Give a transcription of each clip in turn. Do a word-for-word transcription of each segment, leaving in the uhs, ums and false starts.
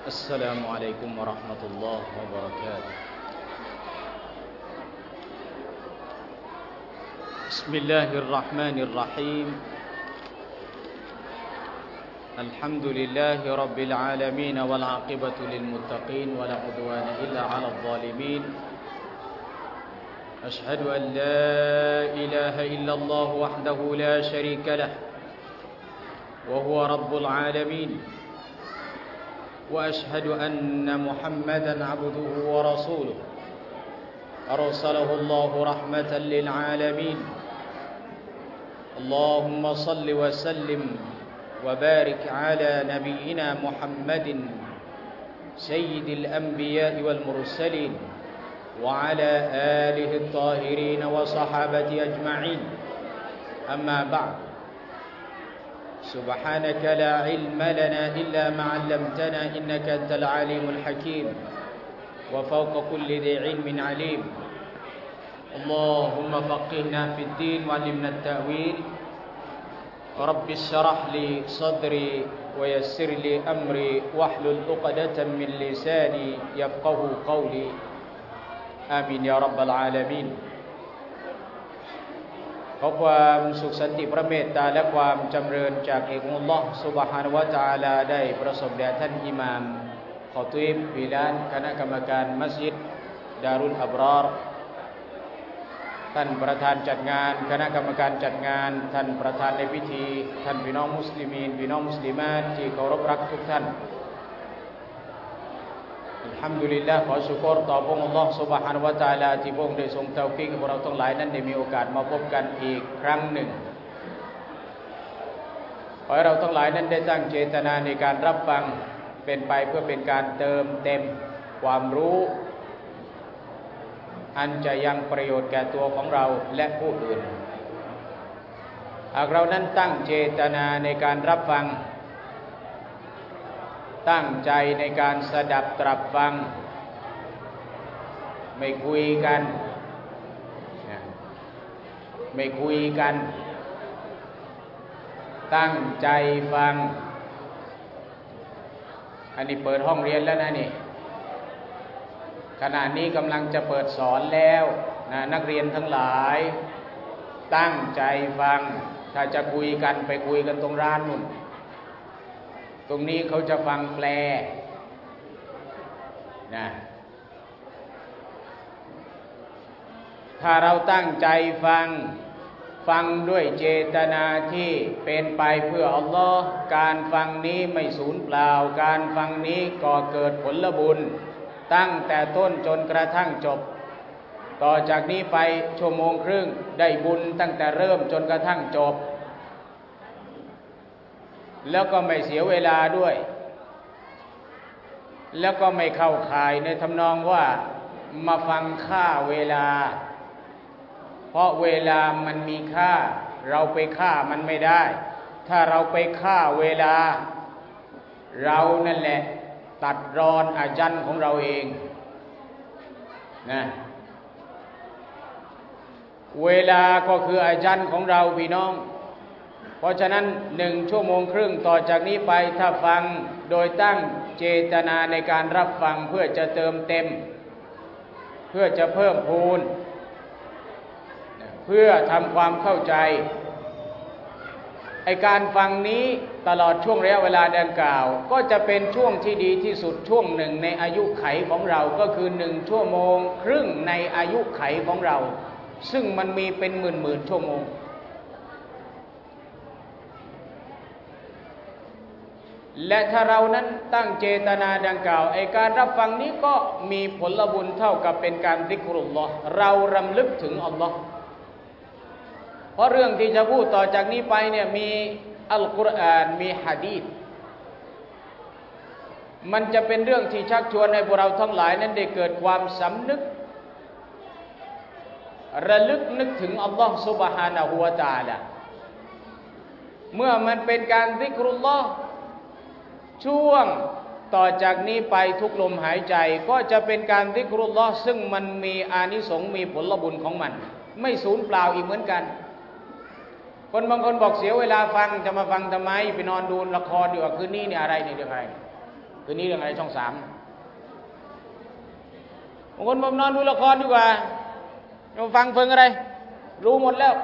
السلام عليكم ورحمة الله وبركاته بسم الله الرحمن الرحيم الحمد لله رب العالمين والعاقبة للمتقين ولا عدوان إلا على الظالمين أشهد أن لا إله إلا الله وحده لا شريك له وهو رب العالمين وأشهد أن محمدا عبده ورسوله أرسله الله رحمة للعالمين اللهم صل وسلم وبارك على نبينا محمد سيد الأنبياء والمرسلين وعلى آله الطاهرين وصحابته أجمعين أما بعد سبحانك لا علم لنا إلا ما علمتنا إنك أنت العليم الحكيم وفوق كل ذي علم عليم اللهم فقهنا في الدين وعلمنا التأويل رب اشرح لي صدري ويسر لي أمري واحلل عقدة من لساني يفقه قولي آمين يا رب العالمينขอความสุขสันติพระเมตตาและความจำเริญจากเอกองค์อัลเลาะห์ซุบฮานะฮูวะตะอาลาได้ประสบแด่ท่านอิหม่ามขอตุยบบิลาลคณะกรรมการมัสยิดดารุลอับรอรท่านประธานจัดงานคณะกรรมการจัดงานท่านประธานในพิธีท่านพี่น้องมุสลิมีนพี่น้องมุสลิมาตที่เคารพรักทุกท่านอัลฮัมดุลิลลาห์ขอชุกรต่อพระองค์อัลเลาะห์ซุบฮานะฮูวะตะอาลาที่พระองค์ได้ทรงเตาฟีกให้พวกเราทั้งหลายนั้นได้มีโอกาสมาพบกันอีกครั้งหนึ่งขอให้เราทั้งหลายนั้นได้ตั้งเจตนาในการรับฟังเป็นไปเพื่อเป็นการเติมเต็มความรู้อันจะยังประโยชน์แก่ตัวของเราและผู้อื่นหากเรานั้นตั้งเจตนาในการรับฟังตั้งใจในการสดับตรับฟังไม่คุยกันไม่คุยกันตั้งใจฟังอันนี้เปิดห้องเรียนแล้วนะนี่ขณะนี้กำลังจะเปิดสอนแล้วนะนักเรียนทั้งหลายตั้งใจฟังถ้าจะคุยกันไปคุยกันตรงร้านนู่นตรงนี้เขาจะฟังแปลนะถ้าเราตั้งใจฟังฟังด้วยเจตนาที่เป็นไปเพื่ออัลลอฮ์การฟังนี้ไม่สูญเปล่าการฟังนี้ก่อเกิดผลบุญตั้งแต่ต้นจนกระทั่งจบต่อจากนี้ไปชั่วโมงครึ่งได้บุญตั้งแต่เริ่มจนกระทั่งจบแล้วก็ไม่เสียเวลาด้วยแล้วก็ไม่เข้าข่ายในทำนองว่ามาฟังค่าเวลาเพราะเวลามันมีค่าเราไปฆ่ามันไม่ได้ถ้าเราไปฆ่าเวลาเรานั่นแหละตัดรอนอาจันของเราเองนะเวลาก็คืออาจันของเราพี่น้องเพราะฉะนั้นหนึ่งชั่วโมงครึ่งต่อจากนี้ไปถ้าฟังโดยตั้งเจตนาในการรับฟังเพื่อจะเติมเต็มเพื่อจะเพิ่มพูนเพื่อทำความเข้าใจไอการฟังนี้ตลอดช่วงระยะเวลาดังกล่าวก็จะเป็นช่วงที่ดีที่สุดช่วงหนึ่งในอายุไขของเราก็คือหนึ่งชั่วโมงครึ่งในอายุไขของเราซึ่งมันมีเป็นหมื่นๆชั่วโมงและถ้าเรานั้นตั้งเจตนาดังกล่าวไอการรับฟังนี้ก็มีผลบุญเท่ากับเป็นการซิกรุลลอฮ์เรารำลึกถึงอัลลอฮ์เพราะเรื่องที่จะพูดต่อจากนี้ไปเนี่ยมีอัลกุรอานมีหะดีษมันจะเป็นเรื่องที่ชักชวนให้พวกเราทั้งหลายนั้นได้เกิดความสำนึกระลึกนึกถึงอัลลอฮ์ซุบฮานะฮูวะตะอาลาเมื่อมันเป็นการซิกรุลลอฮ์ช่วงต่อจากนี้ไปทุกลมหายใจก็จะเป็นการซิกรุลลอฮ์ซึ่งมันมีอานิสงส์มีผลบุญของมันไม่สูญเปล่าอีกเหมือนกัน คนบางคนบอกเสียเวลาฟังจะมาฟังทำไมไปนอนดูละครดีกว่าคืนนี้เนี่ยอะไรเนี่ยเรื่องอะไรคืนนี้เรื่องอะไรช่องสามบางคนผมนอนดูละครดีกว่ามาฟังเพิ่งอะไรรู้หมดแล้ว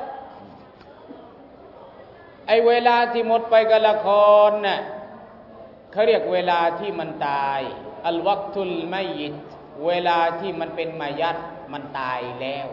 ไอ้เวลาที่หมดไปกับละครน่ะเขาเรียกเวลาที่มันตายอัลวักตุลมัยยิตเวลาที่มันเป็นมายัดมันตายแล้ว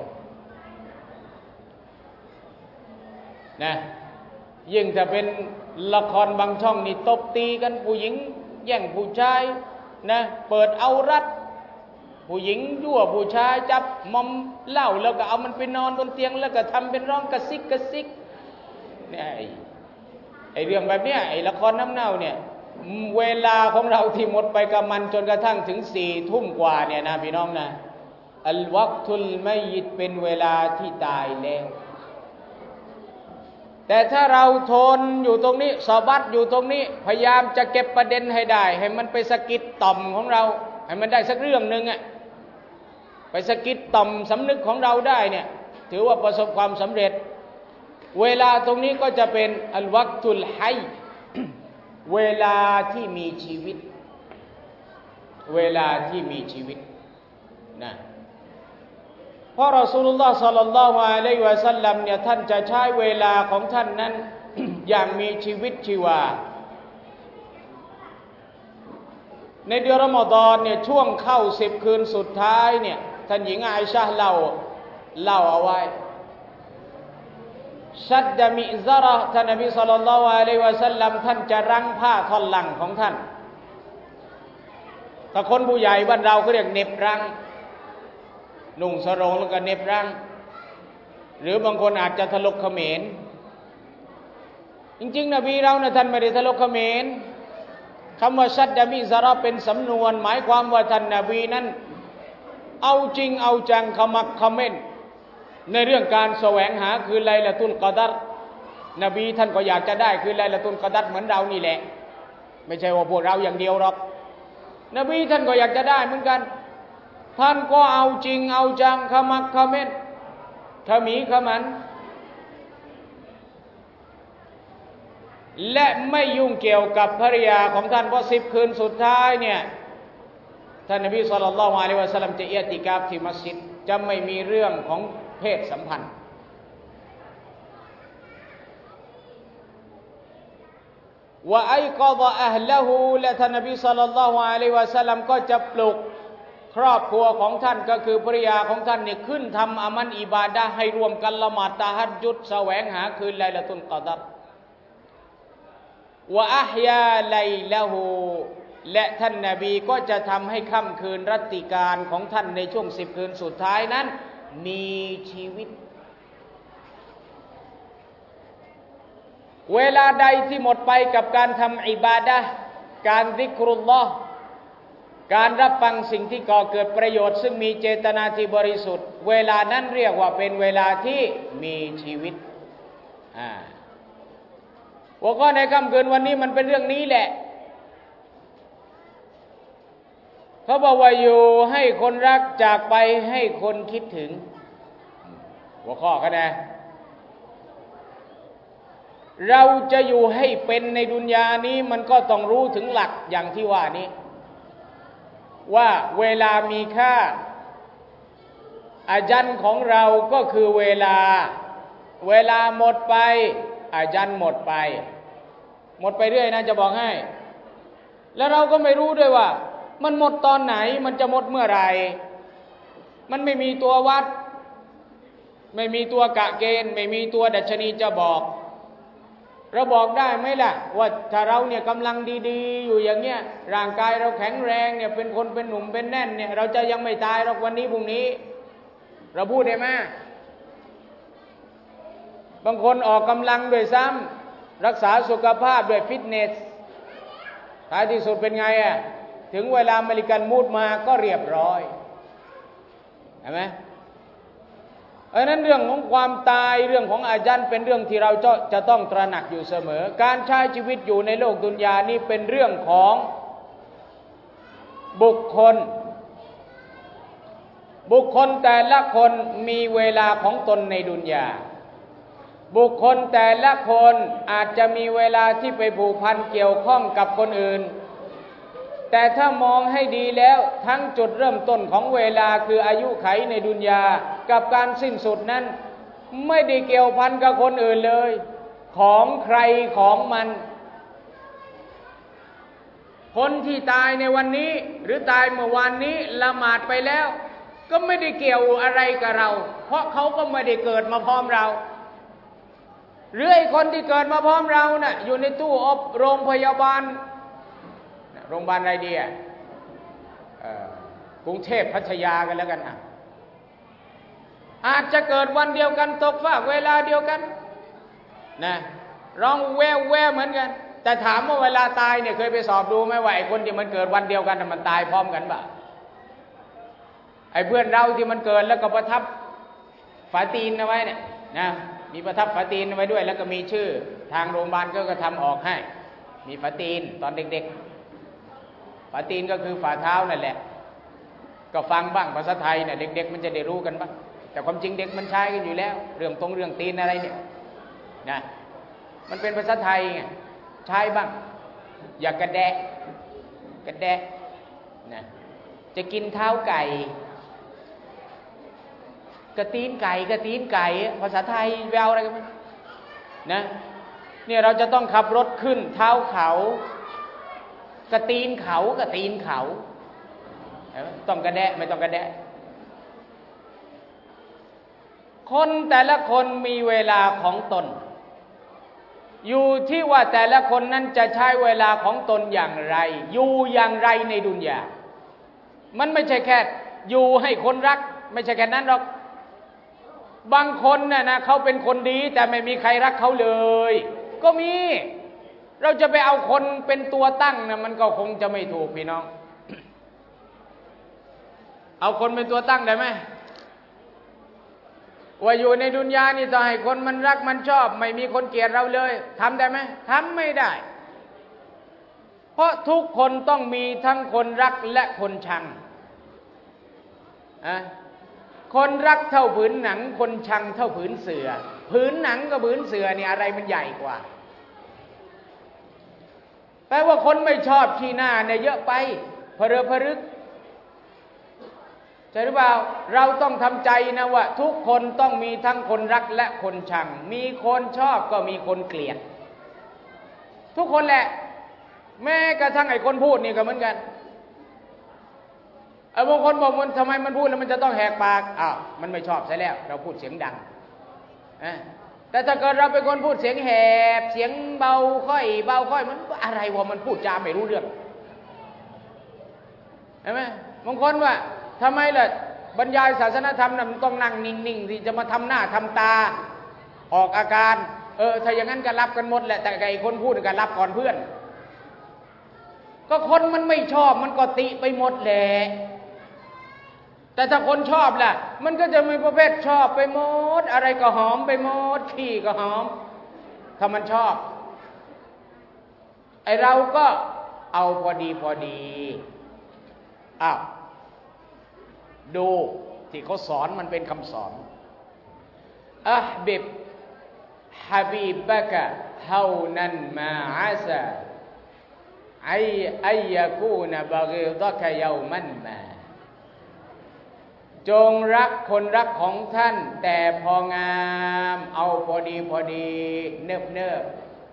นะยิ่งจะเป็นละครบางช่องนี่ตบตีกันผู้หญิงแย่งผู้ชายนะเปิดเอารัดผู้หญิงยั่วผู้ชายจับมอมเหล้าแล้วก็เอามันไปนอนบนเตียงแล้วก็ทำเป็นร้องกระซิกกระซิกเนี่ยไอ้ไอ้เรื่องแบบเนี้ยไอ้ละครน้ำเน่าเนี่ยเวลาของเราที่หมดไปกับมันจนกระทั่งถึงสี่ทุ่มกว่าเนี่ยนะพี่น้องนะอัลวักตุลมัยยิตเป็นเวลาที่ตายแล้วแต่ถ้าเราทนอยู่ตรงนี้สอบัดอยู่ตรงนี้พยายามจะเก็บประเด็นให้ได้ให้มันไปสะกิดต่อมของเราให้มันได้สักเรื่องนึงอ่ะไปสะกิดต่อมสำนึกของเราได้เนี่ยถือว่าประสบความสำเร็จเวลาตรงนี้ก็จะเป็นอัลวักตุลฮัยเวลาที่มีชีวิตเวลาที่มีชีวิตนะเพราะรอซูลุลลอฮ์ศ็อลลัลลอฮุอะลัยฮิวะซัลลัมเนี่ยท่านจะใช้เวลาของท่านนั้น อย่างมีชีวิตชีวาในเดือนรอมฎอนเนี่ยช่วงเข้าสิบคืนสุดท้ายเนี่ยท่านหญิงอาอิชะห์เล่าเล่าเอาไว้ชัดดะมิซะเราะห์ท่านนบีศ็อลลัลลอฮุอะลัยฮิวะซัลลัมท่านจะรั้งผ้าท่อนหลังของท่านถ้าคนผู้ใหญ่บ้านเราเขาเรียกเน็บรั้งนุ่งสรงแล้วก็เน็บรั้งหรือบางคนอาจจะทะลกเขมรจริงๆนบีเรานะท่านไม่ได้ทะลกเขมรคำว่าชัดดะมิซะเราะห์เป็นสำนวนหมายความว่าท่านนบีนั้นเอาจริงเอาจังขมักเขม้นในเรื่องการแสวงหาคืนไลละตุลกอดัรนบีท่านก็อยากจะได้คืนไลละตุลกอดัรเหมือนเรานี่แหละไม่ใช่ว่าพวกเราอย่างเดียวหรอกนบีท่านก็อยากจะได้เหมือนกันท่านก็เอาจริงเอาจังขมักเขม้นขมีขมันและไม่ยุ่งเกี่ยวกับภริยาของท่านเพราะสิบคืนสุดท้ายเนี่ยท่านนบีศ็อลลัลลอฮุอะลัยฮิวะซัลลัมจะอิอ์ติกาฟที่มัสยิดจะไม่มีเรื่องของเพศสัมพันธ์ว่าไอกอฎออะห์ละฮูและท่านนบีศ็อลลัลลอฮุอะลัยฮิวะซัลลัมก็จะปลุกครอบครัวของท่านก็คือภริยาของท่านเนี่ยขึ้นทำอามันอิบาดะห์ให้รวมกันละหมาดตะฮัจญุดแสวงหาคืนไลละตุลกอดัรวะอะฮยาไลละฮูและท่านนบีก็จะทำให้ค่ำคืนรัตติการของท่านในช่วงสิบคืนสุดท้ายนั้นมีชีวิตเวลาใดที่หมดไปกับการทำอิบาดะห์การซิกรุลลอฮ์การรับฟังสิ่งที่ก่อเกิดประโยชน์ซึ่งมีเจตนาที่บริสุทธิ์เวลานั้นเรียกว่าเป็นเวลาที่มีชีวิตอ่าหัวข้อในค่ำคืนวันนี้มันเป็นเรื่องนี้แหละเขาบอกว่าอยู่ให้คนรักจากไปให้คนคิดถึงหัวข้อกันนะเราจะอยู่ให้เป็นในดุนยานี้มันก็ต้องรู้ถึงหลักอย่างที่ว่านี้ว่าเวลามีค่าอาญันของเราก็คือเวลาเวลาหมดไปอาญันหมดไปหมดไปเรื่อยนะจะบอกให้แล้วเราก็ไม่รู้ด้วยว่ามันหมดตอนไหนมันจะหมดเมื่อไหร่มันไม่มีตัววัดไม่มีตัวกะเกณฑ์ไม่มีตัวดัชนีจะบอกเราบอกได้ไหมล่ะว่าถ้าเราเนี่ยกำลังดีๆอยู่อย่างเงี้ยร่างกายเราแข็งแรงเนี่ยเป็นคนเป็นหนุ่มเป็นแน่นเนี่ยเราจะยังไม่ตายหรอกวันนี้พรุ่งนี้เราพูดได้ไหมบางคนออกกำลังด้วยซ้ำรักษาสุขภาพด้วยฟิตเนสท้ายที่สุดเป็นไงอ่ะถึงเวลาอเมริกันมูดมาก็เรียบร้อยเห็นไหมเพราะนั้นเรื่องของความตายเรื่องของอาญันเป็นเรื่องที่เราจะจะต้องตระหนักอยู่เสมอการใช้ชีวิตอยู่ในโลกดุนยานี้เป็นเรื่องของบุคคลบุคคลแต่ละคนมีเวลาของตนในดุนยาบุคคลแต่ละคนอาจจะมีเวลาที่ไปผูกพันเกี่ยวข้องกับคนอื่นแต่ถ้ามองให้ดีแล้วทั้งจุดเริ่มต้นของเวลาคืออายุไขในดุนยากับการสิ้นสุดนั้นไม่ได้เกี่ยวพันกับคนอื่นเลยของใครของมันคนที่ตายในวันนี้หรือตายเมื่อวานนี้ละหมาดไปแล้วก็ไม่ได้เกี่ยวอะไรกับเราเพราะเขาก็ไม่ได้เกิดมาพร้อมเราหรือไอ้คนที่เกิดมาพร้อมเราน่ะอยู่ในตู้อบโรงพยาบาลโรงพยาบาลอะไรดีอ่ะกรุงเทพพัทยากันแล้วกันอ่ะอาจจะเกิดวันเดียวกันตกฟากเวลาเดียวกันนะร้องแววแววเหมือนกันแต่ถามว่าเวลาตายเนี่ยเคยไปสอบดูไหมว่าไอ้คนที่มันเกิดวันเดียวกันมันตายพร้อมกันป่ะไอ้เพื่อนเราที่มันเกิดแล้วก็ประทับฝาตีนเอาไว้เนี่ยนะมีประทับฝาตีนเอาไว้ด้วยแล้วก็มีชื่อทางโรงพยาบาลก็ก็ทำออกให้มีฝาตีนตอนเด็กๆฝาตีนก็คือฝ่าเท้านั่นแหละก็ฟังบ้างภาษาไทยเนี่ยเด็กๆมันจะได้รู้กันบ้างแต่ความจริงเด็กมันใช้กันอยู่แล้วเรื่องตรงเรื่องตีนอะไรเนี่ยนะมันเป็นภาษาไทยไงใช้บ้างอย่ากระแดะกระแดะนะจะกินเท้าไก่กระตีนไก่กระตีนไก่ภาษาไทยแววอะไรกันมั้ยนะเนี่ยเราจะต้องขับรถขึ้นเท้าเขากระตีนเขากระตีนเขาต้องกระแดะไม่ต้องกระแดะคนแต่ละคนมีเวลาของตนอยู่ที่ว่าแต่ละคนนั้นจะใช้เวลาของตนอย่างไรอยู่อย่างไรในดุนยามันไม่ใช่แค่อยู่ให้คนรักไม่ใช่แค่นั้นหรอกบางคนน่ะนะเขาเป็นคนดีแต่ไม่มีใครรักเขาเลยก็มีเราจะไปเอาคนเป็นตัวตั้งนะมันก็คงจะไม่ถูกพี่น้อง เอาคนเป็นตัวตั้งได้ไหมว่าอยู่ในดุนยานี่ต้องให้คนมันรักมันชอบไม่มีคนเกลียดเราเลยทำได้ไหมทำไม่ได้เพราะทุกคนต้องมีทั้งคนรักและคนชังอะคนรักเท่าผืนหนังคนชังเท่าผืนเสือผืนหนังกับผืนเสือเนี่ยอะไรมันใหญ่กว่าแปลว่าคนไม่ชอบขี้หน้าเนี่ยเยอะไปเพเรอพรึกใช่หรือเปล่าเราต้องทำใจนะว่าทุกคนต้องมีทั้งคนรักและคนชังมีคนชอบก็มีคนเกลียดทุกคนแหละแม้กระทั่งไอ้คนพูดนี่ก็เหมือนกันไอ้บางคนบอกมันทำไมมันพูดแล้วมันจะต้องแหกปากอ้าวมันไม่ชอบใช่แล้วเราพูดเสียงดังแต่ถ้าเกิดเราเป็นคนพูดเสียงแหบเสียงเบาค่อยเบาค่อยมันอะไรวะมันพูดจาไม่รู้เรื่องเห็นไหมบางคนว่าทำไมล่ะบรรยายศาสนธรรมน่ะมันต้องนั่งนิ่งๆที่จะมาทำหน้าทำตาออกอาการเออถ้าอย่างนั้นก็รับกันหมดแหละแต่ไอ้คนพูดก็รับก่อนเพื่อนก็คนมันไม่ชอบมันก็ติไปหมดแหละแต่ถ้าคนชอบล่ะมันก็จะมีประเภทชอบไปหมดอะไรก็หอมไปหมดขี้ก็หอมถ้ามันชอบไอ้เราก็เอาพอดีพอดีอ้าวดูที่เขาสอนมันเป็นคำสอนอัฮบิบฮะบีบะกะฮาวนันมาอาซาไออัยยะกูนบะกิดะกะยอมันมาจงรักคนรักของท่านแต่พองามเอาพอดีพอดีเนิบเนิบ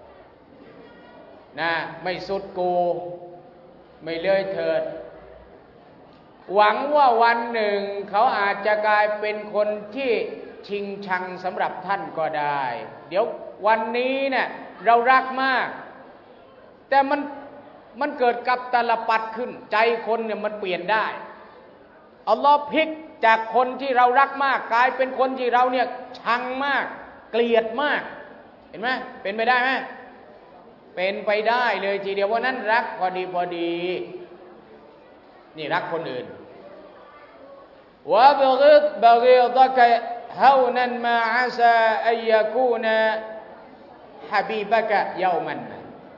นะไม่สุดกูไม่เลื่อยเถิดหวังว่าวันหนึ่งเขาอาจจะกลายเป็นคนที่ชิงชังสำหรับท่านก็ได้เดี๋ยววันนี้เนี่ยเรารักมากแต่มันมันเกิดกับตลปัดขึ้นใจคนเนี่ยมันเปลี่ยนได้อัลลอฮ์พลิกจากคนที่เรารักมากกลายเป็นคนที่เราเนี่ยชังมากเกลียดมากเห็นไหมเป็นไปได้ไหมเป็นไปได้เลยทีเดียวว่านั้นรักพอดีพอดีนี่รักคนอื่นวะบกิดบกิดะกะฮาวนันมาอาซาอัยยะกูนฮะบีบะกะยอมัน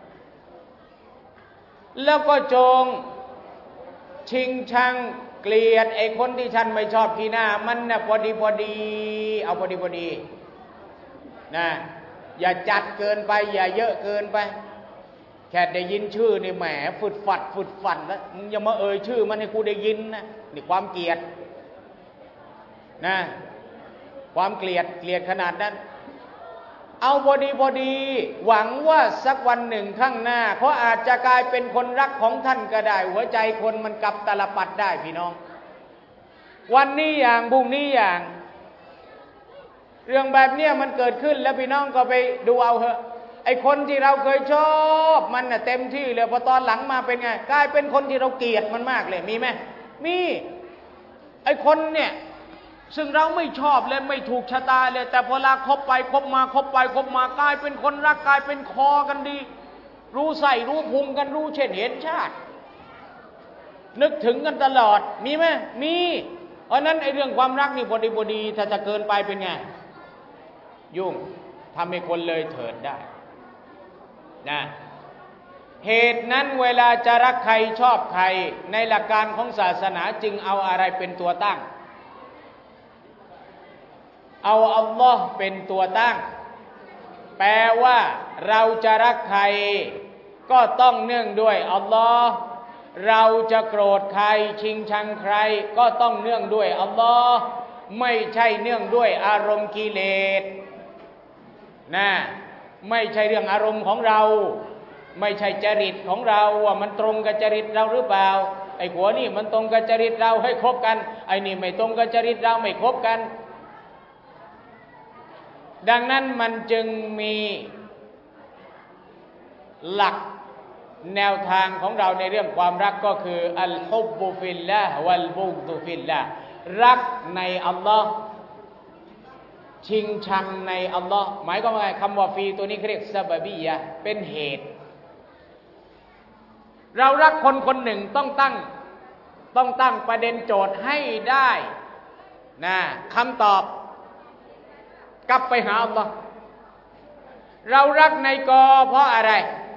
แล้วก็จงชิงชังเกลียดไอ้คนที่ฉันไม่ชอบขี้หน้ามันน่ะพอดีพอดีเอาพอดีพอดีนะอย่าจัดเกินไปอย่าเยอะเกินไปแค่ได้ยินชื่อนี่แหมฝุดฟัดฝุดฟันแล้วมึงอย่ามาเอ่ยชื่อมันให้กูได้ยินนะนี่ความเกลียดนะความเกลียดเกลียดขนาดนั้นเอาพอดีพอดีหวังว่าสักวันหนึ่งข้างหน้าเขาอาจจะกลายเป็นคนรักของท่านก็ได้หัวใจคนมันกลับตลปัดได้พี่น้องวันนี้อย่างพรุ่งนี้อย่างเรื่องแบบเนี้ยมันเกิดขึ้นแล้วพี่น้องก็ไปดูเอาเถอะไอ้คนที่เราเคยชอบมันน่ะเต็มที่เลยพอตอนหลังมาเป็นไงกลายเป็นคนที่เราเกลียดมันมากเลยมีไหมมีไอ้คนเนี่ยซึ่งเราไม่ชอบเลยไม่ถูกชะตาเลยแต่พอลาคบไปคบมาคบไปคบมากลายเป็นคนรักกลายเป็นคอกันดีรู้ใส่รู้พุงกันรู้เช่นเห็นชาตินึกถึงกันตลอดมีไหมมีเพราะนั้นไอ้เรื่องความรักนี่บดีบดีถ้าจะเกินไปเป็นไงยุ่งทำให้คนเลยเถิดได้นะเหตุนั้นเวลาจะรักใครชอบใครในหลักการของศาสนาจึงเอาอะไรเป็นตัวตั้งเอาอัลลอฮ์เป็นตัวตั้งแปลว่าเราจะรักใครก็ต้องเนื่องด้วยอัลลอฮ์เราจะโกรธใครชิงชังใครก็ต้องเนื่องด้วยอัลลอฮ์ไม่ใช่เนื่องด้วยอารมณ์กิเลสนะไม่ใช่เรื่องอารมณ์ของเราไม่ใช่จริตของเราว่ามันตรงกับจริตเราหรือเปล่าไอ้หัวนี่มันตรงกับจริตเราให้คบกันไอ้นี่ไม่ตรงกับจริตเราไม่คบกันดังนั้นมันจึงมีหลักแนวทางของเราในเรื่องความรักก็คืออัลฮุบบุฟิลลาฮ์วัลบุฆฎุฟิลลาฮ์รักในอัลลอฮ์ชิงชังในอัลลอฮ์หมายความว่าไงคำว่าฟีตัวนี้เรียกซะบะบียะห์เป็นเหตุเรารักคนคนหนึ่งต้องตั้งต้องตั้งประเด็นโจทย์ให้ได้นะคำตอบกลับไปหาอัลลอฮ์เรารักนายกอเพราะอะไร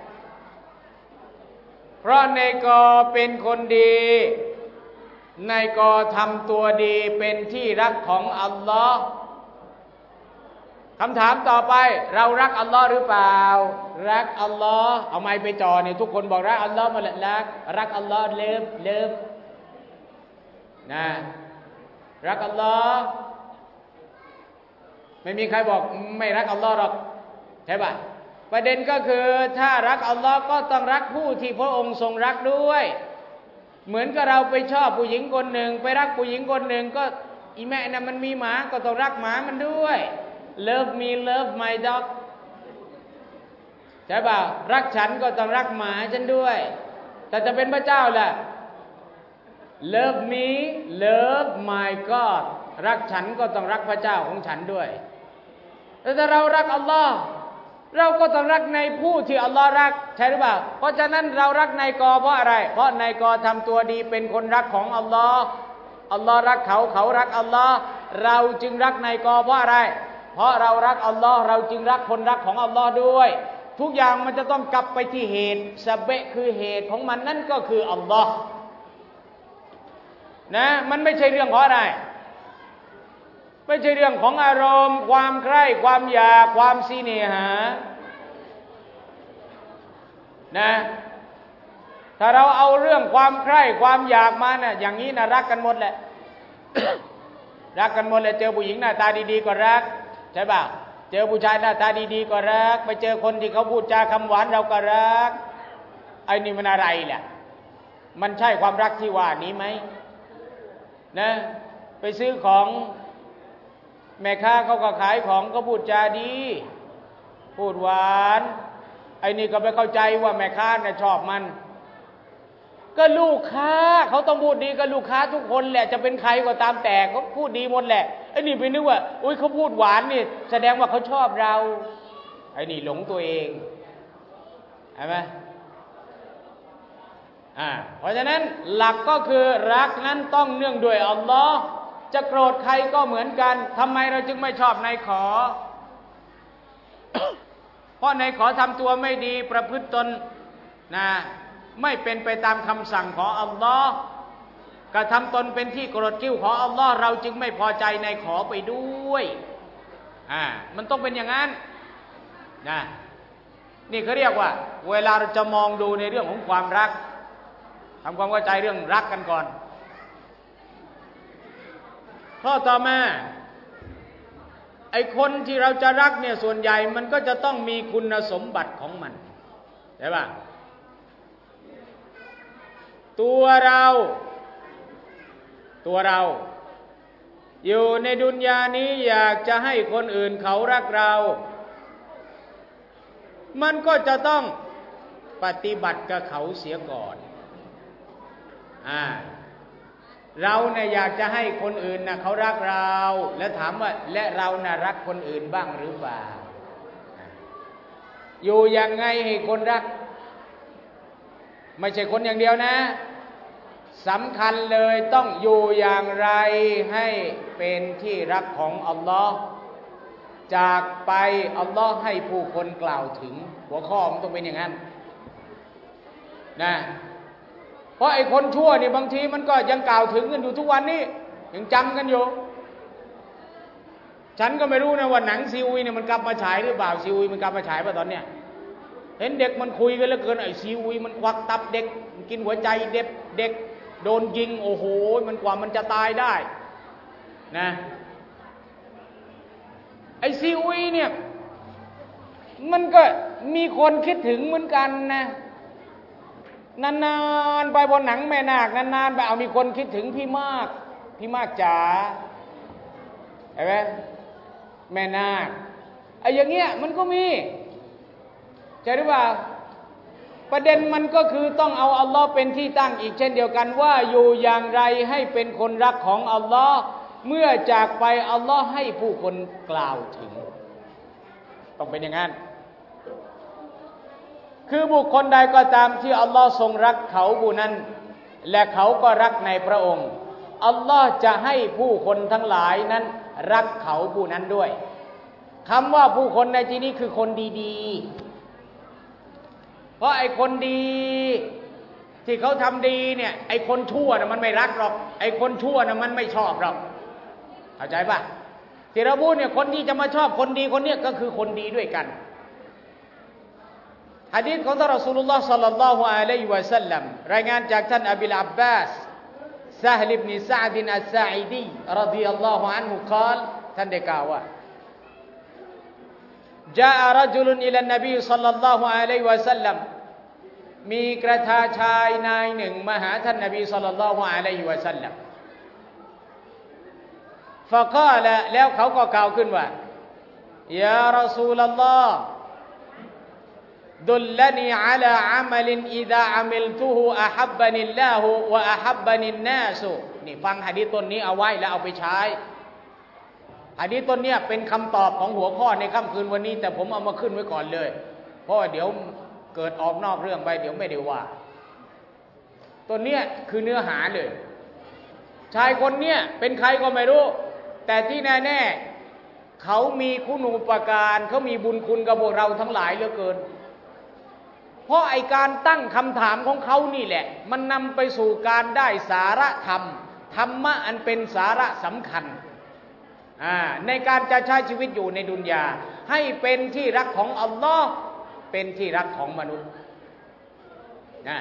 เพราะนายกอเป็นคนดีนายกอทำตัวดีเป็นที่รักของอัลลอฮ์คำถามต่อไปเรารักอัลลอฮ์หรือเปล่ารักอัลลอฮ์เอาไม้ไปจ่อเนี่ยทุกคนบอกรักอัลลอฮ์มาละรักรักอัลลอฮ์เลิฟเลิฟนะรักอัลลอฮ์ไม่มีใครบอกไม่รักอัลลอฮ์หรอกใช่ป่ะประเด็นก็คือถ้ารักอัลลอฮ์ก็ต้องรักผู้ที่พระองค์ทรงรักด้วยเหมือนกับเราไปชอบผู้หญิงคนหนึ่งไปรักผู้หญิงคนหนึ่งก็อีแม่น่ะมันมีหมาก็ต้องรักหมามันด้วย Love me love my dog ใช่ป่ะรักฉันก็ต้องรักหมาฉันด้วยแต่จะเป็นพระเจ้าล่ะ Love me love my God รักฉันก็ต้องรักพระเจ้าของฉันด้วยแต่ถ้าเรารักอัลลอฮ์เราก็ต้องรักในผู้ที่อัลลอฮ์รักใช่หรือเปล่าเพราะฉะนั้นเรารักนายกอเพราะอะไรเพราะนายกอทำตัวดีเป็นคนรักของอัลลอฮ์อัลลอฮ์รักเขาเขารักอัลลอฮ์เราจึงรักนายกอเพราะอะไรเพราะเรารักอัลลอฮ์เราจึงรักคนรักของอัลลอฮ์ด้วยทุกอย่างมันจะต้องกลับไปที่เหตุซะเบะคือเหตุของมันนั่นก็คืออัลลอฮ์นะมันไม่ใช่เรื่องของอะไรไม่ใช่เรื่องของอารมณ์ความใคร่ความอยากความซีเนหานะถ้าเราเอาเรื่องความใคร่ความอยากมาเนี่ยอย่างนี้นะรักกันหมดแหละ รักกันหมดเลยเจอผู้หญิงหน้าตาดีๆก็รักใช่ป่ะเจอผู้ชายหน้าตาดีๆก็รักไปเจอคนที่เขาพูดจาคำหวานเราก็รักไอ้นี่มันอะไรแหละมันใช่ความรักที่ว่านี้ไหมนะไปซื้อของแม่ค้าเขาก็ขายของก็พูดจาดีพูดหวานไอ้นี่ก็ไม่เข้าใจว่าแม่ค้าเนี่ยชอบมันก็ลูกค้าเขาต้องพูดดีกับลูกค้าทุกคนแหละจะเป็นใครก็ตามแต่เขาพูดดีหมดแหละไอ้นี่ไปนึกว่าอุ้ยเขาพูดหวานนี่แสดงว่าเขาชอบเราไอ้นี่หลงตัวเองเห็นไหมอ่าเพราะฉะนั้นหลักก็คือรักนั้นต้องเนื่องด้วยอัลลอฮ์จะโกรธใครก็เหมือนกันทำไมเราจึงไม่ชอบนายขอ เพราะนายขอทำตัวไม่ดีประพฤติตนนะไม่เป็นไปตามคำสั่งของอัลลอฮ์กระทำตนเป็นที่โกรธกิ้วของอัลลอฮ์เราจึงไม่พอใจนายขอไปด้วยอ่ามันต้องเป็นอย่างนั้นนะนี่เขาเรียกว่าเวลาเราจะมองดูในเรื่องของความรักทำความเข้าใจเรื่องรักกันก่อนข้อต่อมาไอ้คนที่เราจะรักเนี่ยส่วนใหญ่มันก็จะต้องมีคุณสมบัติของมันใช่ป่ะตัวเราตัวเราอยู่ในดุนยานี้อยากจะให้คนอื่นเขารักเรามันก็จะต้องปฏิบัติกับเขาเสียก่อนอ่าเราเนี่ยอยากจะให้คนอื่นนะเขารักเราแล้วถามว่าและเราน่ะรักคนอื่นบ้างหรือเปล่าอยู่ยังไงให้คนรักไม่ใช่คนอย่างเดียวนะสำคัญเลยต้องอยู่อย่างไรให้เป็นที่รักของอัลลอฮ์จากไปอัลลอฮ์ให้ผู้คนกล่าวถึงหัวข้อมันต้องเป็นอย่างนั้นนะเพราะไอ้คนชั่วนี่บางทีมันก็ยังกล่าวถึงกันอยู่ทุกวันนี้ยังจำกันอยู่ฉันก็ไม่รู้นะว่าหนังซีอุยเนี่ยมันกลับมาฉายหรือเปล่าซีอุยมันกลับมาฉายป่ะตอนเนี้ยเห็นเด็กมันคุยกันเหลือเกินไอ้ซีอุยมันควักตับเด็กกินหัวใจเด็กเด็กโดนยิงโอ้โหมันกว่ามันจะตายได้นะไอ้ซีอุยเนี่ยมันก็มีคนคิดถึงเหมือนกันนะนานๆไปบนหนังแม่นาคนานๆไปเอามีคนคิดถึงพี่มากพี่มากจ๋าเห็นไหมแม่นาคไอ้อย่างเงี้ยมันก็มีใช่หรือเปล่าประเด็นมันก็คือต้องเอาอัลลอฮ์เป็นที่ตั้งอีกเช่นเดียวกันว่าอยู่อย่างไรให้เป็นคนรักของอัลลอฮ์เมื่อจากไปอัลลอฮ์ให้ผู้คนกล่าวถึงต้องเป็นอย่างนั้นคือบุคคลใดก็ตามที่อัลลอฮ์ทรงรักเขาผู้นั้นและเขาก็รักในพระองค์อัลลอฮ์จะให้ผู้คนทั้งหลายนั้นรักเขาผู้นั้นด้วยคำว่าผู้คนในที่นี้คือคนดีๆเพราะไอ้คนดีที่เขาทำดีเนี่ยไอ้คนชั่วน่ะมันไม่รักหรอกไอ้คนชั่วน่ะมันไม่ชอบหรอกเข้าใจป่ะที่เราพูดเนี่ยคนที่จะมาชอบคนดีคนเนี้ยก็คือคนดีด้วยกันหะดีษของท่านรอซูลุลลอฮ์ศ็อลลัลลอฮุอะลัยฮิวะซัลลัมรายงานจากท่านอบิลอับบาสซะฮลอิบนุซะอ์ดอัสซาอิดีรอฎิยัลลอฮุอันฮุกล่าวท่านได้กล่าวว่าจาอะรจุลุนอิลันนบีศ็อลลัลลอฮุอะลัยฮิวะซัลลัมมีกระทาชายนายหนึ่งมาหาท่านนบีศ็อลลัลลอฮุอะลัยฮิวะซัลลัมฟะกาละแล้วเขาก็กล่าวขึ้นว่ายารอซูลัลลอฮ์ดุลลนีอะลาอะมัลินอิซาอะมิลตุฮุอะฮับบะนิลลาฮุวะอะฮับบะนินนาสนี่ฟังหะดีษต้นนี้เอาไว้แล้วเอาไปใช้หะดีษต้นนี้เป็นคำตอบของหัวข้อในค่ำคืนวันนี้แต่ผมเอามาขึ้นไว้ก่อนเลยเพราะว่าเดี๋ยวเกิดออกนอกเรื่องไปเดี๋ยวไม่ได้ว่าต้นนี้คือเนื้อหาเลยชายคนเนี้ยเป็นใครก็ไม่รู้แต่ที่แน่ๆเขามีคุณูปการเขามีบุญคุณกับพวกเราทั้งหลายเหลือเกินเพราะไอการตั้งคำถามของเขานี่แหละมันนำไปสู่การได้สาระธรรมธรรมะอันเป็นสาระสำคัญในการจะใช้ชีวิตอยู่ในดุนยาให้เป็นที่รักของอัลลอฮ์เป็นที่รักของมนุษย์นะ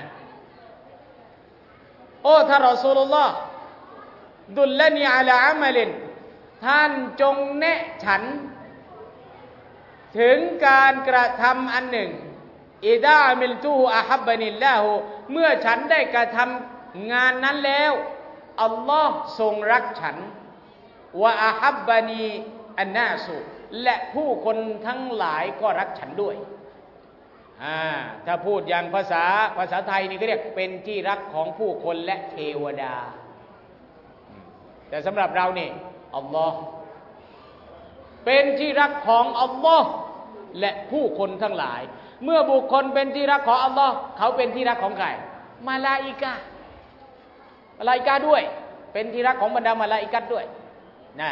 โอ้ท่านรอซูลุลลอฮ์ดุลลนีอะลาอะมัลินท่านจงแนะฉันถึงการกระทำอันหนึ่งอิดามิลตูอะฮับบะนิลลาฮุเมื่อฉันได้กระทำงานนั้นแล้วอัลลอฮ์ทรงรักฉันวะอะฮับบะนีอันนาสุและผู้คนทั้งหลายก็รักฉันด้วยอ่าถ้าพูดอย่างภาษาภาษาไทยนี่ก็เรียกเป็นที่รักของผู้คนและเทวดาแต่สำหรับเรานี่อัลลอฮ์เป็นที่รักของอัลลอฮ์และผู้คนทั้งหลายเมื่อบุคคลเป็นที่รักของอัลลอฮ์เขาเป็นที่รักของใครมลาอิกะฮ์มลาอิกะฮ์ด้วยเป็นที่รักของบรรดามลาอิกะฮ์ด้วยนะ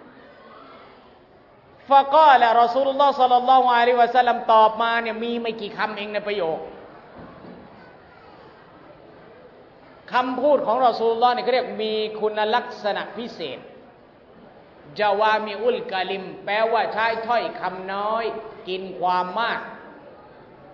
ฟะกาละรอซูลุลลอฮ์ศ็อลลัลลอฮุอะลัยฮิวะซัลลัมตอบมาเนี่ยมีไม่กี่คำเองในประโยคคำพูดของรอซูลุลลอฮ์เนี่ยเขาเรียกมีคุณลักษณะพิเศษจาวามิอุลกะลิมแปลว่าใช้ถ้อยคำน้อยกินความมาก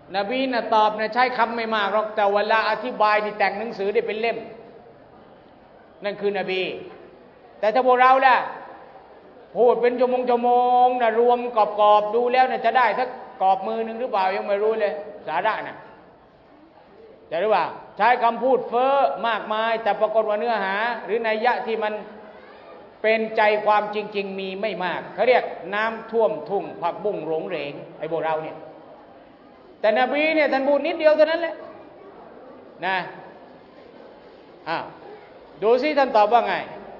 นบีน่ะตอบนะใช้คำไม่มากหรอกแต่เวลาอธิบายนี่แต่งหนังสือได้เป็นเล่มนั่นคือนบีแต่ถ้าพวกเราล่ะพูดเป็นชั่วโมงชั่วโมงนะรวมกรอบๆดูแล้วนะจะได้สักกรอบมือหนึ่งหรือเปล่ายังไม่รู้เลยสาระนะแต่หรือว่าใช้คำพูดเฟ้อมากมายแต่ปรากฏว่าเนื้อหาหรือนัยยะที่มันเป็นใจความจริงๆมีไม่มากเขาเรียกน้ำท่วมทุ่งผักบุ้งหลงเหรงไอ้พวกเราเนี่ยแต่นบีเนี่ยท่านพูดนิดเดียวเท่านั้นแหละนะอ้าวดูสิท่านตอบว่าไง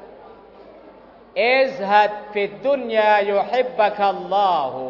อิซฮัดฟิดดุนยายุฮิบบะคัลลอฮุ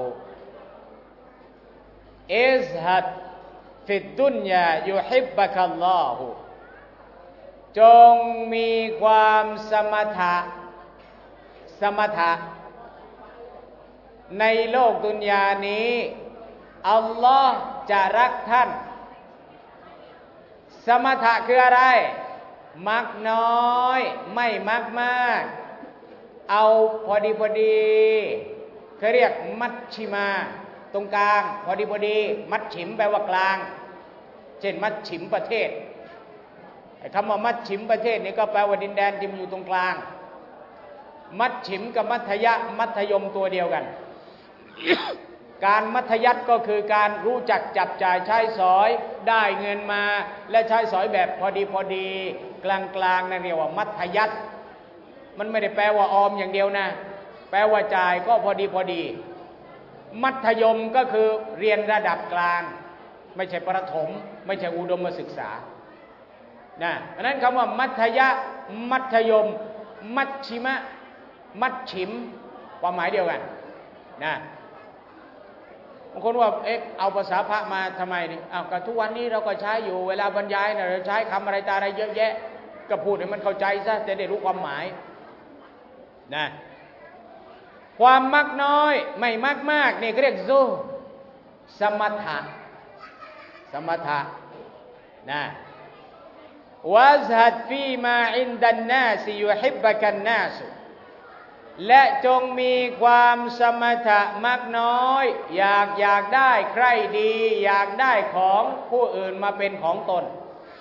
อิซฮัดฟิดดุนยายุฮิบบะคัลลอฮุจงมีความสมถะสมถะในโลกดุนยานี้อัลลอฮ์จะรักท่านสมถะคืออะไรมักน้อยไม่มักมากเอาพอดีพอดีเขาเรียกมัชชิมาตรงกลางพอดีพอดีมัชฉิมแปลว่ากลางเช่นมัชฉิมประเทศไอ้คำว่ามัชฉิมประเทศนี่ก็แปลว่าดินแดนที่มันอยู่ตรงกลางมัชฉิมกับมัธยะมัธยมตัวเดียวกัน การมัธยัสถ์ก็คือการรู้จักจับจ่ายใช้สอยได้เงินมาและใช้สอยแบบพอดีพอดีกลางๆนั่นเรียกว่ามัธยัสถ์มันไม่ได้แปลว่าออมอย่างเดียวนะแปลว่าจ่ายก็พอดีพอดีมัธยมก็คือเรียนระดับกลางไม่ใช่ประถมไม่ใช่อุดมศึกษานะเพราะนั้นคำว่ามัธยะมัธยมมัชชิมะมัชฉิมความหมายเดียวกันนะบางคนว่าเอ๊ะเอาภาษาพระมาทำไมนี่อ้าวก็ทุกวันนี้เราก็ใช้อยู่เวลาบรรยายนะเราใช้คำอะไรตาอะไรเยอะแยะก็พูดให้มันเข้าใจซะจะได้รู้ความหมายนะความมักน้อยไม่มักมากนี่เขาเรียกซูสมถะสมถะนะวะซฮัดฟีมาอินดันนาสยุฮิบบะกันนาสและจงมีความสมถะมักน้อยอยากอยากได้ใคร่ดีอยากได้ของผู้อื่นมาเป็นของตน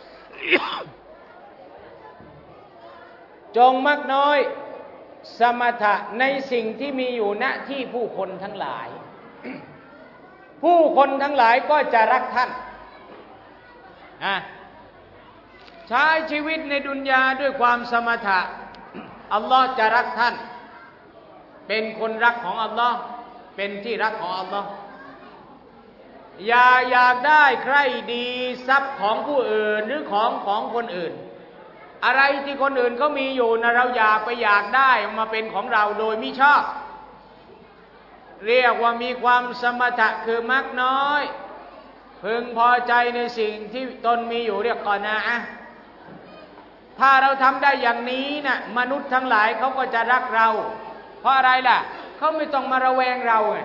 จงมักน้อยสมถะในสิ่งที่มีอยู่ณที่ผู้คนทั้งหลาย ผู้คนทั้งหลายก็จะรักท่านอ่ะใช้ชีวิตในดุนยาด้วยความสมถะอัลลอฮ์จะรักท่านเป็นคนรักของอัลลอฮ์เป็นที่รักของอัลลอฮ์อย่าอยากได้ใครดีทรัพย์ของผู้อื่นหรือของของคนอื่นอะไรที่คนอื่นเขามีอยู่นะเราอย่าไปอยากได้มาเป็นของเราโดยมิชอบเรียกว่ามีความสมถะคือมักน้อยพึงพอใจในสิ่งที่ตนมีอยู่เรียกกอนาอะห์ถ้าเราทำได้อย่างนี้นะมนุษย์ทั้งหลายเขาก็จะรักเราเพราะอะไรล่ะเขาไม่ต้องมาระแวงเราไง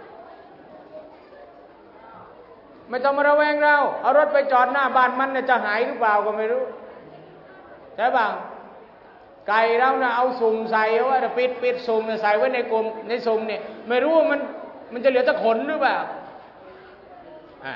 ไม่ต้องมาระแวงเราเอารถไปจอดหน้าบ้านมันจะหายหรือเปล่าก็ไม่รู้ใช่ป่ะไก่เรานะเอาสุ่มใส่ว่าปิดปิดสุ่มใส่ไว้ในกลมในสุ่มเนี่ยไม่รู้ว่ามันมันจะเหลือแต่ขนหรือเปล่าอ่ะ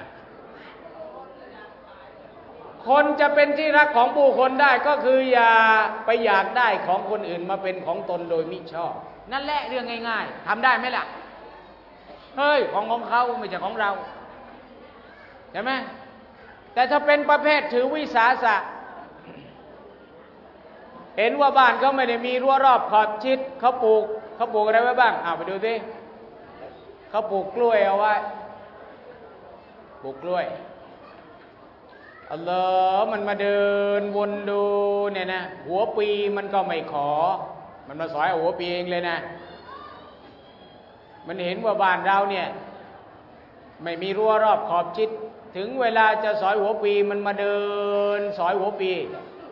คนจะเป็นที่รักของผู้คนได้ก็คืออย่าไปอยากได้ของคนอื่นมาเป็นของตนโดยมิชอบนั่นแหละเรื่องง่ายๆทำได้ไหมล่ะเฮ้ยของของเขาไม่ใช่ของเราใช่ไหมแต่ถ้าเป็นประเภทถือวิสาสะเห็นว่าบ้านเขาไม่ได้มีรั้วรอบขอบชิดเขาปลูกเขาปลูกอะไรไว้บ้างเอาไปดูสิเขาปลูกกล้วยเอาไว้ปลูกกล้วยอัลลอฮ์มันมาเดินวนดูเนี่ยนะหัวปีมันก็ไม่ขอมันมาสอยหัวปีเองเลยนะมันเห็นว่าบ้านเราเนี่ยไม่มีรั้วรอบขอบชิดถึงเวลาจะสอยหัวปีมันมาเดินสอยหัวปี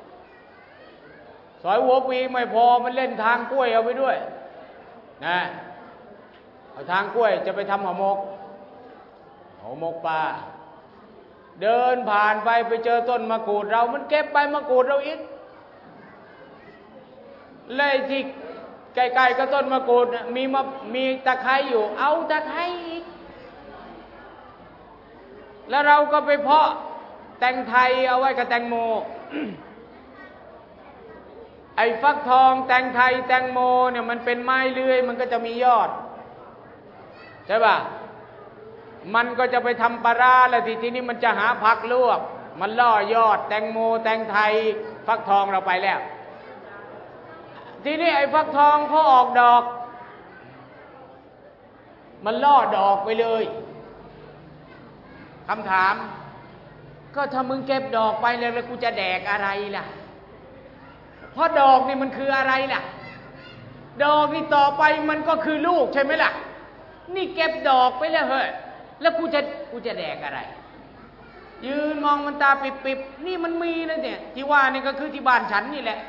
สอยหัวปีไม่พอมันเล่นทางกล้วยเอาไปด้วยนะเอาทางกล้วยจะไปทำห่อหมกห่อหมกปลาเดินผ่านไปไปเจอต้นมะกรูดเรามันเก็บใบมะกรูดเราอีกเลยที่ใกล้ๆกับต้นมะกรูดมีมะมีตะไคร้อยู่เอาตะไคร้อีกแล้วเราก็ไปเพาะแตงไทยเอาไว้กับแตงโม ไอ้ฟักทองแตงไทยแตงโมเนี่ยมันเป็นไม้เลื้อยมันก็จะมียอดใช่ป่ะมันก็จะไปทำปลาร้าแล้วทีทีนี้มันจะหาผักลวกมันล่อยอดแตงโมแตงไทยฟักทองเราไปแล้วทีนี้ไอ้ฟักทองพอออกดอกมันล่อดอกไปเลยคำถามก็ถ้ามึงเก็บดอกไปแล้วแล้วกูจะแดกอะไรล่ะเพราะดอกนี่มันคืออะไรล่ะดอกนี่ต่อไปมันก็คือลูกใช่ไหมล่ะนี่เก็บดอกไปแล้วเฮ้ยแล้วกูจะกูจะแดกอะไรยืนมองมันตาปิบๆนี่มันมีนะเนี่ยที่ว่านี่ก็คือที่บ้านฉันนี่แหละ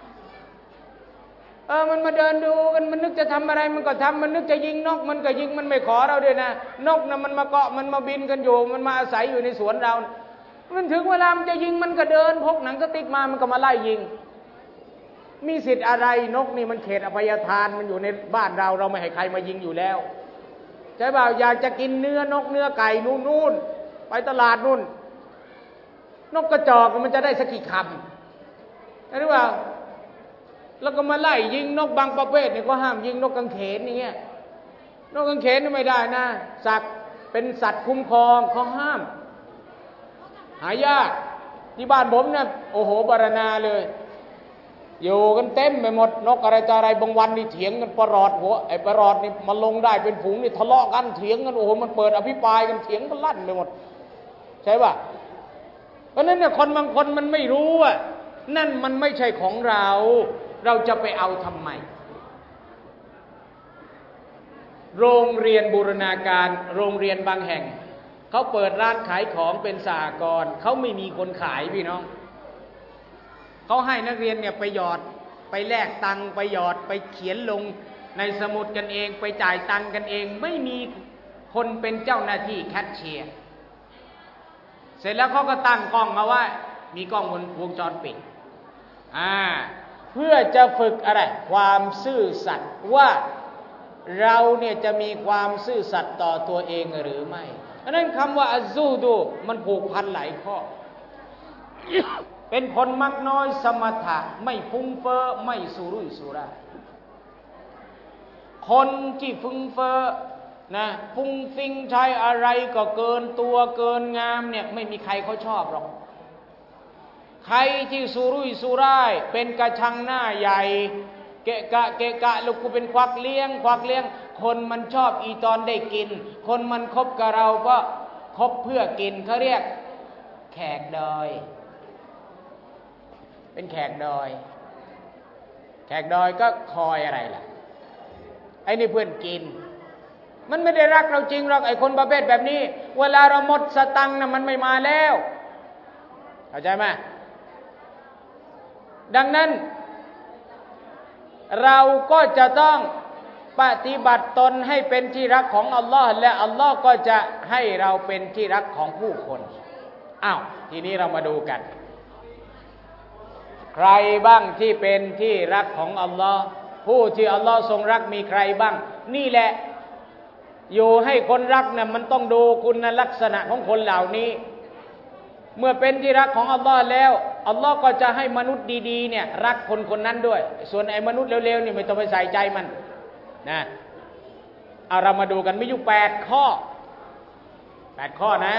เออมันมาเดินดูกันมันนึกจะทำอะไรมันก็ทำมันนึกจะยิงนกมันก็ยิงมันไม่ขอเราด้วยนะนกนะมันมาเกาะมันมาบินกันอยู่มันมาอาศัยอยู่ในสวนเรามันถึงเวลามันจะยิงมันก็เดินพกหนังสติ๊กมามันก็มาไล่ยิงมีสิทธิ์อะไรนกนี่มันเขตอภัยทานมันอยู่ในบ้านเราเราไม่ให้ใครมายิงอยู่แล้วใช่เปล่าอยากจะกินเนื้อนกเนื้อไก่นู่นนู่นไปตลาดนู่นนกกระจอกมันจะได้สักกี่คำหรือเปล่าแล้วก็มาไล่ยิงนกบางประเภทเนี่ยก็ห้ามยิงนกกังเขนอย่างเงี้ยนกกังเขนนี่ไม่ได้นะสัตว์เป็นสัตว์คุ้มครองเขาห้ามหายากที่บ้านผมเนี่ยโอ้โหบารณาเลยอยู่กันเต็มไปหมดนกอะไรต่ออะไรบางวันนี่เถียงกันประหลอดหัวไอ้ประหลอดนี่มันลงได้เป็นฝูงนี่ทะเลาะกันเถียงกันโอ้โหมันเปิดอภิปรายกันเถียงกันลั่นไปหมดใช่ป่ะเพราะนั้นเนี่ยคนบางคนมันไม่รู้อ่ะนั่นมันไม่ใช่ของเราเราจะไปเอาทำไมโรงเรียนบูรณาการโรงเรียนบางแห่งเขาเปิดร้านขายของเป็นสหกรณ์เขาไม่มีคนขายพี่น้องเขาให้นักเรียนเนี่ยไปหยอดไปแลกตังค์ไปหยอดไปเขียนลงในสมุดกันเองไปจ่ายตังค์กันเองไม่มีคนเป็นเจ้าหน้าที่แคชเชียร์เสร็จแล้วเขาก็ตั้งกล้องเอาไว้มีกล้องวงจรปิดอ่าเพื่อจะฝึกอะไรความซื่อสัตย์ว่าเราเนี่ยจะมีความซื่อสัตย์ต่อตัวเองหรือไม่เพราะนั้นคำว่าอัซซูดูมันผูกพันหลายข้อ เป็นคนมักน้อยสมถะไม่ฟุ้งเฟ้อไม่สุรุ่ยสุร่ายคนที่ฟุ้งเฟ้อนะฟุ้งฟิ้งใช้อะไรก็เกินตัวเกินงามเนี่ยไม่มีใครเขาชอบหรอกใครที่สุรุ่ยสุร่ายเป็นกระชังหน้าใหญ่เกะกะเกะกะลูกกูเป็นควักเลี้ยงควักเลี้ยงคนมันชอบอีตอนได้กินคนมันคบกับเราก็คบเพื่อกินเขาเรียกแขกดอยเป็นแขกดอยแขกดอยก็คอยอะไรล่ะไอ้นี่เพื่อนกินมันไม่ได้รักเราจริงหรอกไอ้คนประเภทแบบนี้เวลาเราหมดสตังค์นะมันไม่มาแล้วเข้าใจไหมดังนั้นเราก็จะต้องปฏิบัติตนให้เป็นที่รักของอัลลอฮ์และอัลลอฮ์ก็จะให้เราเป็นที่รักของผู้คนอ้าวทีนี้เรามาดูกันใครบ้างที่เป็นที่รักของอัลลอฮ์ผู้ที่อัลลอฮ์ทรงรักมีใครบ้างนี่แหละอยู่ให้คนรักเนี่ยมันต้องดูคุณลักษณะของคนเหล่านี้เมื่อเป็นที่รักของอัลลอฮ์แล้วอัลลอฮ์ก็จะให้มนุษย์ดีๆเนี่ยรักคนคนนั้นด้วยส่วนไอ้มนุษย์เลวๆนี่ไม่ต้องไปใส่ใจมันนะเอาเรามาดูกันมีอยู่แปดข้อแปดข้อนะ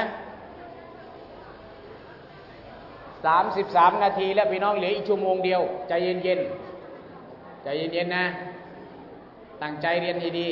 สามสิบสามนาทีแล้วพี่น้องเหลืออีกชั่วโมงเดียวใจเย็นๆใจเย็นๆนะตั้งใจเรียนให้ดี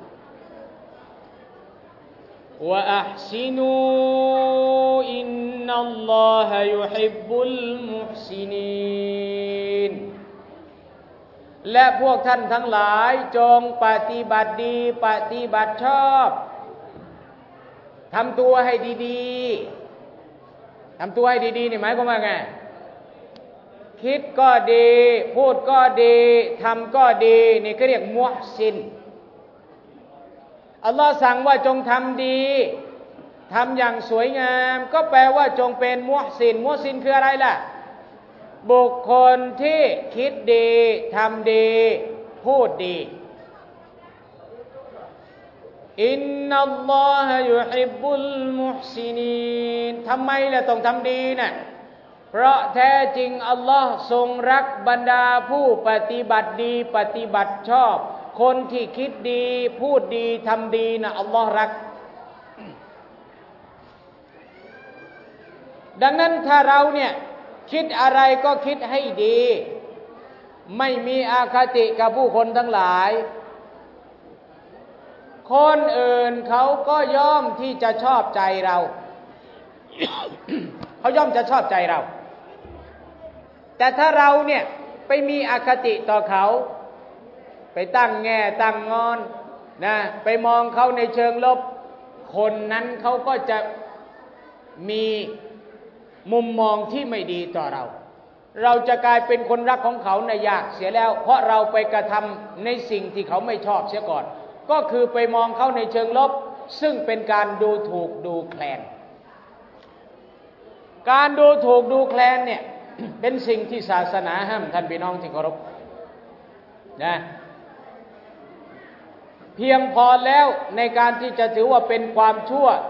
วะอัห์ซินูอินนัลลอฮะยุฮิบบุลมุห์ซินีนและพวกท่านทั้งหลายจงปฏิบัติดีปฏิบัติชอบทำตัวให้ดีๆทำตัวให้ดีๆนี่หมายความว่าไงคิดก็ดีพูดก็ดีทำก็ดีนี่ก็เรียกมุห์ซินอัลลอฮ์สั่งว่าจงทำดีทำอย่างสวยงามก็แปลว่าจงเป็นมุห์ซินมุห์ซินคืออะไรล่ะบุคคลที่คิดดีทำดีพูดดีอินนัลลอฮะยุฮิบบุลมุฮซินีนทำไมล่ะต้องทำดีน่ะเพราะแท้จริงอัลลอฮ์ทรงรักบรรดาผู้ปฏิบัติดีปฏิบัติชอบคนที่คิดดีพูดดีทำดีนะอัลลอฮ์รักดังนั้นถ้าเราเนี่ยคิดอะไรก็คิดให้ดีไม่มีอาคติกับผู้คนทั้งหลายคนอื่นเขาก็ย่อมที่จะชอบใจเรา เขาย่อมจะชอบใจเราแต่ถ้าเราเนี่ยไปมีอคติต่อเขาไปตั้งแง่ตั้งงอนนะไปมองเขาในเชิงลบคนนั้นเขาก็จะมีมุมมองที่ไม่ดีต่อเราเราจะกลายเป็นคนรักของเขาในยากเสียแล้วเพราะเราไปกระทำในสิ่งที่เขาไม่ชอบเสียก่อนก็คือไปมองเขาในเชิงลบซึ่งเป็นการดูถูกดูแคลนการดูถูกดูแคลนเนี่ย เป็นสิ่งที่ศาสนาห้ามท่านพี่น้องที่เคารพนะเพียงพอแล้วในการที่จะถือว่าเป็นความชั่ว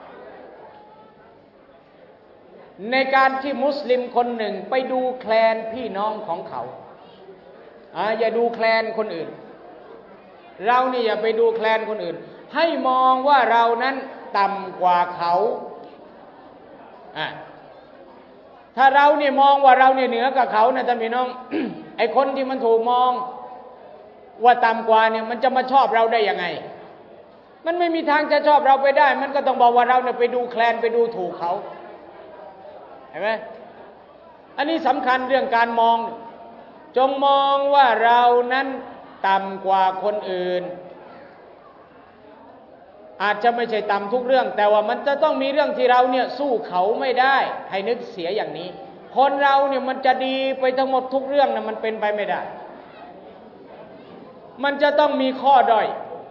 ในการที่มุสลิมคนหนึ่งไปดูแคลนพี่น้องของเขาอ่าอย่าดูแคลนคนอื่นเรานี่อย่าไปดูแคลนคนอื่นให้มองว่าเรานั้นต่ำกว่าเขาอ่าถ้าเราเนี่ยมองว่าเราเนี่ยเหนือกว่าเขานะท่านพี่น้อง ไอ้คนที่มันถูกมองว่าต่ำกว่าเนี่ยมันจะมาชอบเราได้ยังไงมันไม่มีทางจะชอบเราไปได้มันก็ต้องบอกว่าเราเนี่ยไปดูแคลนไปดูถูกเขาเห็นไหมอันนี้สำคัญเรื่องการมองจงมองว่าเรานั้นต่ำกว่าคนอื่นอาจจะไม่ใช่ต่ำทุกเรื่องแต่ว่ามันจะต้องมีเรื่องที่เราเนี่ยสู้เขาไม่ได้ให้นึกเสียอย่างนี้คนเราเนี่ยมันจะดีไปทั้งหมดทุกเรื่องนะมันเป็นไปไม่ได้มันจะต้องมีข้อด้อย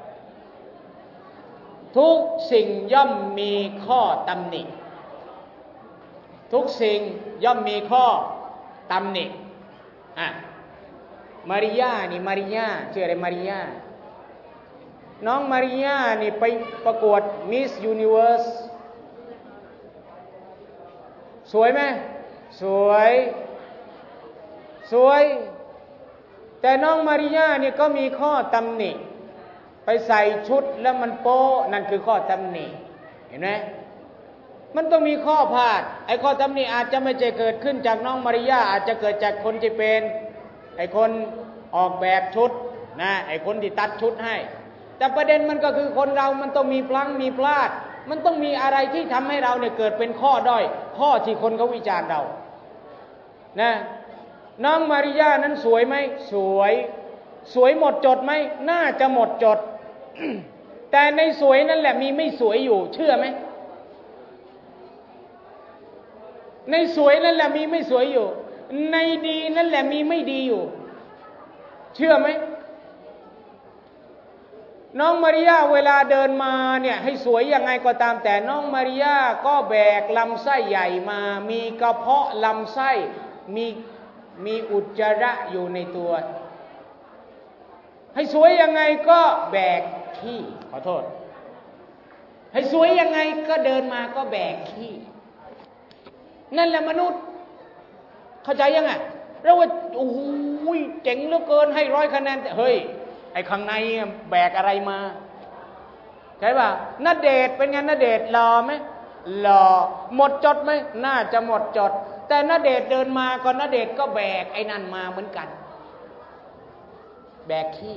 ทุกสิ่งย่อมมีข้อตำหนิทุกสิ่งย่อมมีข้อตำหนิอ่ะมาริยานี่มาริยาชื่ออะไรมาริยาน้องมาริยานี่ไปประกวดมิสยูนิเวิร์สสวยไหมสวยสวยแต่น้องมาริยานี่ก็มีข้อตำหนิไปใส่ชุดแล้วมันโป๊นั่นคือข้อตำหนิเห็นไหมมันต้องมีข้อพลาดไอ้ข้อตำหนิอาจจะไม่ใช่เกิดขึ้นจากน้องมาริยาอาจจะเกิดจากคนที่เป็นไอ้คนออกแบบชุดนะไอ้คนที่ตัดชุดให้แต่ประเด็นมันก็คือคนเรามันต้องมีพลั้งมีพลาดมันต้องมีอะไรที่ทำให้เราเนี่ยเกิดเป็นข้อด้อยข้อที่คนเขาวิจารณ์เรานะน้องมาริยานั้นสวยไหมสวยสวยหมดจดไหมน่าจะหมดจด แต่ในสวยนั่นแหละมีไม่สวยอยู่เชื่อไหมในสวยนั่นแหละมีไม่สวยอยู่ในดีนั่นแหละมีไม่ดีอยู่เชื่อไหมน้องมาริยาเวลาเดินมาเนี่ยให้สวยยังไงก็ตามแต่น้องมาริยาก็แบกลำไส้ใหญ่มามีกระเพาะลำไส้มีมีอุจจาระอยู่ในตัวให้สวยยังไงก็แบกขี้ขอโทษให้สวยยังไงก็เดินมาก็แบกขี้นั่นแหละมนุษย์เข้าใจยังไงเราว่าโอ้โหเจ๋งเหลือเกินให้ร้อยคะแนนแต่เฮ้ยไอ้ข้างในแบกอะไรมาใช่ป่ะณเดชน์เป็นไงณเดชน์หล่อไหมหล่อหมดจดไหมน่าจะหมดจดแต่ณเดชน์เดินมาก็ณเดชน์ก็แบกไอ้นั่นมาเหมือนกันแบกขี้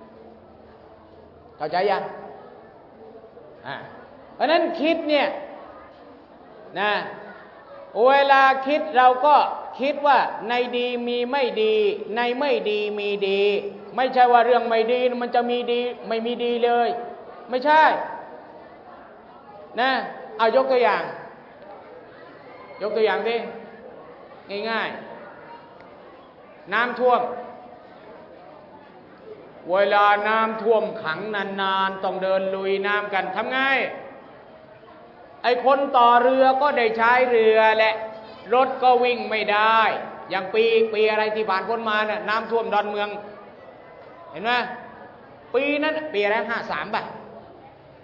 เข้าใจยังอ่าเพราะนั้นคิดเนี่ยนะเวลาคิดเราก็คิดว่าในดีมีไม่ดีในไม่ดีมีดีไม่ใช่ว่าเรื่องไม่ดีมันจะมีดีไม่มีดีเลยไม่ใช่นะเอายกตัวอย่างยกตัวอย่างดิง่ายๆน้ำท่วมเวลาน้ำท่วมขังนานๆต้องเดินลุยน้ำกันทำไงไอ้คนต่อเรือก็ได้ใช้เรือแหละรถก็วิ่งไม่ได้อย่างปีปีอะไรที่ผ่านพ้นมาเนี่ยน้ำท่วมดอนเมืองเห็นไหมปีนั้นปีอะไรห้าสามป่ะ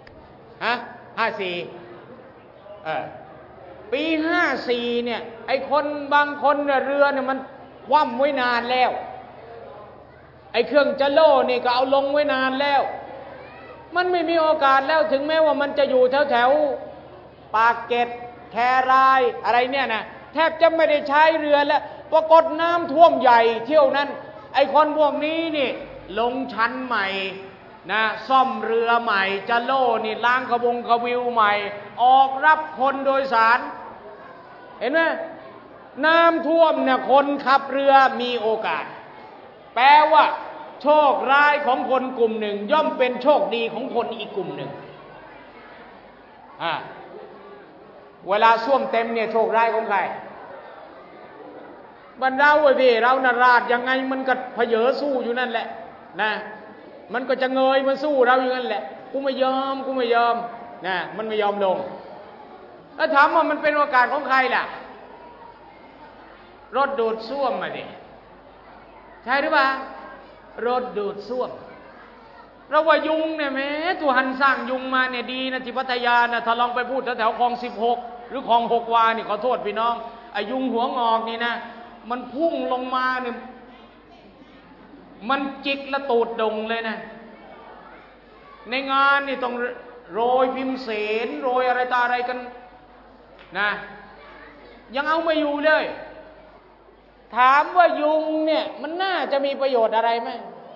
ฮะห้าสี่เออปีห้าสี่เนี่ยไอ้คนบางคนเนี่ยเรือเนี่ยมันคว่ำไว้นานแล้วไอ้เครื่องจะโล่นี่ก็เอาลงไว้นานแล้วมันไม่มีโอกาสแล้วถึงแม้ว่ามันจะอยู่แถวแถวปากเกร็ดแครายอะไรเนี่ยนะแทบจะไม่ได้ใช้เรือแล้วปรากฏน้ำท่วมใหญ่เที่ยวนั้นไอ้คนพวกนี้นี่ลงชั้นใหม่นะซ่อมเรือใหม่จะโล่นี่ล้างกระบงกระวิวใหม่ออกรับคนโดยสารเห็นไหมน้ำท่วมเนี่ยคนขับเรือมีโอกาสแปลว่าโชคร้ายของคนกลุ่มหนึ่งย่อมเป็นโชคดีของคนอีกกลุ่มหนึ่งอ่าเวลาส้วมเต็มเนี่ยโชคร้ายของใครบรรดาเว้ยพี่เรานาราดยังไงมันก็เผยสู้อยู่นั่นแหละนะมันก็จะเงยมันสู้เราอยู่นั่นแหละกูไม่ยอมกูไม่ยอมนะมันไม่ยอมลงแล้วถามว่ามันเป็นโอกาสของใครล่ะรถดูดซ่วมมาดิใช่หรือเปล่ารถดูดซ่วมเราว่ายุงเนี่ยแม้ตัวหันสร้างยุงมาเนี่ยดีนะที่พัทยานะถ้าลองไปพูดแถวๆคลองสิบหกหรือคลองหกวานี่ขอโทษพี่น้องไอ้ยุงหัวงอกนี่นะมันพุ่งลงมาเนี่ยมันจิกและตูดดงเลยนะในงานนี่ต้องโรยพิมเสนโรยอะไรตาอะไรกันนะยังเอาไม่อยู่เลยถามว่ายุงเนี่ยมันน่าจะมีประโยชน์อะไรไหม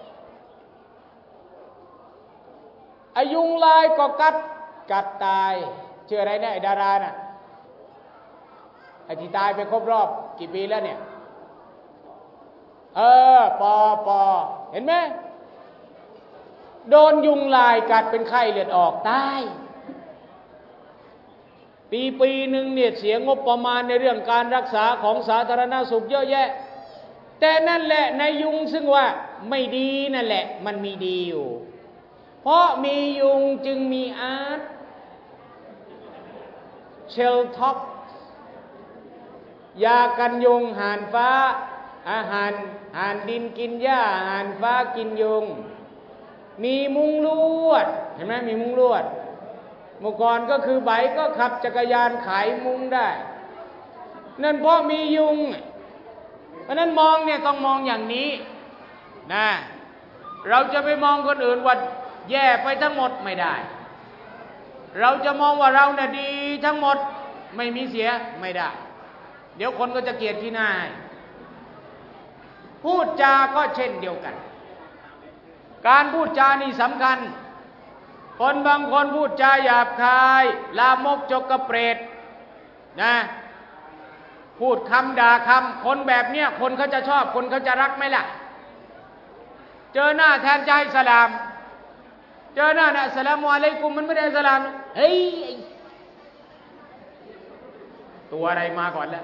อายุงลายก็กัดกัดตายเชื่ออะไรเนี่ยไอ้ดาราน่ะไอ้ที่ตายไปครบรอบกี่ปีแล้วเนี่ยเออปอปอเห็นไหมโดนยุงลายกัดเป็นไข้เลือดออกตายปีปีหนึ่งเนี่ยเสียงบประมาณในเรื่องการรักษาของสาธารณสุขเยอะแยะแต่นั่นแหละในยุงซึ่งว่าไม่ดีนั่นแหละมันมีดีอยู่เพราะมียุงจึงมีอาร์ตเชลท็อปยากันยุงห่านฟ้าอาหารห่านดินกินหญ้าห่านฟ้ากินยุงมีมุ้งลวดเห็นไหมมีมุ้งลวดเมื่อก่อนก็คือใบก็ขับจักรยานขายมุ้งได้นั่นเพราะมียุงเพราะนั้นมองเนี่ยต้องมองอย่างนี้นะเราจะไปมองคนอื่นว่าแย่ไปทั้งหมดไม่ได้เราจะมองว่าเราเนี่ยดีทั้งหมดไม่มีเสียไม่ได้เดี๋ยวคนก็จะเกลียดขี้หน้าพูดจาก็เช่นเดียวกันการพูดจานี่สำคัญคนบางคนพูดจาหยาบคายลามกจกกระเปรตนะพูดคำด่าคำคนแบบเนี้ยคนเขาจะชอบคนเขาจะรักไหมล่ะเจอหน้าแทนใจสลามเจอหน้านะอัสสลามุอะลัยกุมมันไม่ได้สลามเฮ้ยตัวอะไรมาก่อนแล้ว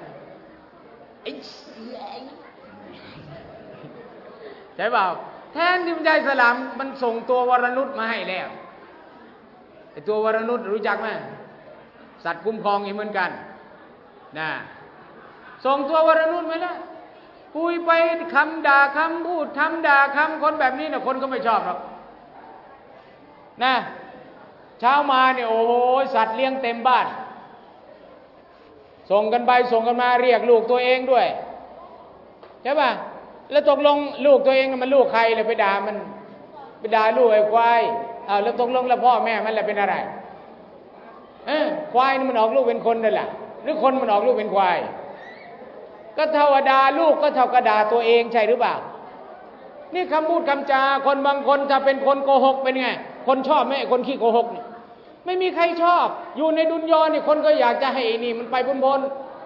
ใช่เปล่าแทนที่มันใจสลามมันส่งตัววรนุชมาให้แล้วไอ้ตัววรนุชรู้จักไหมสัตว์คุ้มครองอีกเหมือนกันนะส่งตัววรนุชมาแล้วคุยไปคำด่าคำพูดทำด่าคำคนแบบนี้เนี่ยคนก็ไม่ชอบหรอกนะเช้ามาเนี่ยโอ้โหสัตว์เลี้ยงเต็มบ้านส่งกันไปส่งกันมาเรียกลูกตัวเองด้วยใช่ป่ะแล้วตกลงลูกตัวเองมันลูกใครเลยไปด่ามันไปด่าลูกไอ้ควายอ้าวแล้วตกลงแล้วพ่อแม่มันแหละเป็นอะไรเออควายนี่มันออกลูกเป็นคนนั่นแหละหรือคนมันออกลูกเป็นควายก็เท่าด่าลูกก็เท่ากับด่าตัวเองใช่หรือเปล่านี่คำพูดคำจาคนบางคนถ้าเป็นคนโกหกเป็นไงคนชอบไหมคนขี้โกหกเนี่ยไม่มีใครชอบอยู่ในดุนยอนี่คนก็อยากจะให้นี่มันไปพ้น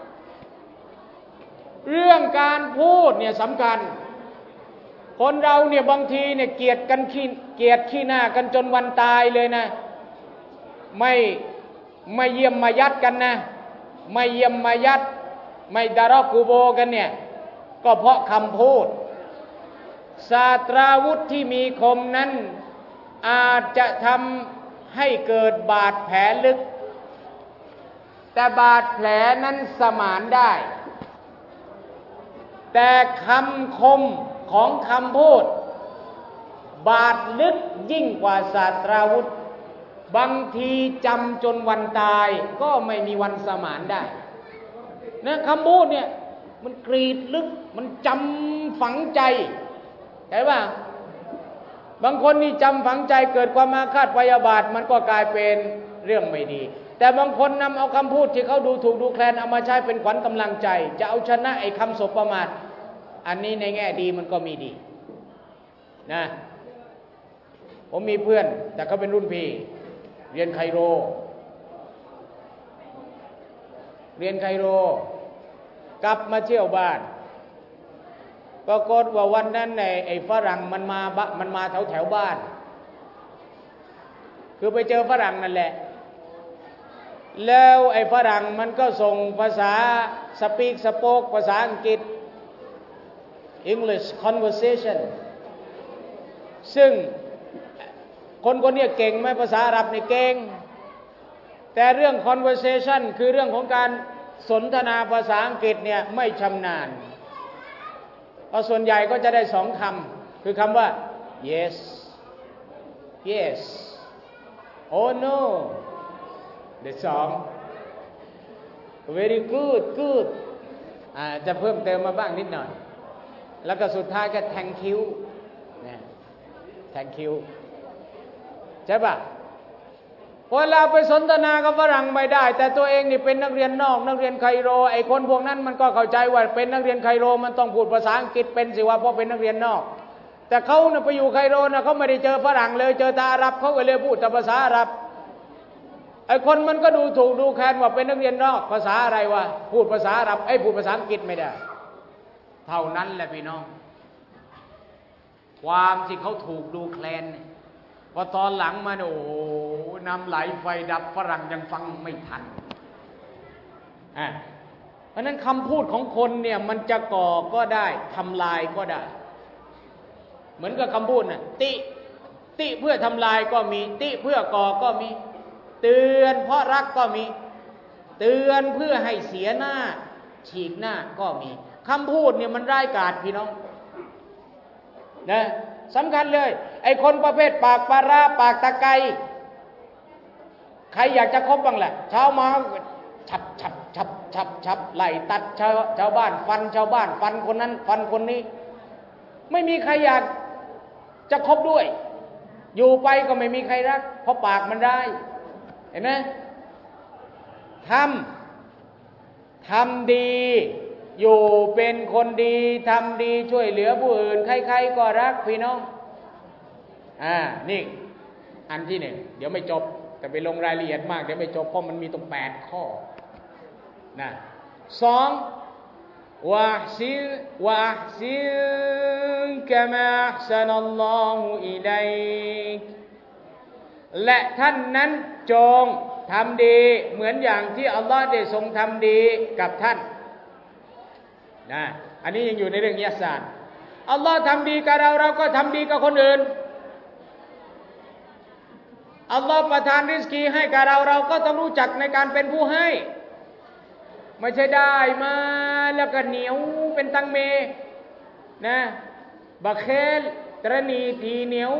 ๆเรื่องการพูดเนี่ยสำคัญคนเราเนี่ยบางทีเนี่ยเกลียดกันขี้เกลียดขี้หน้ากันจนวันตายเลยนะไม่ไม่เยี่ยมมายัดกันนะไม่เยี่ยมมายัดไม่ดารอกูโบกันเนี่ยก็เพราะคำพูดศาสตราวุธที่มีคมนั้นอาจจะทำให้เกิดบาดแผลลึกแต่บาดแผลนั้นสมานได้แต่คำคมของคำพูดบาดลึกยิ่งกว่าศาสตราวุธบางทีจำจนวันตายก็ไม่มีวันสมานได้นะคำพูดเนี่ยมันกรีดลึกมันจำฝังใจเห็นป่ะบางคนนี่จำฝังใจเกิดความอาฆาตพยาบาทมันก็กลายเป็นเรื่องไม่ดีแต่บางคนนำเอาคำพูดที่เขาดูถูกดูแคลนเอามาใช้เป็นขวัญกำลังใจจะเอาชนะไอ้คำสบประมาทอันนี้ในแง่ดีมันก็มีดีนะผมมีเพื่อนแต่เขาเป็นรุ่นพี่เรียนไคโรเรียนไคโรกลับมาเที่ยวบ้านปรากฏว่าวันนั้นไอ้ไอ้ฝรั่งมันมาบะมันมาแถวแถวบ้านคือไปเจอฝรั่งนั่นแหละแล้วไอ้ฝรั่งมันก็ส่งภาษาสปีกสโปกภาษาอังกฤษ English conversation ซึ่งคนคนนี้เก่งไหมภาษาอาหรับนี่เก่งแต่เรื่อง conversation คือเรื่องของการสนทนาภาษาอังกฤษเนี่ยไม่ชำนาญเพราะส่วนใหญ่ก็จะได้สองคำคือคำว่า yes yes oh no เดี๋ยวสอง very good good อ่าจะเพิ่มเติมมาบ้างนิดหน่อยแล้วก็สุดท้ายก็ thank you นะ thank you ใช่ปะพอเราไปสนทนากับฝรั่งไม่ได้แต่ตัวเองนี่เป็นนักเรียนนอกนักเรียนไคโรไอ้คนพวกนั้นมันก็เข้าใจว่าเป็นนักเรียนไคโรมันต้องพูดภาษาอังกฤษเป็นสิว่าเพราะเป็นนักเรียนนอกแต่เขาเนี่ยไปอยู่ไคโรนะเขาไม่ได้เจอฝรั่งเลยเจอแต่อาหรับเขาก็เลยพูดแต่ภาษาอาหรับไอ้คนมันก็ดูถูกดูแคลนว่าเป็นนักเรียนนอกภาษาอะไรวะพูดภาษาอาหรับไอ้พูดภาษาอังกฤษไม่ได้เท่านั้นแหละพี่น้องความที่เขาถูกดูแคลนพอตอนหลังมาโอ้โหน้ำไหลไฟดับฝรั่งยังฟังไม่ทันอ่ะเพราะนั้นคำพูดของคนเนี่ยมันจะก่อก็ได้ทำลายก็ได้เหมือนกับคำพูดน่ะติติเพื่อทำลายก็มีติเพื่อก่อก็มีเตือนเพราะรักก็มีเตือนเพื่อให้เสียหน้าฉีกหน้าก็มีคำพูดเนี่ยมันร้ายกาจพี่น้องนะสำคัญเลยไอ้คนประเภทปากปลาร้าปากตะไคร้ใครอยากจะคบบ้างแหละเช้ามาฉับฉับฉับฉับฉับไล่ตัดชาวชาวบ้านฟันชาวบ้านฟันคนนั้นฟันคนนี้ไม่มีใครอยากจะคบด้วยอยู่ไปก็ไม่มีใครรักเพราะปากมันได้เห็นไหมทำทำดีอยู่เป็นคนดีทำดีช่วยเหลือผู้อื่นใครๆก็รักพี่น้องอ่านี่อันที่หนึ่งเดี๋ยวไม่จบแต่ไปลงรายละเอียดมากเดี๋ยวไม่จบเพราะมันมีตรงแปดข้อนะสองวะซิลวะซิลกะมาอัห์ซะนัลลอฮุอิลัยกและท่านนั้นจงทำดีเหมือนอย่างที่อัลลอฮ์ได้ทรงทำดีกับท่านนะอันนี้ยังอยู่ในเรื่องอิหซานอัลลอฮ์ทำดีกับเราเราก็ทำดีกับคนอื่นอัลลอฮ์ประทานริสกีให้กับเราเราก็ต้องรู้จักในการเป็นผู้ให้ไม่ใช่ได้มาแล้วก็เหนียวเป็นตังเมนะบักเคลตรณีทีเหนียว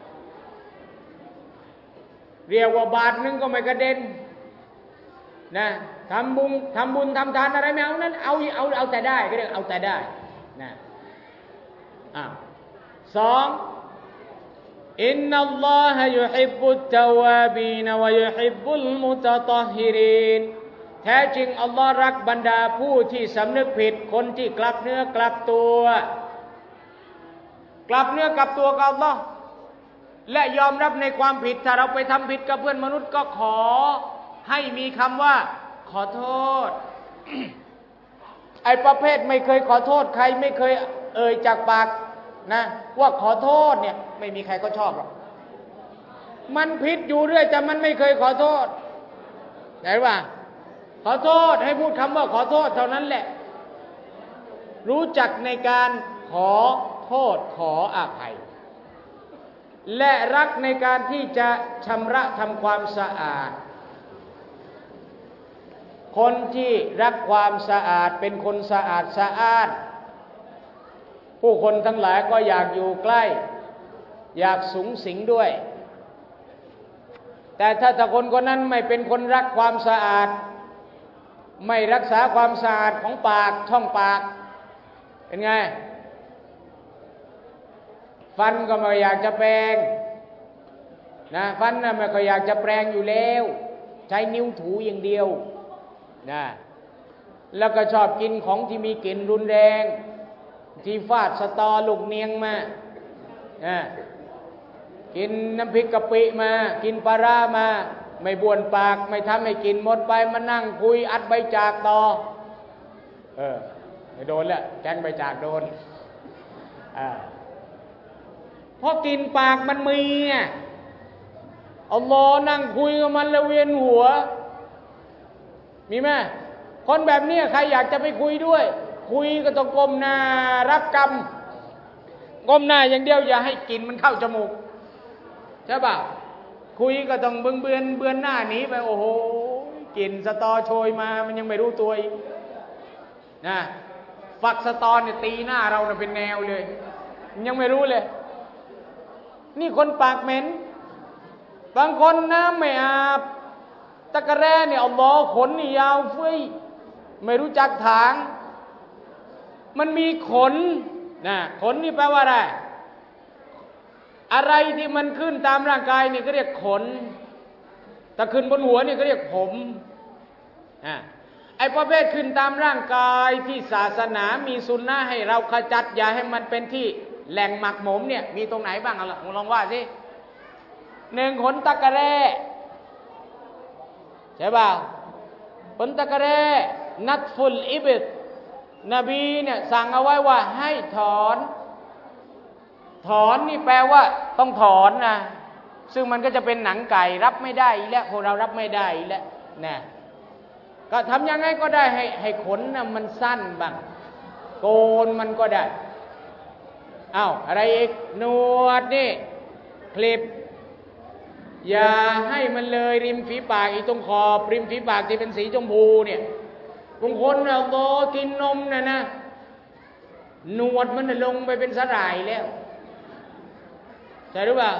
เรียกว่าบาทนึงก็ไม่กระเด็นนะทำบุญทำบุญทำทานอะไรไม่เอานั้นเอาเอาเอาแต่ได้ก็เรียกเอาแต่ได้นะอ่ะสองอินนัลลอฮะยุฮิบบุตตะวาบีนวะยุฮิบบุลมุตะฏอฮิรีนแท้จริงอัลลอฮ์รักบรรดาผู้ที่สำนึกผิดคนที่กลับเนื้อกลับตัวกลับเนื้อกลับตัวกับอัลลอฮ์และยอมรับในความผิดถ้าเราไปทำผิดกับเพื่อนมนุษย์ก็ขอให้มีคำว่าขอโทษ ไอ้ประเภทไม่เคยขอโทษใครไม่เคยเอ่ยจากปากนะว่าขอโทษเนี่ยไม่มีใครก็ชอบหรอกมันผิดอยู่เรื่อยแต่มันไม่เคยขอโทษเห็นป่ะขอโทษให้พูดคำว่าขอโทษเท่านั้นแหละรู้จักในการขอโทษขออภัยและรักในการที่จะชำระทำความสะอาดคนที่รักความสะอาดเป็นคนสะอาดสะอาดผู้คนทั้งหลายก็อยากอยู่ใกล้อยากสุงสิงด้วยแต่ถ้าถ้าคนคนนั้นไม่เป็นคนรักความสะอาดไม่รักษาความสะอาดของปากช่องปากเป็นไงฟันก็ไม่อยากจะแปรงนะฟันน่ะไม่ค่อยอยากจะแปรงอยู่แล้วใช้นิ้วถูอย่างเดียวนะแล้วก็ชอบกินของที่มีกลิ่นรุนแรงที่ฟาดสตอลูกเนียงมานะกินน้ำพริกกะปิมากินปลาร้ามาไม่บ้วนปากไม่ทำให้กินหมดไปมานั่งคุยอัดใบจากต่อเออไม่โดนแล้วแกงใบจากโดนอ่าเพราะกินปากมันมีอ่ะอัลลอฮ์นั่งคุยกับมันแล้วเวียนหัวมีไหมคนแบบนี้ใครอยากจะไปคุยด้วยคุยก็ต้องก้มหน้ารับกรรมก้มหน้าอย่างเดียวอย่าให้กลิ่นมันเข้าจมูกใช่ป่ะคุยก็ต้องเบือนเบือนเบือนหน้าหนีไปโอ้โหกลิ่นสตอโชยมามันยังไม่รู้ตัวอีกนะฝักสตอเนี่ยตีหน้าเราเนี่ยเป็นแนวเลยยังไม่รู้เลยนี่คนปากเหม็นบางคนน้ำไม่อาบตะกะแร่เนี่ยอัลลอฮ์ขนนี่ยาวเฟ้ยไม่รู้จักถางมันมีขนนะขนนี่แปลว่าอะไรอะไรที่มันขึ้นตามร่างกายนี่ก็เรียกขนแต่ขึ้นบนหัวนี่ก็เรียกผมอ่าไอ้ประเภทขึ้นตามร่างกายที่ศาสนามีสุนนะให้เราขจัดอย่าให้มันเป็นที่แหล่งหมักหมมเนี่ยมีตรงไหนบ้างเอาล่ะลองว่าสิหนึ่งขนตะกะแร่ใช่ป่ะขนตะกะแร่นัตฟุลอิบตนบีเนี่ยสั่งเอาไว้ว่าให้ถอนถอนนี่แปลว่าต้องถอนนะซึ่งมันก็จะเป็นหนังไก่รับไม่ได้อีกแล้วพวกเรารับไม่ได้อีกแล้วนะก็ทำยังไงก็ได้ให้ให้ขนนะมันสั้นบ้างโกนมันก็ได้อ้าวอะไรอีกหนวดนี่คลิปอย่าให้มันเลยริมฝีปากอีตรงขอบริมฝีปากที่เป็นสีชมพูเนี่ยบางคนเราโตกินนมนะนะหนวดมันลงไปเป็นสลายแล้วใช่หรือเปล่า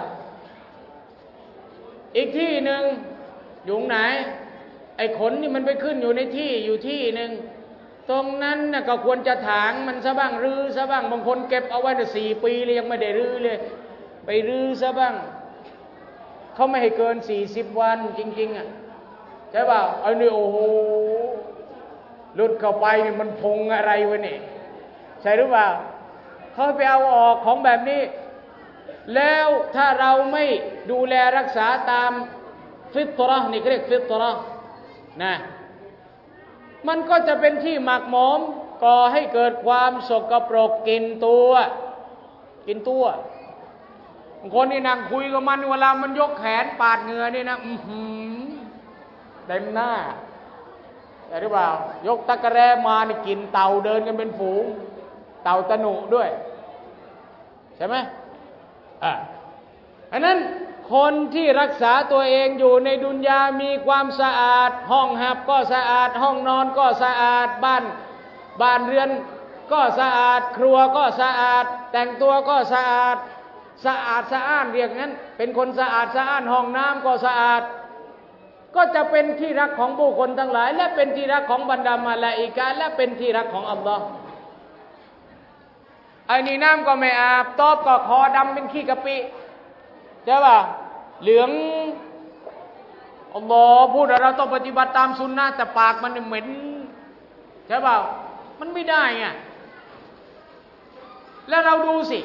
อีกที่หนึ่งอยู่ไหนไอ้ขนนี่มันไปขึ้นอยู่ในที่อยู่ที่หนึ่งตรงนั้นน่ะก็ควรจะถางมันซะบ้างรื้อซะบ้างบางคนเก็บเอาไว้ตั้งสี่ปีเลยยังไม่ได้รื้อเลยไปรื้อซะบ้างเขาไม่ให้เกินสี่สิบวันจริงๆอ่ะใช่เปล่าไอ้นี่โอ้โหลุดเข้าไปนี่มันพงอะไรวะเนี่ยใช่หรือเปล่าเขาไปเอาออกของแบบนี้แล้วถ้าเราไม่ดูแลรักษาตามฟิตเราะห์นี่เรียกฟิตเราะห์นะมันก็จะเป็นที่หมักหมมก่อให้เกิดความสกปรกกินตัวกินตัวบางคนนี่นั่งคุยกับมันเวลามันยกแขนปาดเหงื่อนี่นะอื้อหือเต็มหน้าใช่หรือเปล่ายกตะกะแร้มานี่กินเต่าเดินกันเป็นฝูงเต่าตะหนุด้วยใช่ไหมอ่ะอันนั้นคนที่รักษาตัวเองอยู่ในดุนยามีความสะอาดห้องหับก็สะอาดห้องนอนก็สะอาดบ้านบ้านเรือนก็สะอาดครัวก็สะอาดแต่งตัวก็สะอาดสะอาดสะอ้านเรียกงั้นเป็นคนสะอาดสะอ้านห้องน้ำก็สะอาดก็จะเป็นที่รักของผู้คนทั้งหลายและเป็นที่รักของบรรดามลาอิกะฮ์และเป็นที่รักของอัลลอฮ์ไอ้นี่น้ำก็ไม่อาบตอบก็คอดำเป็นขี้กะปิใช่ป่ะเหลืองอัลลอฮ์พูดว่าเราต้องปฏิบัติตามสุนนะแต่ปากมันเหม็นใช่ป่ะมันไม่ได้ไงแล้วเราดูสิ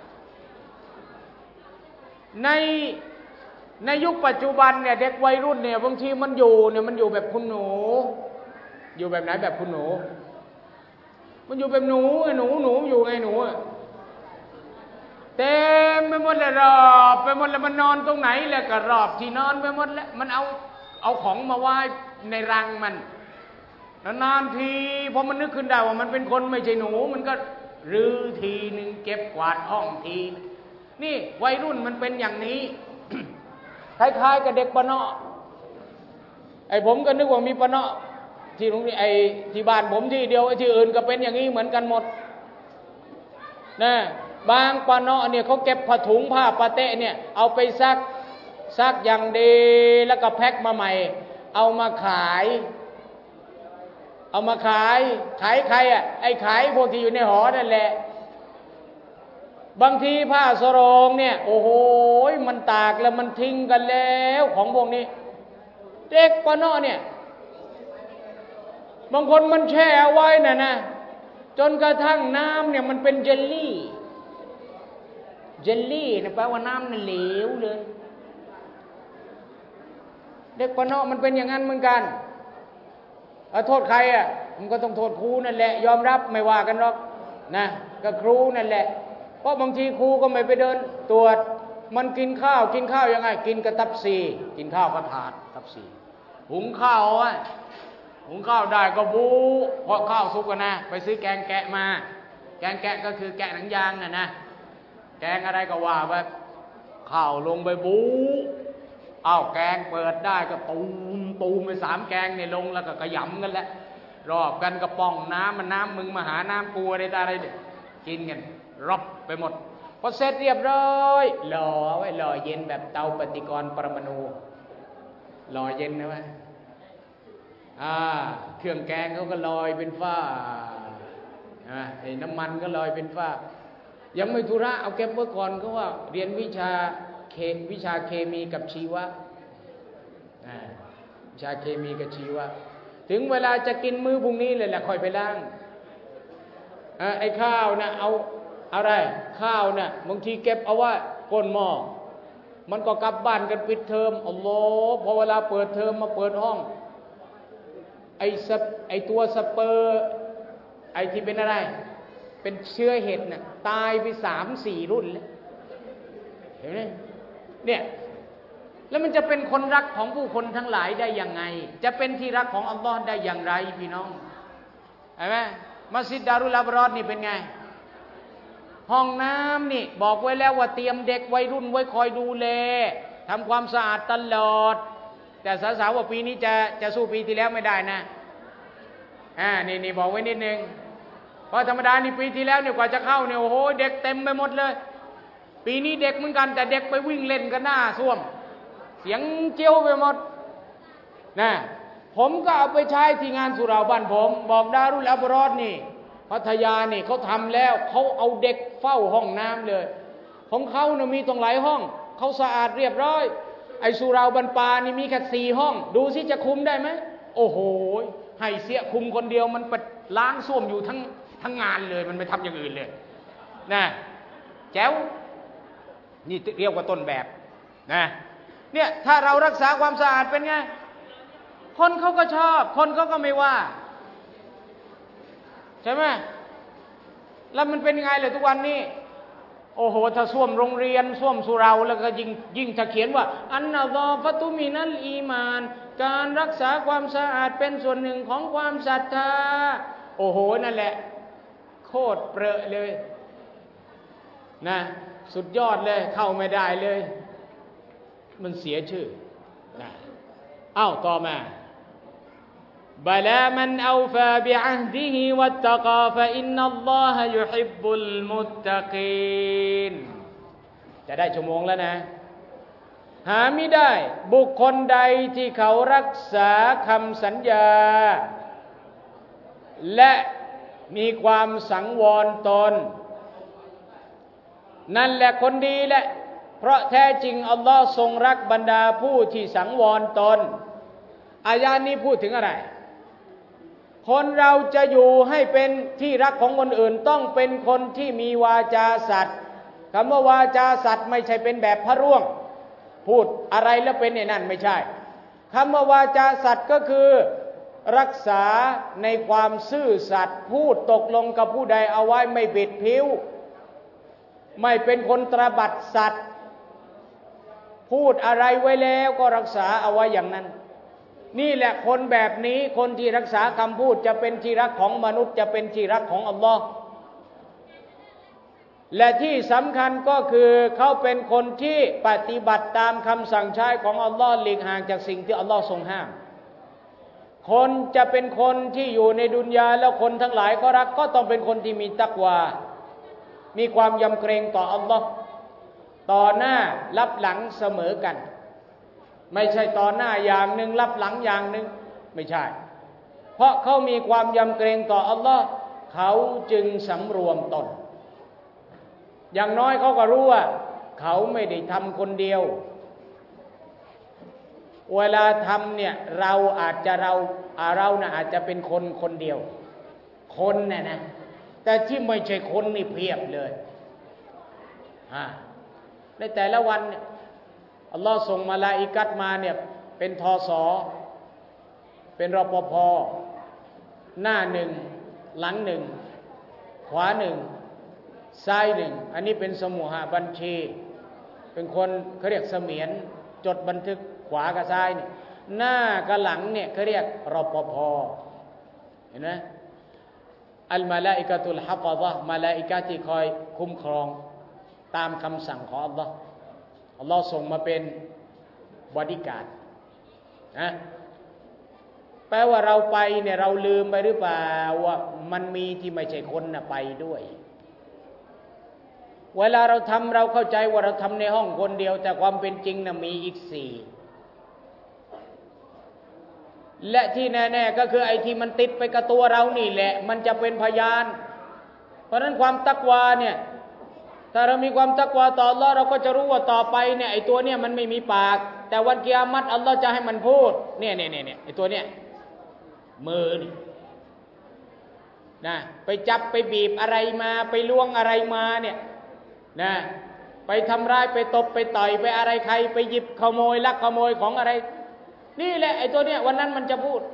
ในในยุคปัจจุบันเนี่ยเด็กวัยรุ่นเนี่ยบางทีมันอยู่เนี่ยมันอยู่แบบคุณหนูอยู่แบบไหนแบบคุณหนูมันอยู่แบบหนูหนูหนูอยู่ไงหนูเต็มไปหมดเลยรอบไปหมดแล้วมันนอนตรงไหนแล้วก็รอบที่นอนไปหมดแล้วมันเอาเอาของมาไว้ในรังมันนานๆทีพอมันนึกขึ้นได้ว่ามันเป็นคนไม่ใช่หนูมันก็รื้อทีนึงเก็บกวาดห้องทีนี่วัยรุ่นมันเป็นอย่างนี้ คล้ายๆกับเด็กปะเนาะไอ้ผมก็นึกว่ามีปะเนาะที่โรงเรียนไอ้ที่บ้านผมที่เดียวไอ้ที่อื่นก็เป็นอย่างนี้เหมือนกันหมดนะบางปะเนาะเนี่ยเขาเก็บผ้าถุงผ้าปะเตะเนี่ยเอาไปซักซักอย่างดีแล้วก็แพ็คมาใหม่เอามาขายเอามาขายขายใครอ่ะไอ้ขายพวกที่อยู่ในหอนั่นแหละบางทีผ้าสโรงเนี่ยโอ้โหมันตากแล้วมันทิ้งกันแล้วของพวกนี้เด็กปะเนาะเนี่ยบางคนมันแช่ไว้น่ะนะจนกระทั่งน้ำเนี่ยมันเป็นเจลลี่เจลลี่เนี่ยแปลว่าน้ำน่ะเหลวเลยเด็กปะเนาะมันเป็นอย่างนั้นเหมือนกันเอาโทษใครอ่ะมันก็ต้องโทษครูนั่นแหละยอมรับไม่ว่ากันหรอกนะก็ครูนั่นแหละเพราะบางทีครูก็ไม่ไปเดินตรวจมันกินข้าวกินข้าวยังไงกินกระตับซีกินข้าวกระถาดตับซีหุงข้าวอ่ะหุงข้าวได้ก็บูเพราะข้าวสุกกันนะไปซื้อแกงแกะมาแกงแกะก็คือแกะหนังยางน่ะนะแกงอะไรก็ว่าไปข้าวลงไปบูอ้าวแกงเปิดได้ก็ตูมตูมไปสามแกงเนี่ยลงแล้วก็กระยำกันแหละรอบกันกระป๋องน้ำมันน้ำมึงมาหาน้ำกูอะไรตาอะไรเนี่ยกินกันรอบไปหมดพอเสร็จเรียบร้อยหล่อไว้หล่อเย็นแบบเตาปฏิกรณ์ปรมาณูหล่อเย็นนะวะอ่าเครื่องแกงเขาก็ลอยเป็นฝ้าอ่าไอ้น้ำมันก็ลอยเป็นฝ้ายังไม่ธุระเอาเก็บไว้ก่อนก็ว่าเรียนวิชาเควิชาเคมีกับชีวะอ่าวิชาเคมีกับชีวะถึงเวลาจะกินมื้อพรุ่งนี้เลยแหละค่อยไปล้างอ่าไอ้ข้าวนะเอาอะไรข้าวนะบางทีเก็บเอาไว้ก้นหม้อมันก็กลับบ้านกันปิดเทอมอัลลอฮ์พอเวลาเปิดเทอมมาเปิดห้องไอ้สไอ้ตัวสเปอร์ไอ้ที่เป็นอะไรเป็นเชื้อเห็ดน่ะตายไปสามสี่รุ่นแล้วเห็นไหมเนี่ยแล้วมันจะเป็นคนรักของผู้คนทั้งหลายได้ยังไงจะเป็นที่รักของอัลลอฮ์ได้อย่างไรพี่น้องเห็นไหมมัสยิดดารุลอับรอรนี่เป็นไงห้องน้ำนี่บอกไว้แล้วว่าเตรียมเด็กวัยรุ่นไว้คอยดูแลทำความสะอาดตลอดแต่สาวๆว่าปีนี้จะจะสู้ปีที่แล้วไม่ได้นะอ่านี่นี่บอกไว้นิดนึงเพราะธรรมดานี่ปีที่แล้วเนี่ยกว่าจะเข้าเนี่ยโอ้โหเด็กเต็มไปหมดเลยปีนี้เด็กเหมือนกันแต่เด็กไปวิ่งเล่นกันหน้าส้วมเสียงเจียวไปหมดนะผมก็เอาไปใช้ที่งานสุเหร่าบ้านผมบอกดารุลอับรอรนี่พัทยานี่เขาทำแล้วเขาเอาเด็กเฝ้าห้องน้ำเลยของเขาเนี่ยมีตรงหลายห้องเขาสะอาดเรียบร้อยไอ้สุเหร่าบันปานี่มีแค่สี่ห้องดูสิจะคุมได้ไหมโอ้โหให้เสียคุมคนเดียวมันไปล้างส้วมอยู่ทั้งทั้งงานเลยมันไม่ทำอย่างอื่นเลยนะแจ๋วนี่เรียกว่าต้นแบบนะเนี่ยถ้าเรารักษาความสะอาดเป็นไงคนเขาก็ชอบคนเขาก็ไม่ว่าใช่ไหมแล้วมันเป็นยังไงเลยทุกวันนี้โอ้โหถ้าส้วมโรงเรียนส้วมสุเหร่าแล้วก็ยิ่งยิ่งถ้าเขียนว่าอันนะซอฟะตุมินัลอีมานการรักษาความสะอาดเป็นส่วนหนึ่งของความศรัทธาโอ้โหนั่นแหละโคตรเปรอะเลยนะสุดยอดเลยเข้าไม่ได้เลยมันเสียชื่อนะเอ้าต่อมาบลามันเอาฟาบิอะฮดิฮิวัตตะกาฟะอินนัลลอฮะยุฮิบบุลมุตตะกีนจะได้ชั่วโมงแล้วนะหาไม่ได้บุคคลใดที่เขารักษาคำสัญญาและมีความสังวรตนนั่นแหละคนดีแหละเพราะแท้จริงอัลลอฮ์ทรงรักบรรดาผู้ที่สังวรตนอายะนี้พูดถึงอะไรคนเราจะอยู่ให้เป็นที่รักของคนอื่นต้องเป็นคนที่มีวาจาสัตย์คำว่าวาจาสัตย์ไม่ใช่เป็นแบบพระร่วงพูดอะไรแล้วเป็นไอ้นั่นไม่ใช่คำว่าวาจาสัตย์ก็คือรักษาในความซื่อสัตย์พูดตกลงกับผู้ใดเอาไว้ไม่บิดผิวไม่เป็นคนตระบัดสัตย์พูดอะไรไว้แล้วก็รักษาเอาไว้อย่างนั้นนี่แหละคนแบบนี้คนที่รักษาคำพูดจะเป็นที่รักของมนุษย์จะเป็นที่รักของอัลลอฮ์และที่สำคัญก็คือเขาเป็นคนที่ปฏิบัติตามคำสั่งใช้ของอัลลอฮ์หลีกห่างจากสิ่งที่อัลลอฮ์ทรงห้ามคนจะเป็นคนที่อยู่ในดุนยาแล้วคนทั้งหลายก็รักก็ต้องเป็นคนที่มีตักวามีความยำเกรงต่ออัลลอฮ์ต่อหน้ารับหลังเสมอกันไม่ใช่ต่อหน้าอย่างหนึ่งรับหลังอย่างหนึ่งไม่ใช่เพราะเขามีความยำเกรงต่ออัลลอฮ์เขาจึงสำรวมตนอย่างน้อยเขาก็รู้ว่าเขาไม่ได้ทำคนเดียวเวลาทำเนี่ยเราอาจจะเราเรานะอาจจะเป็นคนคนเดียวคนน่ะนะแต่ที่ไม่ใช่คนนี่เพียบเลยอ่าในแต่ละวันเนี่ยอัลลอฮ์ส่งมาลาอิกัตมาเนี่ยเป็นทศเป็นรปภหน้าหนึ่งหลังหนึ่งขวาหนึ่งซ้ายหนึ่งอันนี้เป็นสมุหบัญชีเป็นคนเขาเรียกเสมียนจดบันทึกขวากับซ้ายเนี่ยหน้ากับหลังเนี่ยเขาเรียกรปภเห็นไหมอัลมาลาอิกะตุลฮะฟะซะห์มาลาอิกะที่คอยคุ้มครองตามคำสั่งของอัลลอฮ์อัลลอฮ์ส่งมาเป็นบอดี้การ์ดนะแปลว่าเราไปเนี่ยเราลืมไปหรือเปล่าว่ามันมีที่ไม่ใช่คนน่ะไปด้วยเวลาเราทำเราเข้าใจว่าเราทำในห้องคนเดียวแต่ความเป็นจริงน่ะมีอีกสี่และที่แน่ๆก็คือไอ้ที่มันติดไปกับตัวเรานี่แหละมันจะเป็นพยานเพราะฉะนั้นความตักวาเนี่ยถ้าเรามีความตักวาต่ออัลเลาะห์เราก็จะรู้ว่าต่อไปเนี่ยไอ้ตัวเนี่ยมันไม่มีปากแต่วันกิยามัตอัลเลาะห์จะให้มันพูดเนี่ยเนี่ยเนี่ยไอ้ตัวเนี่ยมือนี่นะไปจับไปบีบอะไรมาไปล้วงอะไรมาเนี่ยนะไปทำร้ายไปตบไปต่อยไปอะไรใครไปหยิบขโมยลักขโมยของอะไรนี่แหละไอ้ตัวเนี้ยวันนั้นมันจะพูด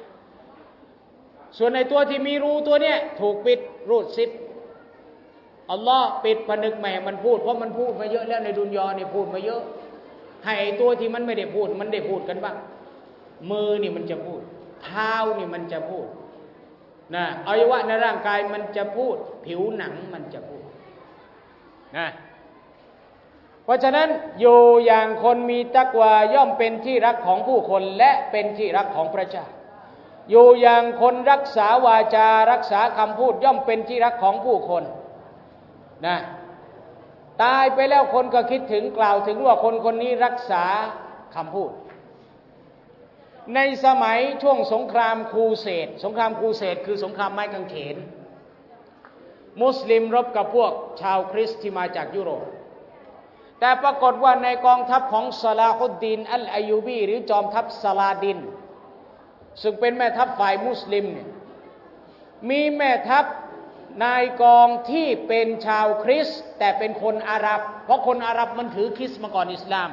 ส่วนไอ้ตัวที่มีรูตัวเนี้ยถูกปิดรูดซิปอัลลอฮ์ปิดผนึกแม่มันพูดเพราะมันพูดมาเยอะแล้วในดุนยาเนี่ยพูดมาเยอะให้ไอ้ตัวที่มันไม่ได้พูดมันได้พูดกันบ้างมือนี่มันจะพูดเท้านี่มันจะพูดนะอวัยวะในร่างกายมันจะพูดผิวหนังมันจะพูดนะเพราะฉะนั้นอยู่อย่างคนมีตักวาย่อมเป็นที่รักของผู้คนและเป็นที่รักของพระเจ้าอยู่อย่างคนรักษาวาจารักษาคำพูดย่อมเป็นที่รักของผู้คนนะตายไปแล้วคนก็คิดถึงกล่าวถึงว่าคนคนนี้รักษาคำพูดในสมัยช่วงสงครามครูเสดสงครามครูเสดคือสงครามไม้กางเขนมุสลิมรบกับพวกชาวคริสต์ที่มาจากยุโรปแต่ปรากฏว่าในกองทัพของซาลาฮุดดีนอัลอายูบีหรือจอมทัพซาลาดินซึ่งเป็นแม่ทัพฝ่ายมุสลิมเนี่ยมีแม่ทัพนายกองที่เป็นชาวคริสต์แต่เป็นคนอาหรับเพราะคนอาหรับมันถือคริสต์มาก่อนอิสลาม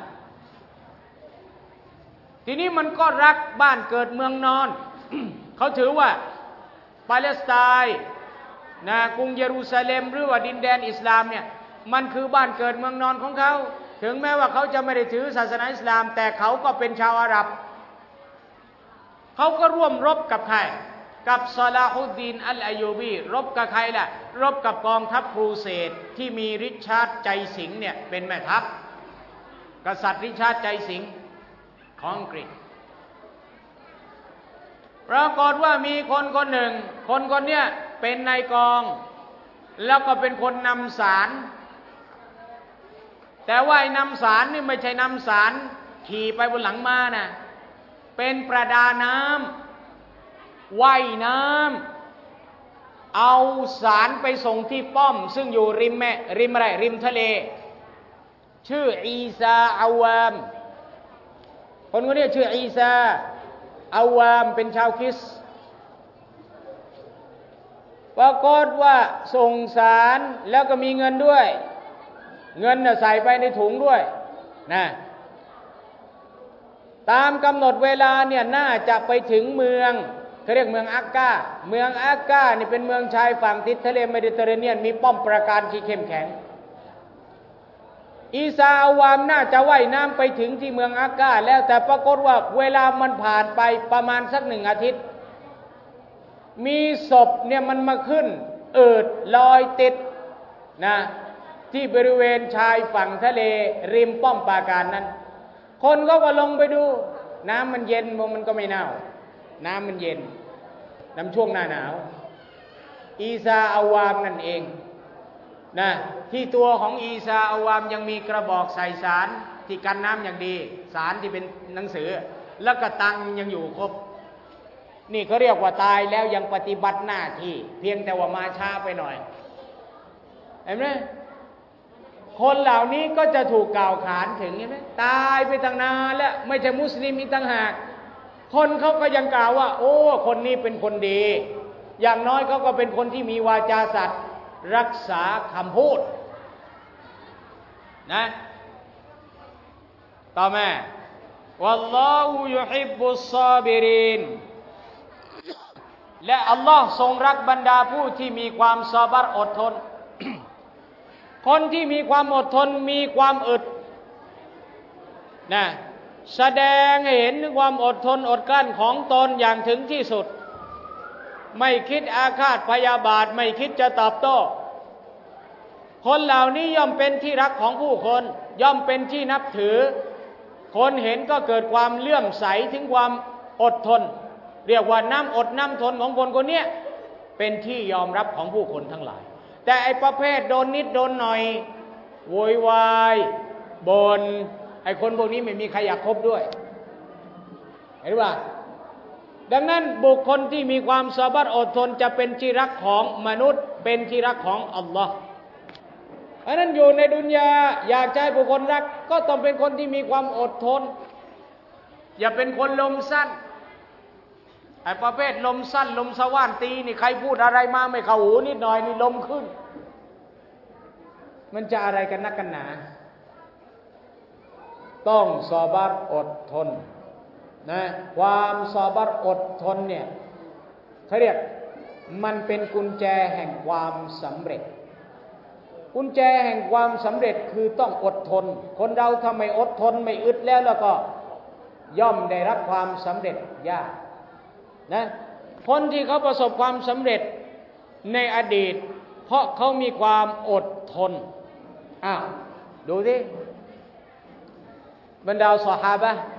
ทีนี้มันก็รักบ้านเกิดเมืองนอน เขาถือว่าปาเลสไตน์นะกรุงเยรูซาเล็มหรือว่าดินแดนอิสลามเนี่ยมันคือบ้านเกิดเมืองนอนของเขาถึงแม้ว่าเขาจะไม่ได้ถือศาสนาอิสลามแต่เขาก็เป็นชาวอาหรับเขาก็ร่วมรบกับใครกับซาลาฮุดดีนอัลอายูบีรบกับใครล่ะรบกับกองทัพครูเสดที่มีริชาร์ดใจสิงห์เนี่ยเป็นแม่ทัพกษัตริย์ริชาร์ดใจสิงห์ของอังกฤษปรากฏว่ามีคนคนหนึ่งคนคนเนี้ยเป็นนายกองแล้วก็เป็นคนนำสารแต่ว่าไอ้นำสารนี่ไม่ใช่นำสารขี่ไปบนหลังม้านะเป็นประดาน้ำว่ายน้ำเอาสารไปส่งที่ป้อมซึ่งอยู่ริมแม่ริมอะไรริมทะเลชื่ออีซาอาวามคนคนนี้ชื่ออีซาอาวามเป็นชาวคริสต์ปรากฏว่าส่งสารแล้วก็มีเงินด้วยเงินน่ะใส่ไปในถุงด้วยนะตามกำหนดเวลาเนี่ยน่าจะไปถึงเมืองเขาเรียกเมืองอักกาเมืองอักกานี่เป็นเมืองชายฝั่งติดทะเลเมดิเตอร์เรเนียนมีป้อมปราการที่เข้มแข็งอีซาอาวามน่าจะว่ายน้ำไปถึงที่เมืองอักกาแล้วแต่ปรากฏว่าเวลามันผ่านไปประมาณสักหนึ่งอาทิตย์มีศพเนี่ยมันมาขึ้นเอิดลอยติดนะที่บริเวณชายฝั่งทะเลริมป้อมปราการนั้นคนก็ก็ลงไปดูน้ำมันเย็นมันก็ไม่เน่าน้ำมันเย็นน้ำช่วงหน้าหนาวอีซาอาวามนั่นเองนะที่ตัวของอีซาอาวามยังมีกระบอกใส่สารที่กันน้ำอย่างดีสารที่เป็นหนังสือแล้วก็ตังยังอยู่ครบนี่เขาเรียกว่าตายแล้วยังปฏิบัติหน้าที่เพียงแต่ว่ามาช้าไปหน่อยเห็นไหมคนเหล่านี้ก็จะถูกกล่าวขานถึงเห็นไหมตายไปตั้งนานแล้วไม่ใช่มุสลิมอีกต่างหากคนเขาก็ยังกล่าวว่าโอ้คนนี้เป็นคนดีอย่างน้อยเขาก็เป็นคนที่มีวาจาสัตย์รักษาคำพูดนะต่อมาวัลลอฮุยุฮิบบุสซาบิรินและอัลลอฮ์ทรงรักบรรดาผู้ที่มีความซอบัรอดทน คนที่มีความอดทนมีความอึดนะแสดงให้เห็นถึงความอดทนอดกลั้นของตนอย่างถึงที่สุดไม่คิดอาฆาตพยาบาทไม่คิดจะตอบโต้คนเหล่านี้ย่อมเป็นที่รักของผู้คนย่อมเป็นที่นับถือคนเห็นก็เกิดความเลื่อมใสถึงความอดทนเรียกว่าน้ำอดน้ำทนของคนคนนี้เป็นที่ยอมรับของผู้คนทั้งหลายแต่ไอ้ประเภทโดนนิดโดนหน่อยโวยวายบ่นไอ้คนพวกนี้ไม่มีใครอยากคบด้วยเห็นป่ะดังนั้นบุคคลที่มีความซอบัรอดทนจะเป็นที่รักของมนุษย์เป็นที่รักของอัลลอฮ์เพราะนั้นอยู่ในดุนยาอยากให้บุคคลรักก็ต้องเป็นคนที่มีความอดทนอย่าเป็นคนลมสั้นไอ้ประเภทลมสั้นลมสว่านตีนี่ใครพูดอะไรมาไม่เข้าหูนิดหน่อยนี่ลมขึ้นมันจะอะไรกันนักกันหนาต้องซอบัรอดทนนะความซอบัรอดทนเนี่ยเขาเรียกมันเป็นกุญแจแห่งความสำเร็จกุญแจแห่งความสำเร็จคือต้องอดทนคนเราถ้าไม่อดทนไม่อึดแล้วแล้วก็ย่อมได้รับความสำเร็จยากนะคนที่เขาประสบความสำเร็จในอดีตเพราะเขามีความอดทนอ้าวดูสิบรรดาซอฮาบะห์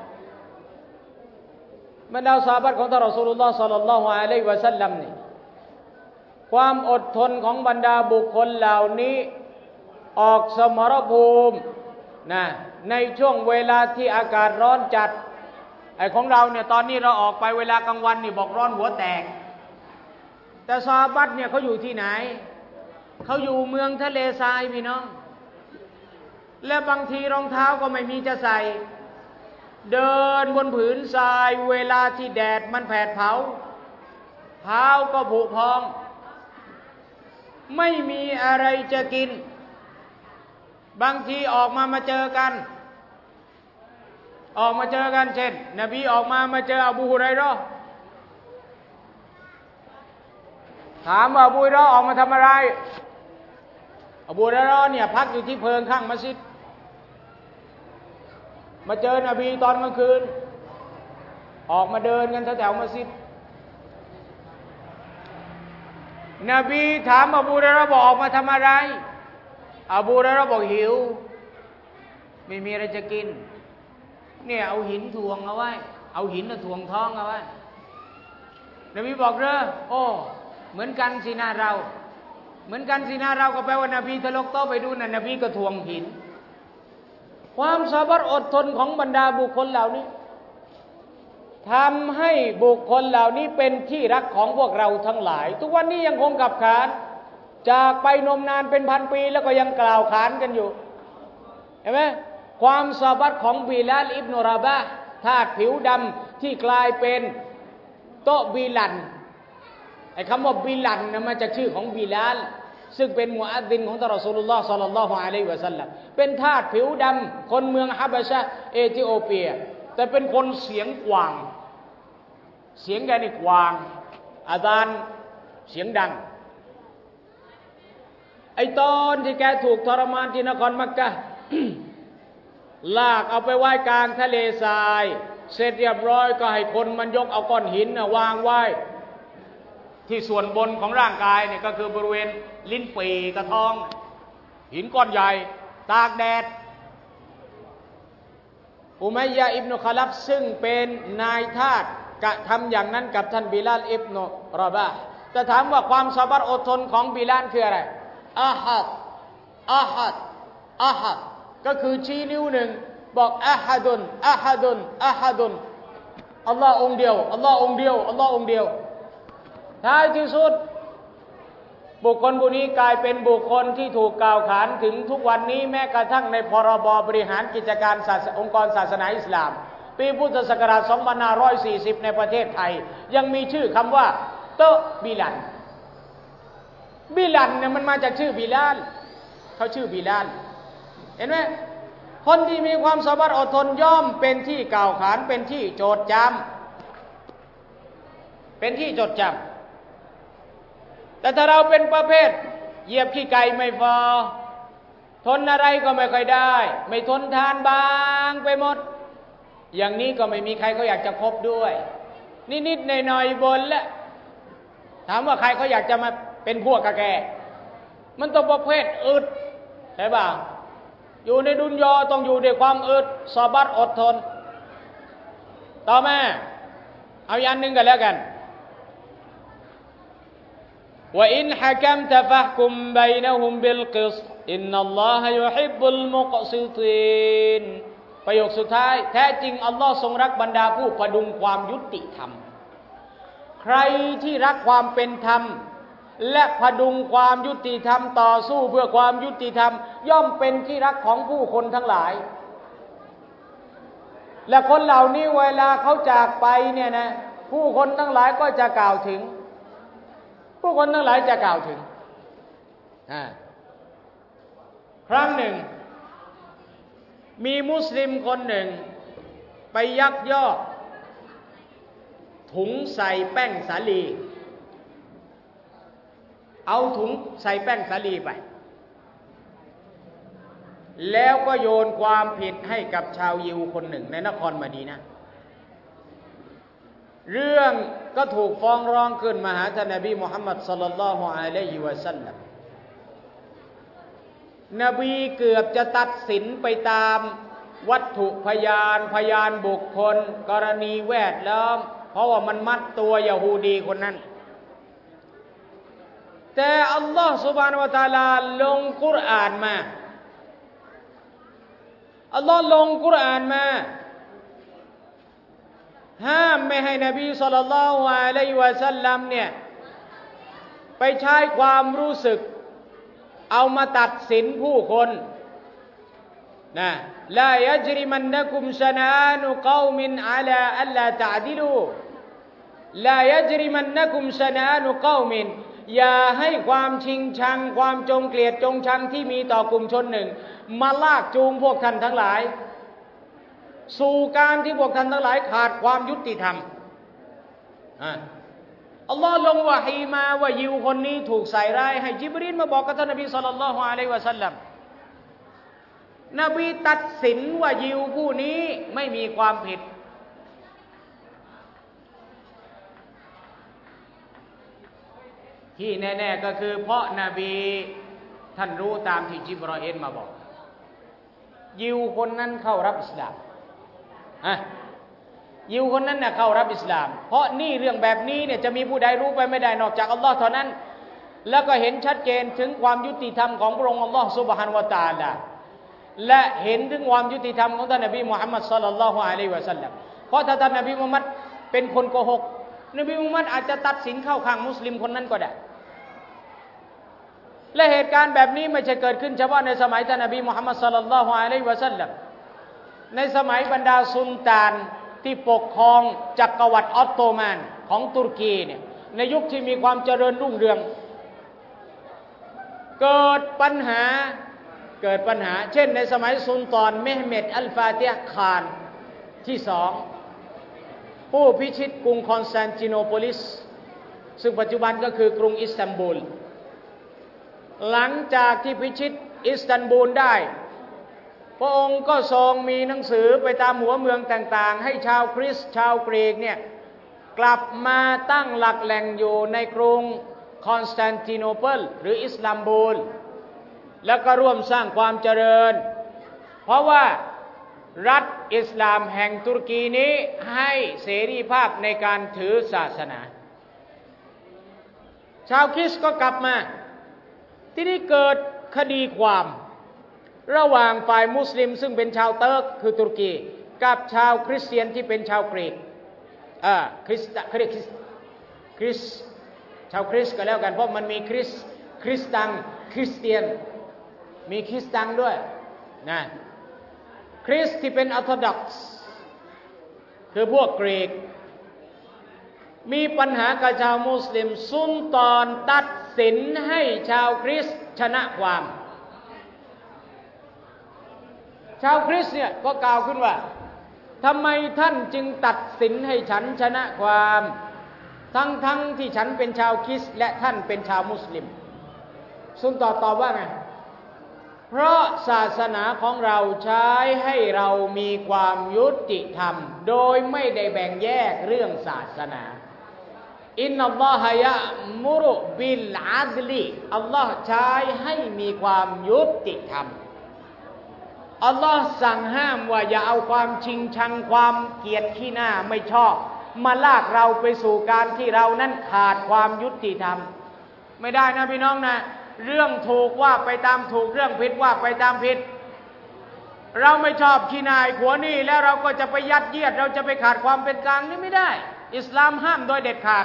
บรรดาซอฮาบะห์ของท่านรอซูลุลลอฮ์ศ็อลลัลลอฮุอะลัยฮิวะซัลลัมนี่ความอดทนของบรรดาบุคคลเหล่านี้ออกสมรภูมินะในช่วงเวลาที่อากาศร้อนจัดไอ้ของเราเนี่ยตอนนี้เราออกไปเวลากลางวันนี่บอกร้อนหัวแตกแต่ซอฮาบะห์เนี่ยเขาอยู่ที่ไหนเขาอยู่เมืองทะเลทรายพี่น้องและบางทีรองเท้าก็ไม่มีจะใส่เดินบนผืนทรายเวลาที่แดดมันแผดเผาเท้าก็ผุพองไม่มีอะไรจะกินบางทีออกมามาเจอกันออกมาเจอกันเช่นนบีออกมามาเจออบูฮุไรเราะห์ถามว่าอบูฮุไรเราะห์ออกมาทำอะไรอบูฮุไรเราะห์เนี่ยพักอยู่ที่เพิงข้างมัสยิดมาเจอนบีตอนกลางคืนออกมาเดินกันแถวๆมัสยิดนบีถามอบูฮุไรเราะห์บอกออกมาทำอะไรอบูฮุไรเราะห์บอกหิวไม่มีอะไรจะกินเนี่ยเอาหินถ่วงเอาไว้เอาหินน่ะถ่วงท้องเอาไว้นบีบอกเด้อโอ้เหมือนกันสินะเราเหมือนกันสินะเราก็แปลว่านบีทะลกโต๊ะไปดูน่ะนบีก็ถ่วงหินความซอบัรอดทนของบรรดาบุคคลเหล่านี้ทำให้บุคคลเหล่านี้เป็นที่รักของพวกเราทั้งหลายทุกวันนี้ยังคงกับขานจากไปนมนานเป็นพันปีแล้วก็ยังกล่าวขานกันอยู่เห็นไหมความซอบัรของบิลาลอิบนุรอบะห์ทาสผิวดำที่กลายเป็นโตบิลันไอ้คำว่าบิลันนะมาจากชื่อของบิลาลซึ่งเป็นมุอัซซินของท่านรอซูลุลลอฮ์ศ็อลลัลลอฮุอะลัยฮิวะซัลลัมเป็นทาสผิวดำคนเมืองฮะบะชะห์เอธิโอเปียแต่เป็นคนเสียงกว้างเสียงแกนี่กว้างอาซานเสียงดังไอ้ตอนที่แกถูกทรมานที่นครมักกะฮ์ ลากเอาไปไว้กลางทะเลทรายเสร็จเรียบร้อยก็ให้คนมันยกเอาก้อนหินน่ะวางไว้ที่ส่วนบนของร่างกายเนี่ยก็คือบริเวณลิ้นปี่กระท้องหินก้อนใหญ่ตากแดดอุมัยยะห์อิบนุคอลับซึ่งเป็นนายทาสกระทำอย่างนั้นกับท่านบิลาลอิบนุรอบะห์แต่ถามว่าความซอบัรอดทนของบิลาลคืออะไรอะฮัดอะฮัดอะฮัดก็คือชี้นิ้วหนึ่งบอกอะฮัดุนอะฮัดุนอะฮัดุนอัลลอฮ์องเดียวอัลลอฮ์องเดียวอัลลอฮ์องเดียวท้ายที่สุดบุคคลผู้นี้กลายเป็นบุคคลที่ถูกกล่าวขานถึงทุกวันนี้แม้กระทั่งในพรบบริหารกิจการศาสองค์กรศาสนาอิสลามปีพุทธศักราชสองพันห้าร้อยสี่สิบในประเทศไทยยังมีชื่อคำว่าโตบิลันบิลันเนี่ยมันมาจากชื่อบิลาลเขาชื่อบิลาลเห็นไหมคนที่มีความสามารถอดทนย่อมเป็นที่กล่าวขานเป็นที่โจดจำเป็นที่จดจำแต่ถ้าเราเป็นประเภทเหยียบขี้ไก่ไม่พอทนอะไรก็ไม่ค่อยได้ไม่ทนทานบางไปหมดอย่างนี้ก็ไม่มีใครเขาอยากจะคบด้วยนิดๆหน่อยๆบนแล้วถามว่าใครเขาอยากจะมาเป็นพวกกับแกมันต้องประเภทอึดใช่ป่ะอยู่ในดุนยอต้องอยู่ด้วยความอึดซอบัตอดทนต่อมาเอาอย่างนึงกันแล้วกันว่าอินฮะกัมตะฟะฮ์กุมบัยนะฮุมบิลกิสต์อินนัลลอฮะยุฮิบบุลมุกซิตีนประโยคสุดท้ายแท้จริงอัลลอฮ์ทรงรักบรรดาผู้ประดุงความยุติธรรมใครที่รักความเป็นธรรมและพดุงความยุติธรรมต่อสู้เพื่อความยุติธรรมย่อมเป็นที่รักของผู้คนทั้งหลายและคนเหล่านี้เวลาเขาจากไปเนี่ยนะผู้คนทั้งหลายก็จะกล่าวถึงผู้คนทั้งหลายจะกล่าวถึงครั้งหนึ่งมีมุสลิมคนหนึ่งไปยักยอกถุงใส่แป้งสาลีเอาถุงใส่แป้งสาลีไปแล้วก็โยนความผิดให้กับชาวยิวคนหนึ่งในนครมะดีนะห์เรื่องก็ถูกฟ้องร้องขึ้นมาหาท่านนบีมุฮัมมัดศ็อลลัลลอฮุอะลัยฮิวะซัลลัมนบีเกือบจะตัดสินไปตามวัตถุพยานพยานบุคคลกรณีแวดล้อมเพราะว่ามันมัดตัวยะฮูดีคนนั้นแต่อัลลอฮฺซุบฮานะฮูวะตะอาลาลงกุรอานมาอัลลอฮ์ลงกุรอานมาห้ามไม่ให้นบีศ็อลลัลลอฮุอะลัยฮิวะซัลลัมเนี่ยไปใช้ความรู้สึกเอามาตัดสินผู้คนนะลายัจริมันนะกุมชะนานุกอมินอะลาอัลลาตะอดิลูลายัจริมันนะกุมชะนานุกอมินอย่าให้ความชิงชังความจงเกลียดจงชังที่มีต่อกลุ่มชนหนึ่งมาลากจูงพวกท่านทั้งหลายสู่การที่พวกท่านทั้งหลายขาดความยุติธรรมอ่าอัลลอฮ์ลงวะฮีมาว่ายิวคนนี้ถูกใส่ร้ายให้ญิบรีลมาบอกกับท่านนบีศ็อลลัลลอฮุอะลัยฮิวะซัลลัมนบีตัดสินว่ายิวผู้นี้ไม่มีความผิดที่แน่ๆก็คือเพราะนบีท่านรู้ตามที่จิบรออีลมาบอกยิวคนนั้นเข้ารับอิสลามอ่ะยิวคนนั้นน่ะเข้ารับอิสลามเพราะนี่เรื่องแบบนี้เนี่ยจะมีผู้ใดรู้ไปไม่ได้นอกจากอัลลอฮ์เท่านั้นแล้วก็เห็นชัดเจนถึงความยุติธรรมของพระองค์อัลลอฮ์ซุบฮานะฮูวะตะอาลาและเห็นถึงความยุติธรรมของท่านนบีมุฮัมมัดศ็อลลัลลอฮุอะลัยฮิวะซัลลัมเพราะถ้าท่านนบีมุฮัมมัดเป็นคนโกหกนบีมุฮัมมัดอาจจะตัดสินเข้าข้างมุสลิมคนนั้นก็ได้และเหตุการณ์แบบนี้ไม่ใช่เกิดขึ้นเฉพาะในสมัยท่านนบีมุฮัมมัดศ็อลลัลลอฮุอะลัยฮิวะซัลลัมในสมัยบรรดาซุลต่านที่ปกครองจักรวรรดิออตโตมันของตุรกีเนี่ยในยุคที่มีความเจริญรุ่งเรืองเกิดปัญหาเกิดปัญหาเช่นในสมัยซุลต่านเมห์เม็ดอัลฟาติฮ์คานที่สองผู้พิชิตกรุงคอนสแตนติโนโปลิสซึ่งปัจจุบันก็คือกรุงอิสตันบูลหลังจากที่พิชิตอิสตันบูลได้พระองค์ก็ทรงมีหนังสือไปตามหัวเมืองต่างๆให้ชาวคริสต์ชาวกรีกเนี่ยกลับมาตั้งหลักแหล่งอยู่ในกรุงคอนสแตนติโนเปิลหรืออิสตันบูลแล้วก็ร่วมสร้างความเจริญเพราะว่ารัฐอิสลามแห่งตุรกีนี้ให้เสรีภาพในการถือศาสนาชาวคริสต์ก็กลับมาที่นี่เกิดคดีความระหว่างฝ่ายมุสลิมซึ่งเป็นชาวเติร์กคือตุรกีกับชาวคริสเตียนที่เป็นชาวกรีกอ่าคริสต์เขาเรียกคริสคริสชาวคริสก็แล้วกันเพราะมันมีคริสคริสตังคริสเตียนมีคริสตังด้วยนะคริสที่เป็นออร์โธดอกซ์คือพวกกรีกมีปัญหากับชาวมุสลิมซุลตานตัดสินให้ชาวคริสต์ชนะความชาวคริสต์เนี่ยก็กล่าวขึ้นว่าทำไมท่านจึงตัดสินให้ฉันชนะความทั้งๆที่ฉันเป็นชาวคริสต์และท่านเป็นชาวมุสลิมซุลตานตอบว่าไงเพราะศาสนาของเราใช้ให้เรามีความยุติธรรมโดยไม่ได้แบ่งแยกเรื่องศาสนาอินนัลลอฮะยะมุรุบิลอาดลีอัลลอฮ์ใช้ให้มีความยุติธรรมอัลลอฮ์สั่งห้ามว่าอย่าเอาความชิงชังความเกลียดขี้หน้าไม่ชอบมาลากเราไปสู่การที่เรานั้นขาดความยุติธรรมไม่ได้นะพี่น้องนะเรื่องถูกว่าไปตามถูกเรื่องผิดว่าไปตามผิดเราไม่ชอบขี้หน้าขัวนี่แล้วเราก็จะไปยัดเยียดเราจะไปขาดความเป็นกลางนี่ไม่ได้อิสลามห้ามโดยเด็ดขาด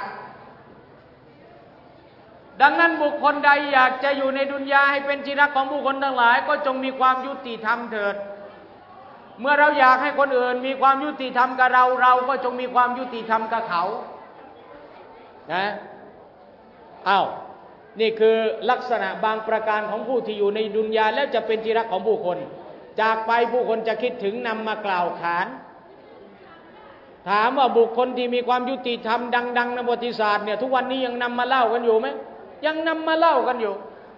ดังนั้นบุคคลใดอยากจะอยู่ในดุนยาให้เป็นที่รักของผู้คนทั้งหลายก็จงมีความยุติธรรมเถิดเมื่อเราอยากให้คนอื่นมีความยุติธรรมกับเราเราก็จงมีความยุติธรรมกับเขานะอ้าวนี่คือลักษณะบางประการของผู้ที่อยู่ในดุนยาแล้วจะเป็นที่รักของผู้คนจากไปผู้คนจะคิดถึงนำมากล่าวขานถามว่าบุคคลที่มีความยุติธรรมดังๆในประวัติศาสตร์เนี่ยทุกวันนี้ยังนำมาเล่ากันอยู่ไหมยังนำมาเล่ากันอยู่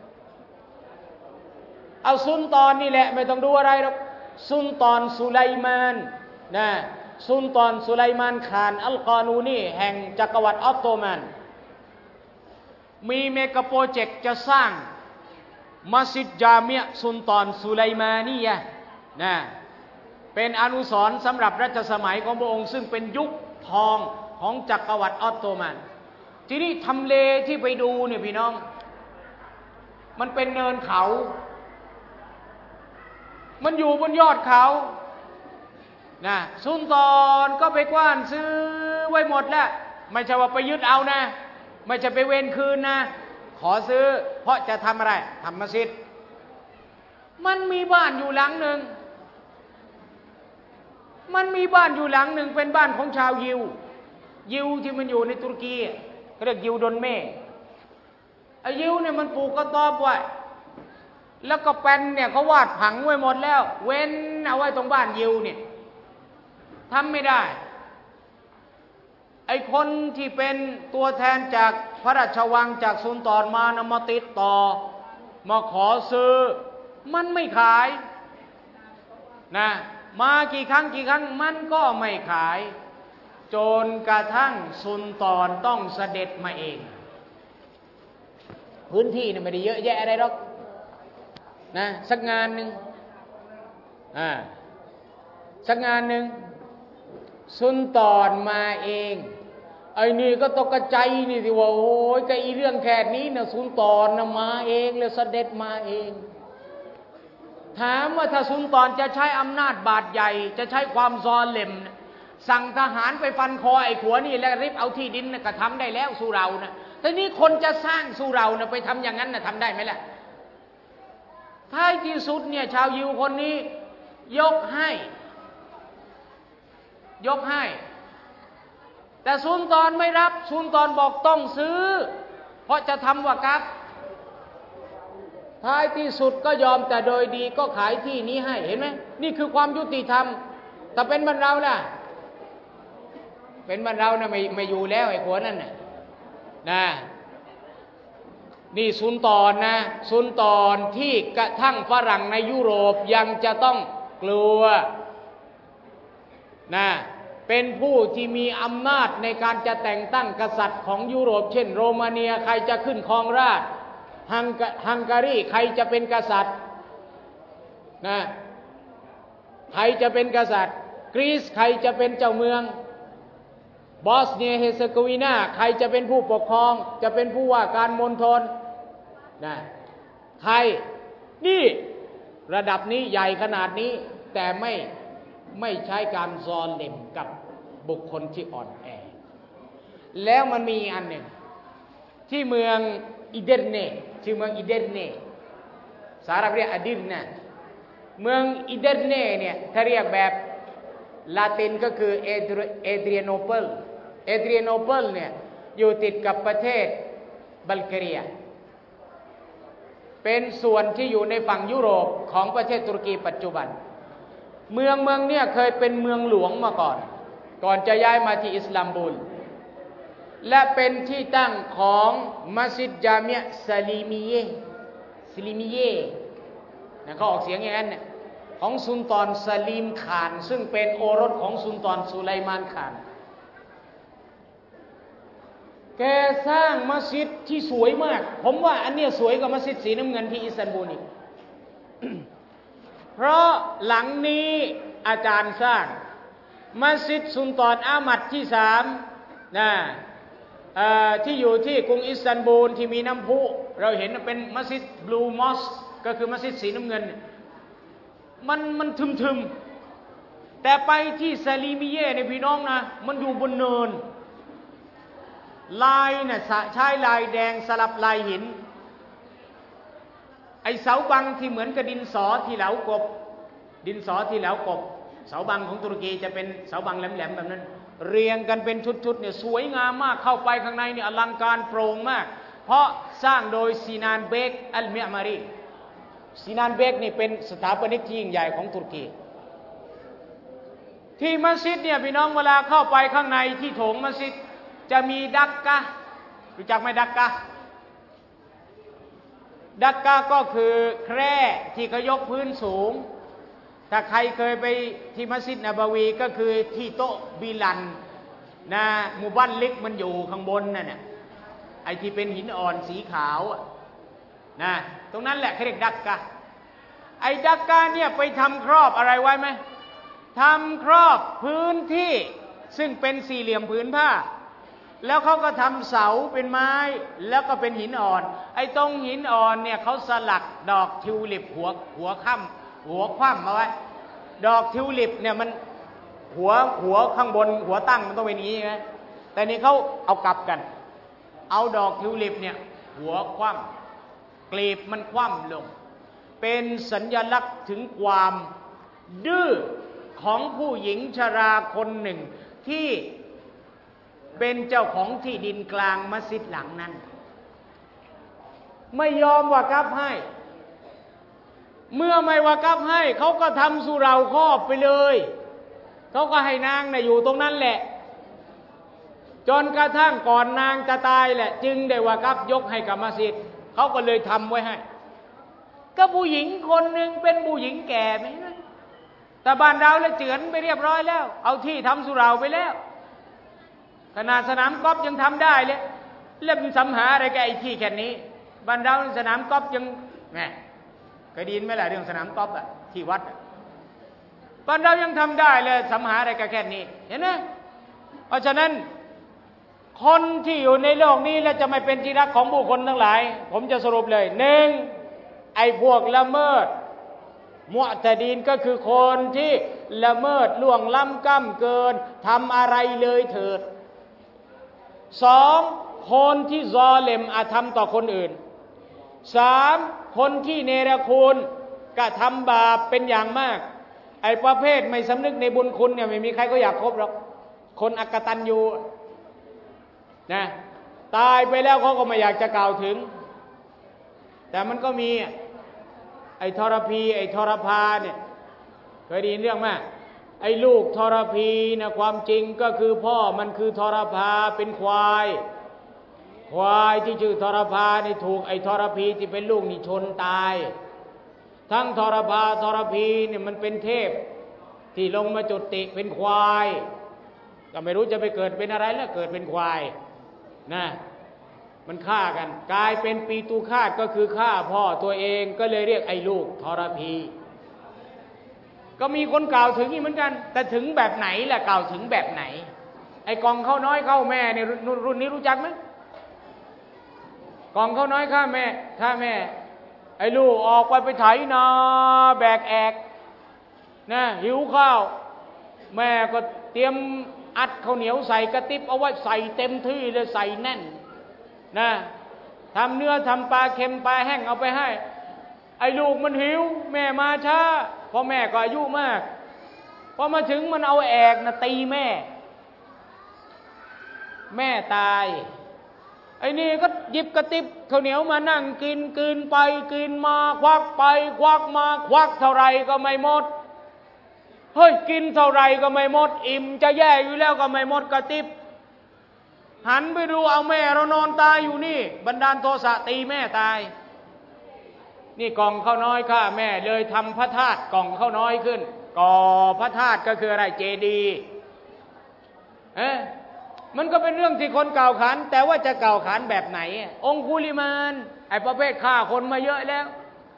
เอาซุลตานนี่แหละไม่ต้องดูอะไรหรอกซุลตานสุไลมานนะซุลตานสุไลมานขานอัลกานูนีแห่งจักรวรรดิออตโตมันมีเมกะโปรเจกต์จะสร้างมัสยิดจามิอะห์ซุลตานสุไลมานียะห์นะเป็นอนุสรณ์สำหรับรัชสมัยของพระองค์ซึ่งเป็นยุคทองของจักรวรรดิออตโตมันทีนี้ทำเลที่ไปดูเนี่ยพี่น้องมันเป็นเนินเขามันอยู่บนยอดเขานะซุลตานก็ไปกว้านซื้อไว้หมดแล้วไม่ใช่ว่าไปยึดเอานะไม่ใช่ไปเว้นคืนนะขอซื้อเพราะจะทำอะไรทำมัสยิดมันมีบ้านอยู่หลังหนึ่งมันมีบ้านอยู่หลังหนึ่งเป็นบ้านของชาวยิวยิวที่มันอยู่ในตุรกีเขาเรียกยิวดนเม่ไอ้ยิวเนี่ยมันปลูกกระต๊อบไว้แล้วก็แป้นเนี่ยเขาวาดผังไว้หมดแล้วเว้นเอาไว้ตรงบ้านยิวเนี่ยทำไม่ได้ไอ้คนที่เป็นตัวแทนจากพระราชวังจากซุลตานมานำมาติดต่อมาขอซื้อมันไม่ขายนะมากี่ครั้งกี่ครั้งมันก็ไม่ขายจนกระทั่งซุลตานต้องเสด็จมาเองพื้นที่เนี่ยไม่ได้เยอะแยะอะไรหรอกนะสักงานหนึ่งอ่าสักงานหนึ่งซุลตานมาเองไอ้นี่ก็ตกใจนี่สิว่าโอ้ยก็อีเรื่องแค่นี้นะซุลตานนะมาเองแล้วเสด็จมาเองถามว่าถ้าซุลตานจะใช้อำนาจบาดใหญ่จะใช้ความซอเลมสั่งทหารไปฟันคอไอ้ขัวนี่แล้วริบเอาที่ดินนะก็ทำได้แล้วสู่เรานะทีนี้คนจะสร้างสู่เรานะไปทำอย่างนั้นนะทำได้ไหมล่ะท้ายที่สุดเนี่ยชาวยิวคนนี้ยกให้ยกให้แต่ซุลตานไม่รับซุลตานบอกต้องซื้อเพราะจะทำวะกับท้ายที่สุดก็ยอมแต่โดยดีก็ขายที่นี้ให้เห็นไหมนี่คือความยุติธรรมแต่เป็นบ้านเราล่ะเป็นบ้านเรานะไม่ไม่อยู่แล้วไอ้คนนั่นน่ะนะนี่ซุลตานนะซุลตานที่กระทั่งฝรั่งในยุโรปยังจะต้องกลัวนะเป็นผู้ที่มีอำนาจในการจะแต่งตั้งกษัตริย์ของยุโรปเช่นโรมาเนียใครจะขึ้นครองราชย์ฮังฮังการีใครจะเป็นกษัตริย์นะใครจะเป็นกษัตริย์กรีซใครจะเป็นเจ้าเมืองบอสเนียเฮเซโกวีนาใครจะเป็นผู้ปกครองจะเป็นผู้ว่าการมณฑลนะใครนี่ระดับนี้ใหญ่ขนาดนี้แต่ไม่ไม่ใช้การซอลิมกับบุคคลที่อ่อนแอแล้วมันมีอันหนึ่งที่เมืองอิเดร์เนที่เมืองอิเดร์เนสาราเรียกอดิรนะเมืองอิเดร์เนเนี่ยถ้าเรียกแบบลาตินก็คือเอเดรียโนเปิลเอเดรียโนเปิลเนี่ยอยู่ติดกับประเทศบัลแกเรียเป็นส่วนที่อยู่ในฝั่งยุโรปของประเทศตุรกีปัจจุบันเมืองเมืองเนี่ยเคยเป็นเมืองหลวงมาก่อนก่อนจะย้ายมาที่อิสตันบูลและเป็นที่ตั้งของมัสยิดจามิอะห์ซาลีมีเยซาลีมีเยนะเขาออกเสียงอย่างนั้นเนี่ยของสุลต่านซาลีมข่านซึ่งเป็นโอรสของสุลต่านสุไลมานข่านแกสร้างมัสยิดที่สวยมากผมว่าอันเนี้ยสวยกว่ามัสยิดสีน้ำเงินที่อิสตันบูลอีก เพราะหลังนี้อาจารย์สร้างมัสยิดสุลต่านอามัดที่สามนะที่อยู่ที่กรุงอิสตันบูลที่มีน้ำพุเราเห็นเป็นมัสยิดบลูมอสก็คือมัสยิดสีน้ำเงินมันมันทึมๆแต่ไปที่ซาลีมิเย่ในพี่น้องนะมันอยู่บนเนินลายเนี่ยใช้ลายแดงสลับลายหินไอเสาบังที่เหมือนกับดินสอที่เหลากบดินสอที่เหลากบเสาบังของตุรกีจะเป็นเสาบังแหลมๆแบบนั้นเรียงกันเป็นชุดๆเนี่ยสวยงามมากเข้าไปข้างในเนี่ยอลังการโปร่งมากเพราะสร้างโดยซีนานเบกอัลเมียมารีซีนานเบกนี่เป็นสถาปนิกที่ยิ่งใหญ่ของตุรกีที่มัสยิดเนี่ยพี่น้องเวลาเข้าไปข้างในที่โถงมัสยิดจะมีดักกะรู้จักไหมดักกะดักกะก็คือแคร่ที่เขายกพื้นสูงถ้าใครเคยไปที่มัสยิดนบวีก็คือที่โต๊ะบิลันนะหมู่บ้านเล็กมันอยู่ข้างบนนั่นน่ะไอ้ที่เป็นหินอ่อนสีขาวนะตรงนั้นแหละเขาเรียกดักกะไอ้ดักกะเนี่ยไปทำครอบอะไรไว้ไหมทำครอบพื้นที่ซึ่งเป็นสี่เหลี่ยมผืนผ้าแล้วเขาก็ทำเสาเป็นไม้แล้วก็เป็นหินอ่อนไอ้ตรงหินอ่อนเนี่ยเขาสลักดอกทิวลิปหัวหัวค่ำหัวคว่ำมาไว้ดอกทิวลิปเนี่ยมันหัวหัวข้างบนหัวตั้งมันต้องเป็นอย่างนี้ไงแต่นี่เขาเอากลับกันเอาดอกทิวลิปเนี่ยหัวคว่ำกลีบมันคว่ำลงเป็นสัญลักษณ์ถึงความดื้อของผู้หญิงชราคนหนึ่งที่เป็นเจ้าของที่ดินกลางมัสยิดหลังนั้นไม่ยอมวากัฟให้เมื่อไม่วากัฟให้เขาก็ทำสุเหร่าครอบไปเลยเขาก็ให้นางน่ะอยู่ตรงนั้นแหละจนกระทั่งก่อนนางจะตายแหละจึงได้วากัฟยกให้กับมัสยิดเขาก็เลยทำไว้ให้ก็ผู้หญิงคนหนึ่งเป็นผู้หญิงแก่ไหมนะแต่บ้านเราเลยเจือนไปเรียบร้อยแล้วเอาที่ทำสุเหร่าไปแล้วขนาดสนามกอล์ฟยังทำได้เลยเล่มสำหาอะไรแกไอ้ที่แค่นี้บ้านเราสนามกอล์ฟยังแหมเคยได้ยินไหมล่ะเรื่องสนามกอล์ฟอะที่วัดบ้านเรายังทำได้เลยสำหาอะไรแกแค่นี้เห็นไหมเพราะฉะนั้นคนที่อยู่ในโลกนี้และจะไม่เป็นที่รักของบุคคลทั้งหลายผมจะสรุปเลยหนึ่งไอ้พวกละเมิดมุอ์ตะดีนก็คือคนที่ละเมิดล่วงล้ำก้ำเกินทำอะไรเลยเถิดสองคนที่ซอเลมอาธรรมต่อคนอื่นสามคนที่เนรคุณกระทำบาปเป็นอย่างมากไอ้ประเภทไม่สำนึกในบุญคุณเนี่ยไม่มีใครก็อยากคบหรอกคนอกตัญญูนะตายไปแล้วเขาก็ไม่อยากจะกล่าวถึงแต่มันก็มีไอ้ทรพีไอ้ทรพาเนี่ยเคยได้ยินเรื่องไหมไอ้ลูกทรพีนะความจริงก็คือพ่อมันคือทรพาเป็นควายควายที่ชื่อทรพานี่ถูกไอ้ทรพีที่เป็นลูกนี่ชนตายทั้งทรพาทรพีเนี่ยมันเป็นเทพที่ลงมาจุติเป็นควายก็ไม่รู้จะไปเกิดเป็นอะไรแล้วเกิดเป็นควายนะมันฆ่ากันกลายเป็นปีตูฆาตก็คือฆ่าพ่อตัวเองก็เลยเรียกไอ้ลูกทรพีก็มีคนกล่าวถึงนี่เหมือนกันแต่ถึงแบบไหนแหละกล่าวถึงแบบไหนไอ้กองข้าวน้อยข้าวแม่เนี่ยรุ่นนี้รู้จักไหมกองข้าวน้อยข้าแม่ข้าแม่ไอ้ลูกออกไปไปไถนาแบกแอกนะหิวข้าวแม่ก็เตรียมอัดข้าวเหนียวใส่กระติบเอาไว้ใส่เต็มที่เลยใส่แน่นนะทำเนื้อทำปลาเค็มปลาแห้งเอาไปให้ไอ้ลูกมันหิวแม่มาช้าเพราะแม่ก็อายุมากพอมาถึงมันเอาแอกนะตีแม่แม่ตายไอ้นี่ก็หยิบกระติบข้าวเหนียวมานั่งกินกินไปกินมาควักไปควักมาควักเท่าไรก็ไม่หมดเฮ้ยกินเท่าไรก็ไม่หมดอิ่มจะแย่อยู่แล้วก็ไม่หมดกระติบหันไปดูเอาแม่เรานอนตายอยู่นี่บันดาลโทสะตีแม่ตายนี่กล่องข้าวน้อยข้าแม่เลยทำพระธาตุกล่องข้าวน้อยขึ้นก่อพระธาตุก็คืออะไรเจดีย์เอ๊ะมันก็เป็นเรื่องที่คนกล่าวขานแต่ว่าจะกล่าวขานแบบไหนองคุลิมานไอ้ประเภทฆ่าคนมาเยอะแล้ว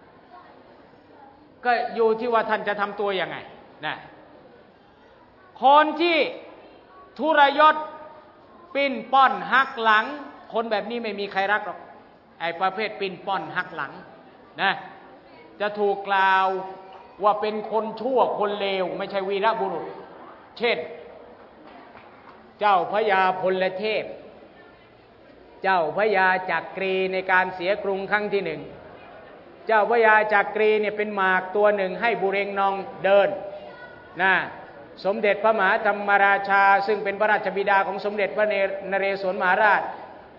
ก็อยู่ที่ว่าท่านจะทำตัวยังไงนะคนที่ทุรยศปิ้นป้อนหักหลังคนแบบนี้ไม่มีใครรักหรอกไอ้ประเภทปิ้นป้อนหักหลังนะจะถูกกล่าวว่าเป็นคนชั่วคนเลวไม่ใช่วีรบุรุษเช่นเจ้าพญาพลเทพเจ้าพญาจักรีในการเสียกรุงครั้งที่หนึ่งเจ้าพญาจักรีเนี่ยเป็นหมากตัวหนึ่งให้บุเรงนองเดินนะสมเด็จพระมหาธรรมราชาซึ่งเป็นพระราชบิดาของสมเด็จพระนเรศวรมหาราช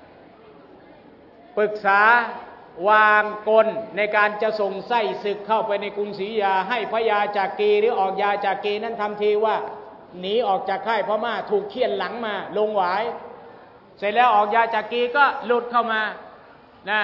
ปรึกษาวางกลในการจะส่งไส้ศึกเข้าไปในกรุงศรีอยุธยาให้พญาจักรีหรือออกยาจักรีนั้นทำทีว่าหนีออกจากค่ายพม่าถูกเคี่ยนหลังมาลงหวายเสร็จแล้วออกยาจักรีก็หลุดเข้ามานะ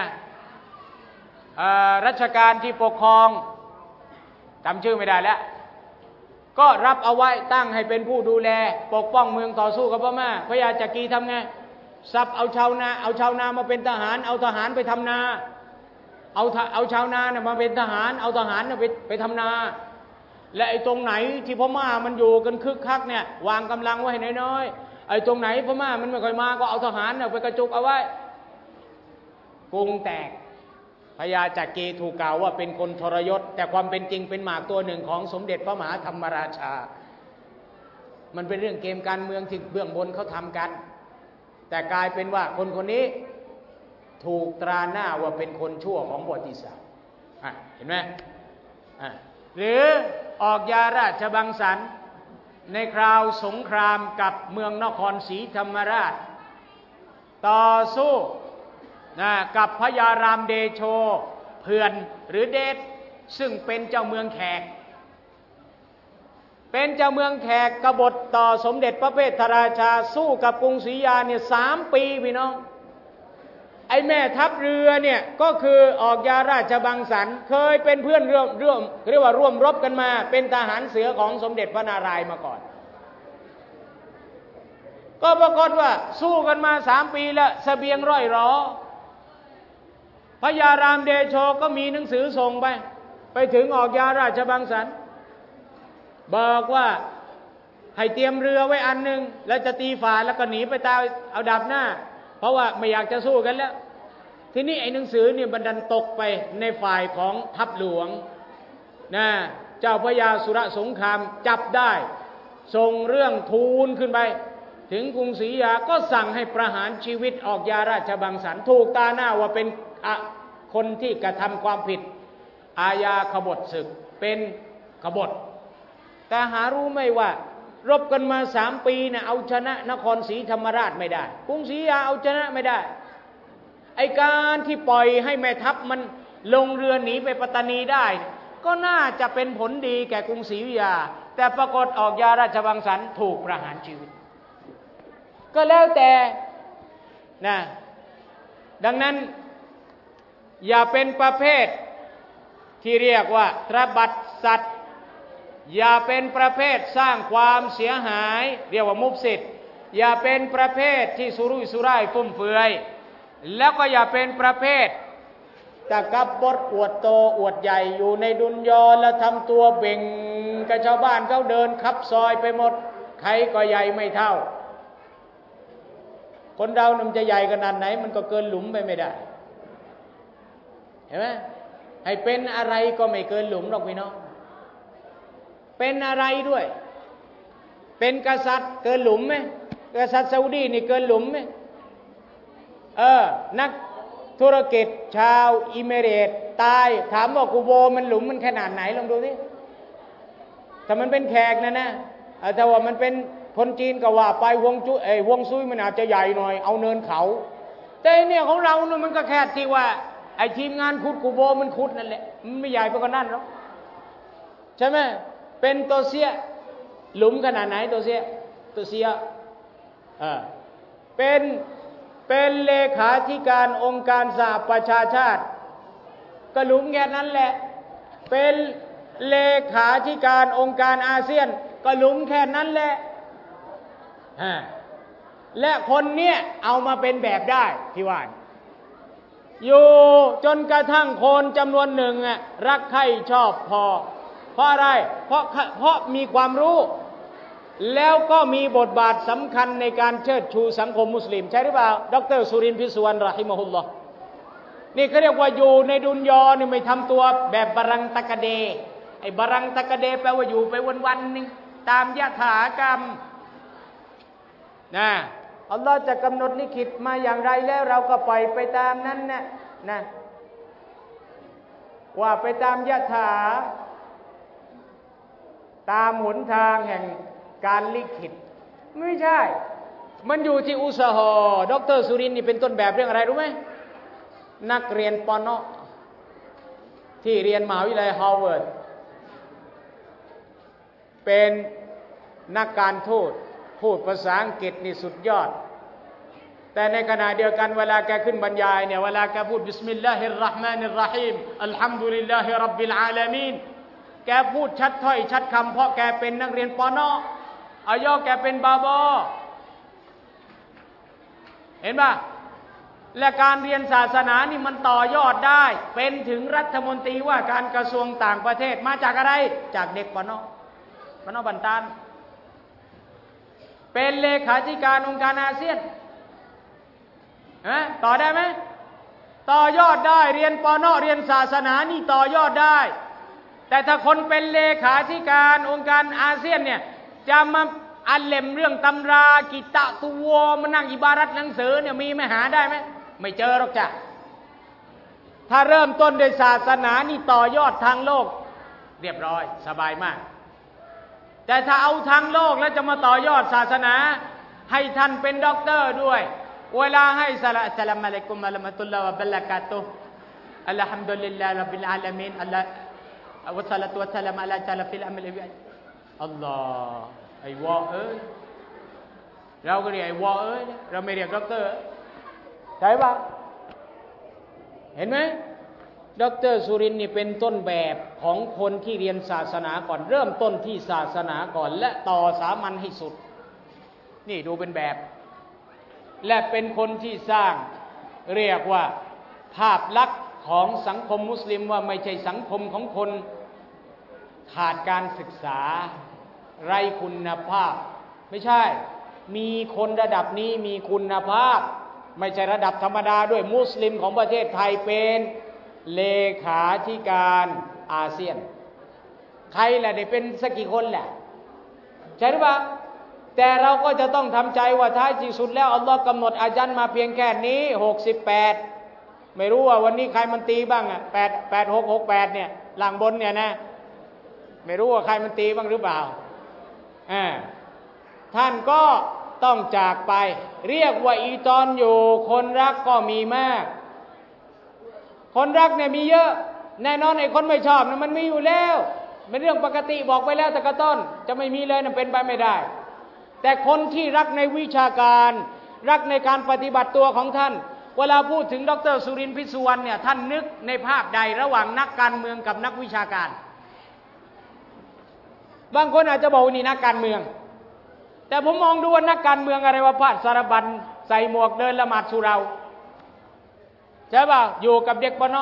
รัชกาลที่ปกครองจำชื่อไม่ได้แล้วก็รับเอาไว้ตั้งให้เป็นผู้ดูแลปกป้องเมืองต่อสู้กับพม่าพญาจักรีทำไงซับเอาชาวนาเอาชาวนามาเป็นทหารเอาทหารไปทำนาเอาเอาชาวนาเนี่ยมาเป็นทหารเอาทหารเนี่ยไปไปทำนาและไอ้ตรงไหนที่พม่ามันอยู่กันคึกคักเนี่ยวางกำลังไว้ให้น้อยๆไอ้ตรงไหนพม่ามันไม่ค่อยมาก็เอาทหารเนี่ยไปกระจุกเอาไว้กรุงแตกพญาจักรีถูกกล่าวว่าเป็นคนทรยศแต่ความเป็นจริงเป็นหมากตัวหนึ่งของสมเด็จพระมหาธรรมราชามันเป็นเรื่องเกมการเมืองที่เบื้องบนเขาทำกันแต่กลายเป็นว่าคนคนนี้ถูกตราหน้าว่าเป็นคนชั่วของประวัติศาสตร์เห็นไหมหรือออกยาราชบังสรรค์ในคราวสงครามกับเมืองนครศรีธรรมราชต่อสู้นะกับพญารามเดโชเพื่อนหรือเดชซึ่งเป็นเจ้าเมืองแขกเป็นเจ้าเมืองแขกกบฏต่อสมเด็จพระเพทราชาสู้กับกรุงศรีอยุธยาเนี่ยสามปีพี่น้องไอ้แม่ทัพเรือเนี่ยก็คือออกยาราชบังสรรค์เคยเป็นเพื่อนร่วมร่วมเรียกว่าร่วมรบกันมาเป็นทหารเสือของสมเด็จพระนารายณ์มาก่อนก็ปรากฏว่าสู้กันมาสามปีแล้วเสบียงร่อยหรอพญารามเดโชก็มีหนังสือส่งไปไปถึงออกยาราชบังสรรค์บอกว่าให้เตรียมเรือไว้อันหนึ่งแล้วจะตีฝ่าแล้วก็หนีไปตายเอาดาบหน้าเพราะว่าไม่อยากจะสู้กันแล้วทีนี้ไอ้หนังสือเนี่ยบันดันตกไปในฝ่ายของทัพหลวงนะเจ้าพระยาสุรสงครามจับได้ส่งเรื่องทูลขึ้นไปถึงกรุงศรีอยุธยาก็สั่งให้ประหารชีวิตออกยาราชบังสรรค์ถูกตาหน้าว่าเป็นคนที่กระทำความผิดอาญาขบฏศึกเป็นขบฏแต่หารู้ไม่ว่ารบกันมาสามปีเนี่ยเอาชนะนครศรีธรรมราชไม่ได้กรุงศรีอยุธยาเอาชนะไม่ได้ไอการที่ปล่อยให้แม่ทัพมันลงเรือหนีไปปัตตานีได้ก็น่าจะเป็นผลดีแก่กรุงศรีอยุธยาแต่ปรากฏออกยาราชบังสรรค์ถูกประหารชีวิตก็แล้วแต่นะดังนั้นอย่าเป็นประเภทที่เรียกว่าตระบัดสัตว์อย่าเป็นประเภทสร้างความเสียหายเรียกว่ามุฟซิดอย่าเป็นประเภทที่สุรุ่ยสุร่ายฟุ่มเฟือยแล้วก็อย่าเป็นประเภทตะกับบดอวดโตอวดใหญ่อยู่ในดุนยอและทำตัวเบ่งกับชาวบ้านเขาเดินขับซอยไปหมดใครก็ใหญ่ไม่เท่าคนเรามันจะใหญ่ขนาดไหนมันก็เกินหลุมไปไม่ได้เห็นไหมให้เป็นอะไรก็ไม่เกินหลุมหรอกพี่น้องเป็นอะไรด้วยเป็นกษัตริย์เกินหลุมไหมกษัตริย์ซาอุดีนี่เกินหลุมไหมเออนักธุรกิจชาวอิมิเรตส์ตายถามว่ากูโบมันหลุมมันขนาดไหนลองดูสิถ้ามันเป็นแขกนะนะแต่ว่ามันเป็นคนจีนก็ว่าไปวงจุเอ้ยวงซุยมันอาจจะใหญ่หน่อยเอาเนินเขาแต่เนี่ยของเราเนี่ยมันก็แค่ที่ว่าไอ้ทีมงานขุดกูโบมันขุดนั่นแหละมันไม่ใหญ่ไปกว่านั้นหรอกใช่ไหมเป็นตัวเสียหลุมขนาดไหนตัวเสียตัวเสียเออเป็นเป็นเลขาธิการองค์การสหประชาชาติก็หลุมแค่นั้นแหละเป็นเลขาธิการองค์การอาเซียนก็หลุมแค่นั้นแหละและคนเนี้ยเอามาเป็นแบบได้ที่ว่าอยู่จนกระทั่งคนจำนวนหนึ่งอ่ะรักใคร่ชอบพอเพราะอะไรเพราะเพราะมีความรู้แล้วก็มีบทบาทสำคัญในการเชิดชูสังคมมุสลิมใช่หรือเปล่าดร.สุรินทร์ พิสุวรรณรอฮิมะฮุลลอฮ์นี่เขาเรียกว่าอยู่ในดุนยอนี่ไม่ทำตัวแบบบารังตะกะเดไอ้บารังตะกะเดแปลว่าอยู่ไปวันๆนึงตามยถากรรมนะอัลลอฮ์จะกำหนดลิขิตมาอย่างไรแล้วเราก็ปล่อยไปตามนั้นนะนะว่าไปตามยถาตามหนทางแห่งการลิขิตไม่ใช่มันอยู่ที่อุสหะดร.สุรินทร์นี่เป็นต้นแบบเรื่องอะไรรู้ไหมนักเรียนปน.ที่เรียนมหาวิทยาลัยฮาร์วาร์ดเป็นนักการทูตพูดภาษาอังกฤษนี่สุดยอดแต่ในขณะเดียวกันเวลาแกขึ้นบรรยายเนี่ยเวลาแกพูดบิสมิลลาฮิรเราะห์มานิรเราะฮีมอัลฮัมดุลิลลาฮิร็อบบิลอาลามีนแกพูดชัดถ้อยชัดคำเพราะแกเป็นนักเรียนปน.อาย่อแกเป็นบาบอเห็นป่ะและการเรียนศาสนานี่มันต่อยอดได้เป็นถึงรัฐมนตรีว่าการกระทรวงต่างประเทศมาจากอะไรจากเด็กปน.ปน.บันตานเป็นเลขาธิการองค์การอาเซียนฮะต่อได้ไหมต่อยอดได้เรียนปน.เรียนศาสนานี่ต่อยอดได้แต่ถ้าคนเป็นเลขาธิการองค์การอาเซียนเนี่ยจะมาอันเล่มเรื่องตำรากิตะตุวมานั่งอิบารัตหนังสือเนี่ยมีไหมหาได้ไหมไม่เจอหรอกจ้ะถ้าเริ่มต้นด้วยศาสนานี่ต่อยอดทางโลกเรียบร้อยสบายมากแต่ถ้าเอาทางโลกแล้วจะมาต่อยอดศาสนาให้ท่านเป็นด็อกเตอร์ด้วยเวลาให้สลาอัสสลามุอะลัยกุมวะเราะมะตุลลอฮ์วะบะเราะกาตุฮ์อัลฮัมดุลิลลาฮิร็อบบิลอาลามีนอัลลอฮ์วะศอลาตุวะสลามุอะลาซาลฟิลอัมรอัลลอฮ์ไอ้วอเอ้ยเราก็เรียกไอ้วอเอ้ยเราไม่เรียกด็อกเตอร์ใช่ป่ะเห็นไหมดร.สุรินทร์นี่เป็นต้นแบบของคนที่เรียนศาสนาก่อนเริ่มต้นที่ศาสนาก่อนและต่อสามัญให้สุดนี่ดูเป็นแบบและเป็นคนที่สร้างเรียกว่าภาพลักษณ์ของสังคมมุสลิมว่าไม่ใช่สังคมของคนขาดการศึกษาไร้คุณภาพไม่ใช่มีคนระดับนี้มีคุณภาพไม่ใช่ระดับธรรมดาด้วยมุสลิมของประเทศไทยเป็นเลขาธิการอาเซียนใครล่ะได้เป็นสักกี่คนแหละใช่หรือเปล่าแต่เราก็จะต้องทำใจว่าท้ายที่สุดแล้วอัลลอฮ์กำหนดอาญันมาเพียงแค่นี้หกสิบแปดไม่รู้ว่าวันนี้ใครมันตีบ้างอ่ะแปด แปด หก หก แปดเนี่ยหลังบนเนี่ยนะไม่รู้ว่าใครมันตีบ้างหรือเปล่าอ่าท่านก็ต้องจากไปเรียกว่าอีตอนอยู่คนรักก็มีมากคนรักเนี่ยมีเยอะแน่นอนไอ้คนไม่ชอบนะมันมีอยู่แล้วเป็นเรื่องปกติบอกไปแล้วแต่กระต้นจะไม่มีเลยนะเป็นไปไม่ได้แต่คนที่รักในวิชาการรักในการปฏิบัติตัวของท่านเวลาพูดถึงดร.สุรินทร์ พิสุวรรณเนี่ยท่านนึกในภาพใดระหว่างนักการเมืองกับนักวิชาการบางคนอาจจะบอกว่านี่นักการเมืองแต่ผมมองดูว่านักการเมืองอะไรว่าผ้าสารบัญใส่หมวกเดินละหมาดสุเราใช่ป่ะอยู่กับเด็กปน.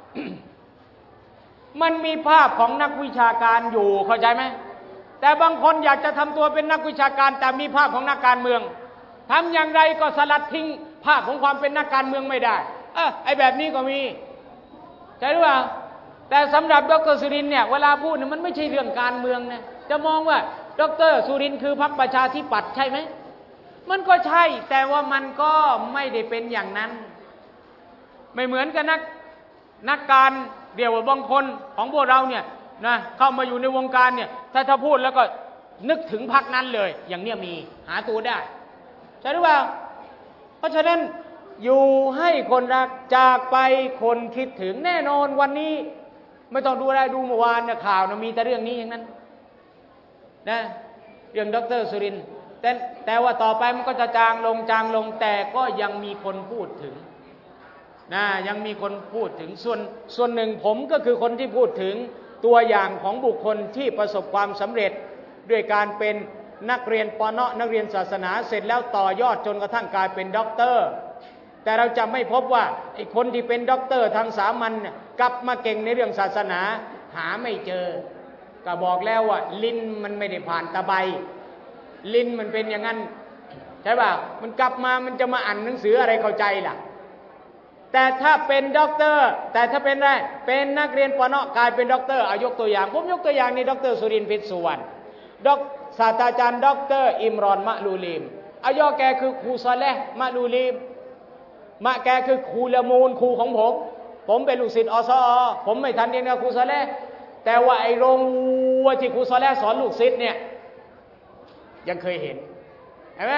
มันมีภาพของนักวิชาการอยู่เข้าใจไหมแต่บางคนอยากจะทำตัวเป็นนักวิชาการแต่มีภาพของนักการเมืองทำอย่างไรก็สลัดทิ้งภาพของความเป็นนักการเมืองไม่ได้เออไอแบบนี้ก็มีใช่หรือเปล่าแต่สำหรับดร.สุรินทร์เนี่ยเวลาพูดเนี่ยมันไม่ใช่เรื่องการเมืองนะจะมองว่าดร.สุรินทร์คือพรรคประชาธิปัตย์ใช่ไหมมันก็ใช่แต่ว่ามันก็ไม่ได้เป็นอย่างนั้นไม่เหมือนกับนักนักการเดี่ยวบางคนของพวกเราเนี่ยนะเข้ามาอยู่ในวงการเนี่ยถ้าถ้าพูดแล้วก็นึกถึงพรรคนั้นเลยอย่างเนี้ยมีหาตัวได้ใช่หรือเปล่าเพราะฉะนั้นอยู่ให้คนรักจากไปคนคิดถึงแน่นอนวันนี้ไม่ต้องดูอะไรดูเมื่อวานเนี่ยข่าวนะมีแต่เรื่องนี้อย่างนั้นนะเรื่องดร.สุรินทร์แต่แต่ว่าต่อไปมันก็จะจางลงจางลงแต่ก็ยังมีคนพูดถึงนะยังมีคนพูดถึงส่วนส่วนหนึ่งผมก็คือคนที่พูดถึงตัวอย่างของบุคคลที่ประสบความสำเร็จด้วยการเป็นนักเรียนปนนักเรียนศาสนาเสร็จแล้วต่อยอดจนกระทั่งกลายเป็นด็อกเตอร์แต่เราจะไม่พบว่าไอ้คนที่เป็นด็อกเตอร์ทางสามัญเนี่ยกลับมาเก่งในเรื่องศาสนาหาไม่เจอก็บอกแล้วว่าลิ้นมันไม่ได้ผ่านตะไบลิ้นมันเป็นอย่างนั้นใช่ป่ะมันกลับมามันจะมาอ่านหนังสืออะไรเข้าใจล่ะแต่ถ้าเป็นด็อกเตอร์แต่ถ้าเป็นอะไรเป็นนักเรียนปนกลายเป็นด็อกเตอร์เอายกตัวอย่างผมยกตัวอย่างในด็อกเตอร์สุรินทร์พิษสุวรรณด็อกศาสตราจารย์ด็อกเตอร์อิมรอนมะลูลีมอายอแกคือครูซอเลห์มะลูลีมมะแกคือครูละมูลครูของผมผมเป็นลูกศิษย์อสอผมไม่ทันเรียนกับครูซอเลห์แต่ว่าไอ้โรงวัวที่ครูซอเลห์สอนลูกศิษย์เนี่ยยังเคยเห็นเห็นไหม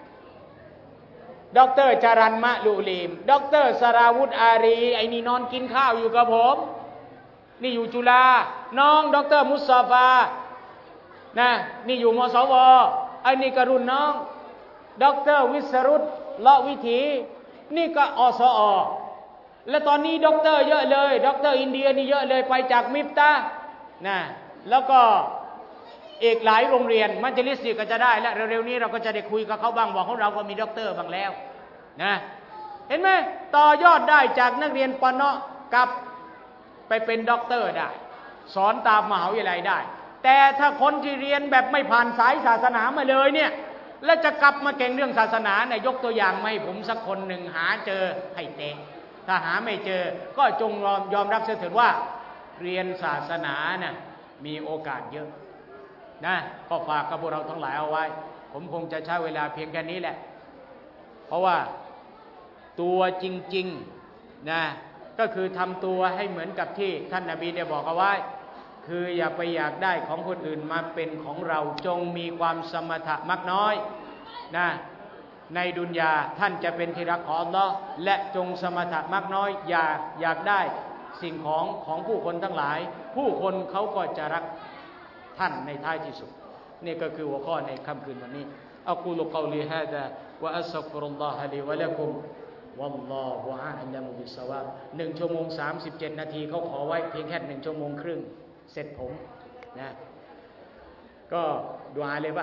ด็อกเตอร์จารันมะลูลีมด็อกเตอร์สราวุธอารีไอ้นี่นอนกินข้าวอยู่กับผมนี่อยู่จุฬาน้องด็อกเตอร์มุสตาฟานะนี่อยู่มสวไอ้นี่กรุ่นน้องด็อกเตอร์วิสรุตเลาะวิถีนี่ก็อสอและตอนนี้ด็อกเตอร์เยอะเลยด็อกเตอร์อินเดียนี่เยอะเลยไปจากมิฟตานะแล้วก็อีกหลายโรงเรียนมัจลิสก็จะได้และเร็วๆนี้เราก็จะได้คุยกับเขาบ้างบอกของเราก็มีด็อกเตอร์บ้างแล้วนะเห็นไหมต่อยอดได้จากนักเรียนปนกับไปเป็นด็อกเตอร์ได้สอนตามมหาวิทยาลัยได้แต่ถ้าคนที่เรียนแบบไม่ผ่านสายศาสนามาเลยเนี่ยแล้วจะกลับมาเก่งเรื่องศาสนาเนี่ยยกตัวอย่างมาให้ผมสักคนหนึ่งหาเจอให้เตะถ้าหาไม่เจอก็จงยอมยอมรับเสียเถิดว่าเรียนศาสนาเนี่ยมีโอกาสเยอะนะก็ฝากกับพวกเราทั้งหลายเอาไว้ผมคงจะใช้เวลาเพียงแค่นี้แหละเพราะว่าตัวจริงๆนะก็คือทำตัวให้เหมือนกับที่ท่านนบีได้บอกเอาไว้คืออย่าไปอยากได้ของคนอื่นมาเป็นของเราจงมีความสมถะมักน้อยนะในดุนยาท่านจะเป็นที่รักของอัลเลาะห์และจงสมถะมักน้อยอย่าอยากได้สิ่งของของผู้คนทั้งหลายผู้คนเขาก็จะรักท่านในท้ายที่สุดนี่ก็คือหัวข้อในค่ำคืนวันนี้อักูลุกอลีฮาซาวะอัสตัฆฟิรุลลอฮะลีวะละกุมวัลลอฮุอะลัมุบิศวาบหนึ่งชั่วโมงสามสิบเจ็ดนาทีเขาขอไว้เพียงแค่หนึ่งชั่วโมงครึ่งเสร็จผมนะก็ดุอาเลยป่ะ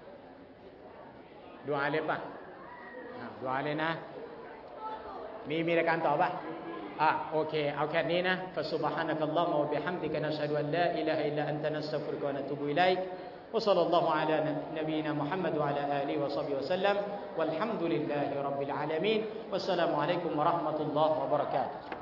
ดุอาเลยป่ะดุอาเลยนะมีมีรายการต่อป่ะอ่ะโอเคเอาแค่นี้นะฟะซุบฮานะกัลลอฮุมะวะบิฮัมดิกะนัชฮะดุอัลลาอิลาฮะอิลลัอันตะนัสตัฆฟิรุกะวะนะตูบุอิลัยกวะศ็อลลัลลอฮุอะลานบีนามุฮัมมัดวะอะลาอาลีฮิวะศอฮบิฮิวะซัลลัมวัลฮัมดุลิลลาฮิร็อบบิลอาลามีนวัสสลามุอะลัยกุมวะเราะห์มะตุลลอฮిวะบะเราะกาตุฮ์